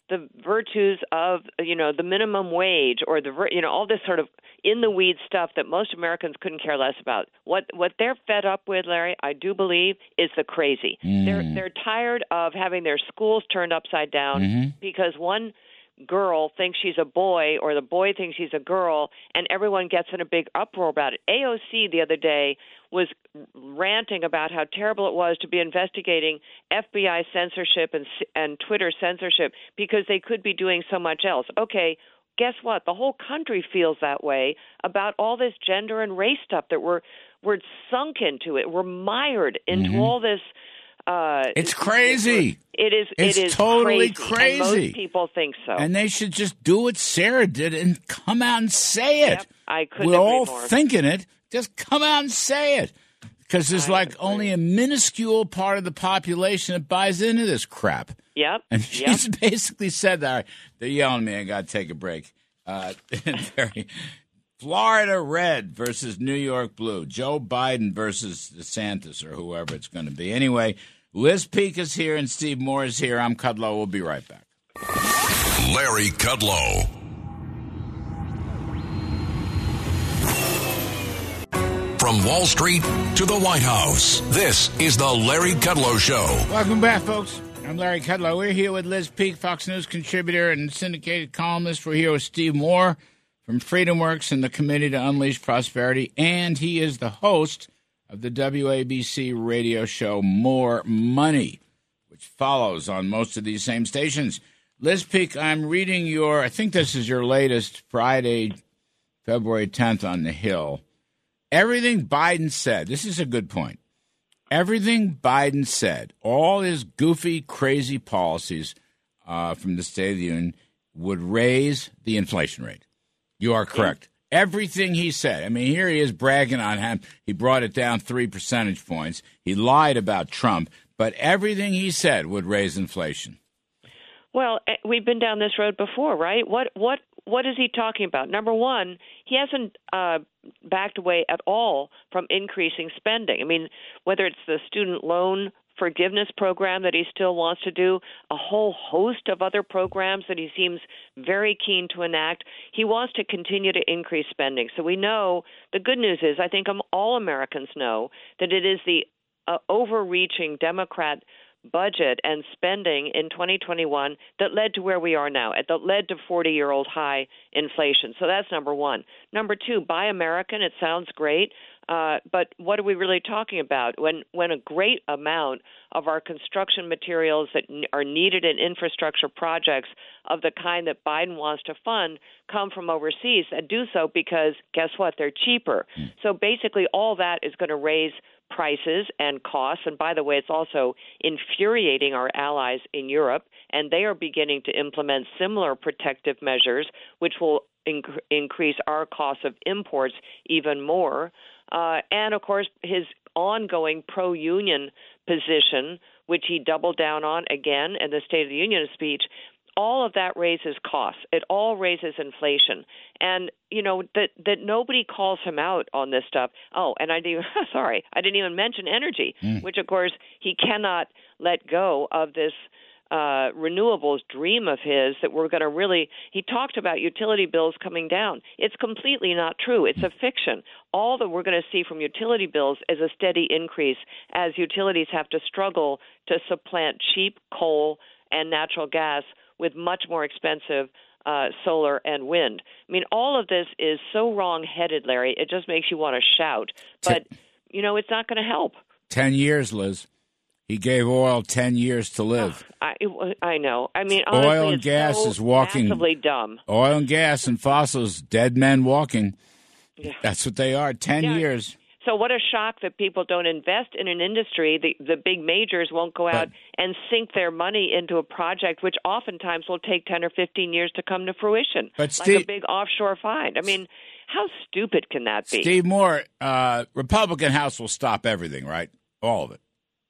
the virtues of, you know, the minimum wage or the, you know, all this sort of in the weeds stuff that most Americans couldn't care less about. What what they're fed up with, Larry, I do believe, is the crazy. Mm. They're they're tired of having their schools turned upside down mm-hmm. because one girl thinks she's a boy or the boy thinks she's a girl, and everyone gets in a big uproar about it. A O C the other day was ranting about how terrible it was to be investigating F B I censorship and and Twitter censorship because they could be doing so much else. Okay, guess what? The whole country feels that way about all this gender and race stuff that we're we're sunk into it. We're mired into mm-hmm. all this. Uh, it's crazy. It is. It's it is totally crazy. crazy. And most people think so. And they should just do what Sarah did and come out and say it. Yep, I couldn't We're agree all more. thinking it. Just come out and say it. Because there's I like agree. only a minuscule part of the population that buys into this crap. Yep. And she's yep. basically said that. All right, they're yelling at me. I got to take a break. Uh, Florida red versus New York blue. Joe Biden versus DeSantis or whoever it's going to be. Anyway, Liz Peek is here and Steve Moore is here. I'm Kudlow. We'll be right back. Larry Kudlow. From Wall Street to the White House, this is the Larry Kudlow Show. Welcome back, folks. I'm Larry Kudlow. We're here with Liz Peek, Fox News contributor and syndicated columnist. We're here with Steve Moore from FreedomWorks and the Committee to Unleash Prosperity, and he is the host of the W A B C radio show More Money, which follows on most of these same stations. Liz Peek, I'm reading your, I think this is your latest, Friday, February tenth on the Hill. Everything Biden said, this is a good point. Everything Biden said, all his goofy, crazy policies uh, from the State of the Union would raise the inflation rate. You are correct. Everything he said. I mean, here he is bragging on him. He brought it down three percentage points. He lied about Trump. But everything he said would raise inflation. Well, we've been down this road before, right? What what what is he talking about? Number one, he hasn't uh, backed away at all from increasing spending. I mean, whether it's the student loan forgiveness program that he still wants to do, a whole host of other programs that he seems very keen to enact. He wants to continue to increase spending. So we know the good news is I think all Americans know that it is the uh, overreaching Democrat budget and spending in twenty twenty-one that led to where we are now, that led to forty-year-old high inflation. So that's number one. Number two, Buy American. It sounds great, uh, but what are we really talking about? When when a great amount of our construction materials that n- are needed in infrastructure projects of the kind that Biden wants to fund come from overseas, and do so because, guess what, they're cheaper. So basically all that is going to raise prices and costs. And by the way, it's also infuriating our allies in Europe, and they are beginning to implement similar protective measures, which will inc- increase our cost of imports even more. Uh, and, of course, his ongoing pro-union position, which he doubled down on again in the State of the Union speech, all of that raises costs. It all raises inflation. And, you know, that that nobody calls him out on this stuff. Oh, and I didn't, sorry, I didn't even mention energy, mm. which, of course, he cannot let go of this uh, renewables dream of his that we're going to really – he talked about utility bills coming down. It's completely not true. It's a fiction. All that we're going to see from utility bills is a steady increase as utilities have to struggle to supplant cheap coal and natural gas with much more expensive uh, solar and wind. I mean, all of this is so wrong-headed, Larry. It just makes you want to shout. But, you know, it's not going to help. Ten years, Liz. He gave oil ten years to live. Oh, I, I know. I mean, honestly, oil and it's gas so is walking. Massively dumb. Oil and gas and fossils, dead men walking. Yeah. That's what they are. Ten yeah. years. So what a shock that people don't invest in an industry. The, the big majors won't go out but, and sink their money into a project, which oftentimes will take ten or fifteen years to come to fruition, but like Steve, a big offshore find. I mean, how stupid can that be? Steve Moore, uh, Republican House will stop everything, right? All of it.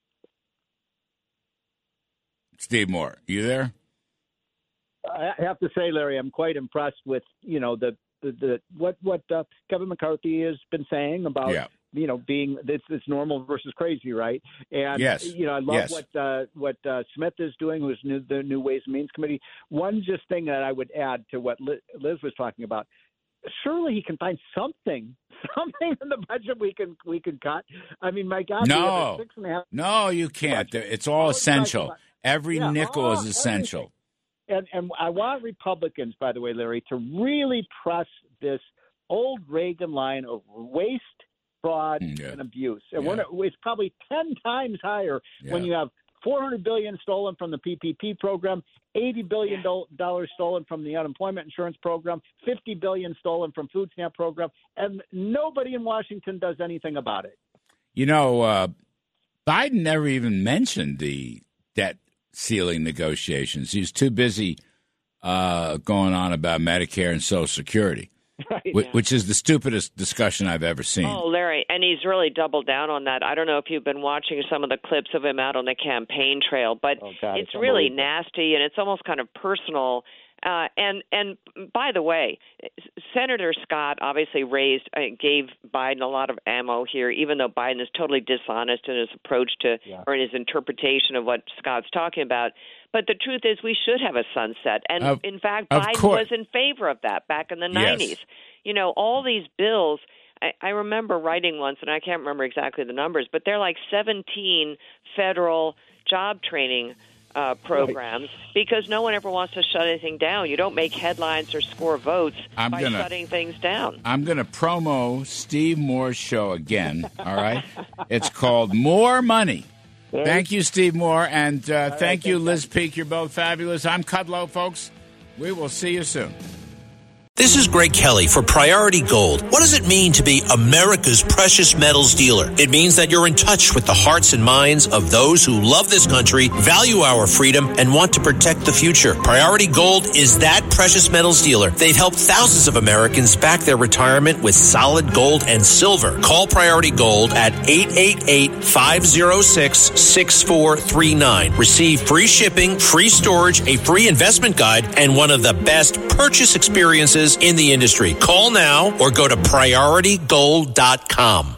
Steve Moore, you there? I have to say, Larry, I'm quite impressed with, you know, the The, the what what uh, Kevin McCarthy has been saying about yeah. you know, being it's, it's normal versus crazy, right? And yes. you know, I love yes. what uh, what uh, Smith is doing, who's new, the new Ways and Means Committee. One just thing that I would add to what Liz was talking about. Surely he can find something, something in the budget we can we can cut. I mean, my God, no, six and a half no, you can't. Budget. It's all, all essential. Every yeah, nickel all, is essential. And and I want Republicans, by the way, Larry, to really press this old Reagan line of waste, fraud, yeah. and abuse. And yeah. we're, it's probably ten times higher yeah. when you have four hundred billion dollars stolen from the P P P program, eighty billion dollars stolen from the unemployment insurance program, fifty billion dollars stolen from food stamp program, and nobody in Washington does anything about it. You know, uh, Biden never even mentioned the debt ceiling negotiations. He's too busy uh, going on about Medicare and Social Security. Right, which, yeah. which is the stupidest discussion I've ever seen. Oh, Larry, and he's really doubled down on that. I don't know if you've been watching some of the clips of him out on the campaign trail, but oh, God, it's, it's really nasty and it's almost kind of personal. Uh, and and by the way, Senator Scott obviously raised, uh, gave Biden a lot of ammo here, even though Biden is totally dishonest in his approach to yeah. or in his interpretation of what Scott's talking about. But the truth is, we should have a sunset, and of, in fact, Biden course. was in favor of that back in the nineties. Yes. You know, all these bills. I, I remember writing once, and I can't remember exactly the numbers, but they're like seventeen federal job training Uh, programs right. because no one ever wants to shut anything down. You don't make headlines or score votes I'm by gonna, shutting things down. I'm going to promo Steve Moore's show again, all right? It's called More Money. There. Thank you, Steve Moore, and uh, thank right, you, Liz Peek. You're both fabulous. I'm Kudlow, folks. We will see you soon. This is Greg Kelly for Priority Gold. What does it mean to be America's precious metals dealer? It means that you're in touch with the hearts and minds of those who love this country, value our freedom, and want to protect the future. Priority Gold is that precious metals dealer. They've helped thousands of Americans back their retirement with solid gold and silver. Call Priority Gold at eight eight eight, five oh six, six four three nine. Receive free shipping, free storage, a free investment guide, and one of the best purchase experiences in the industry. Call now or go to priority gold dot com.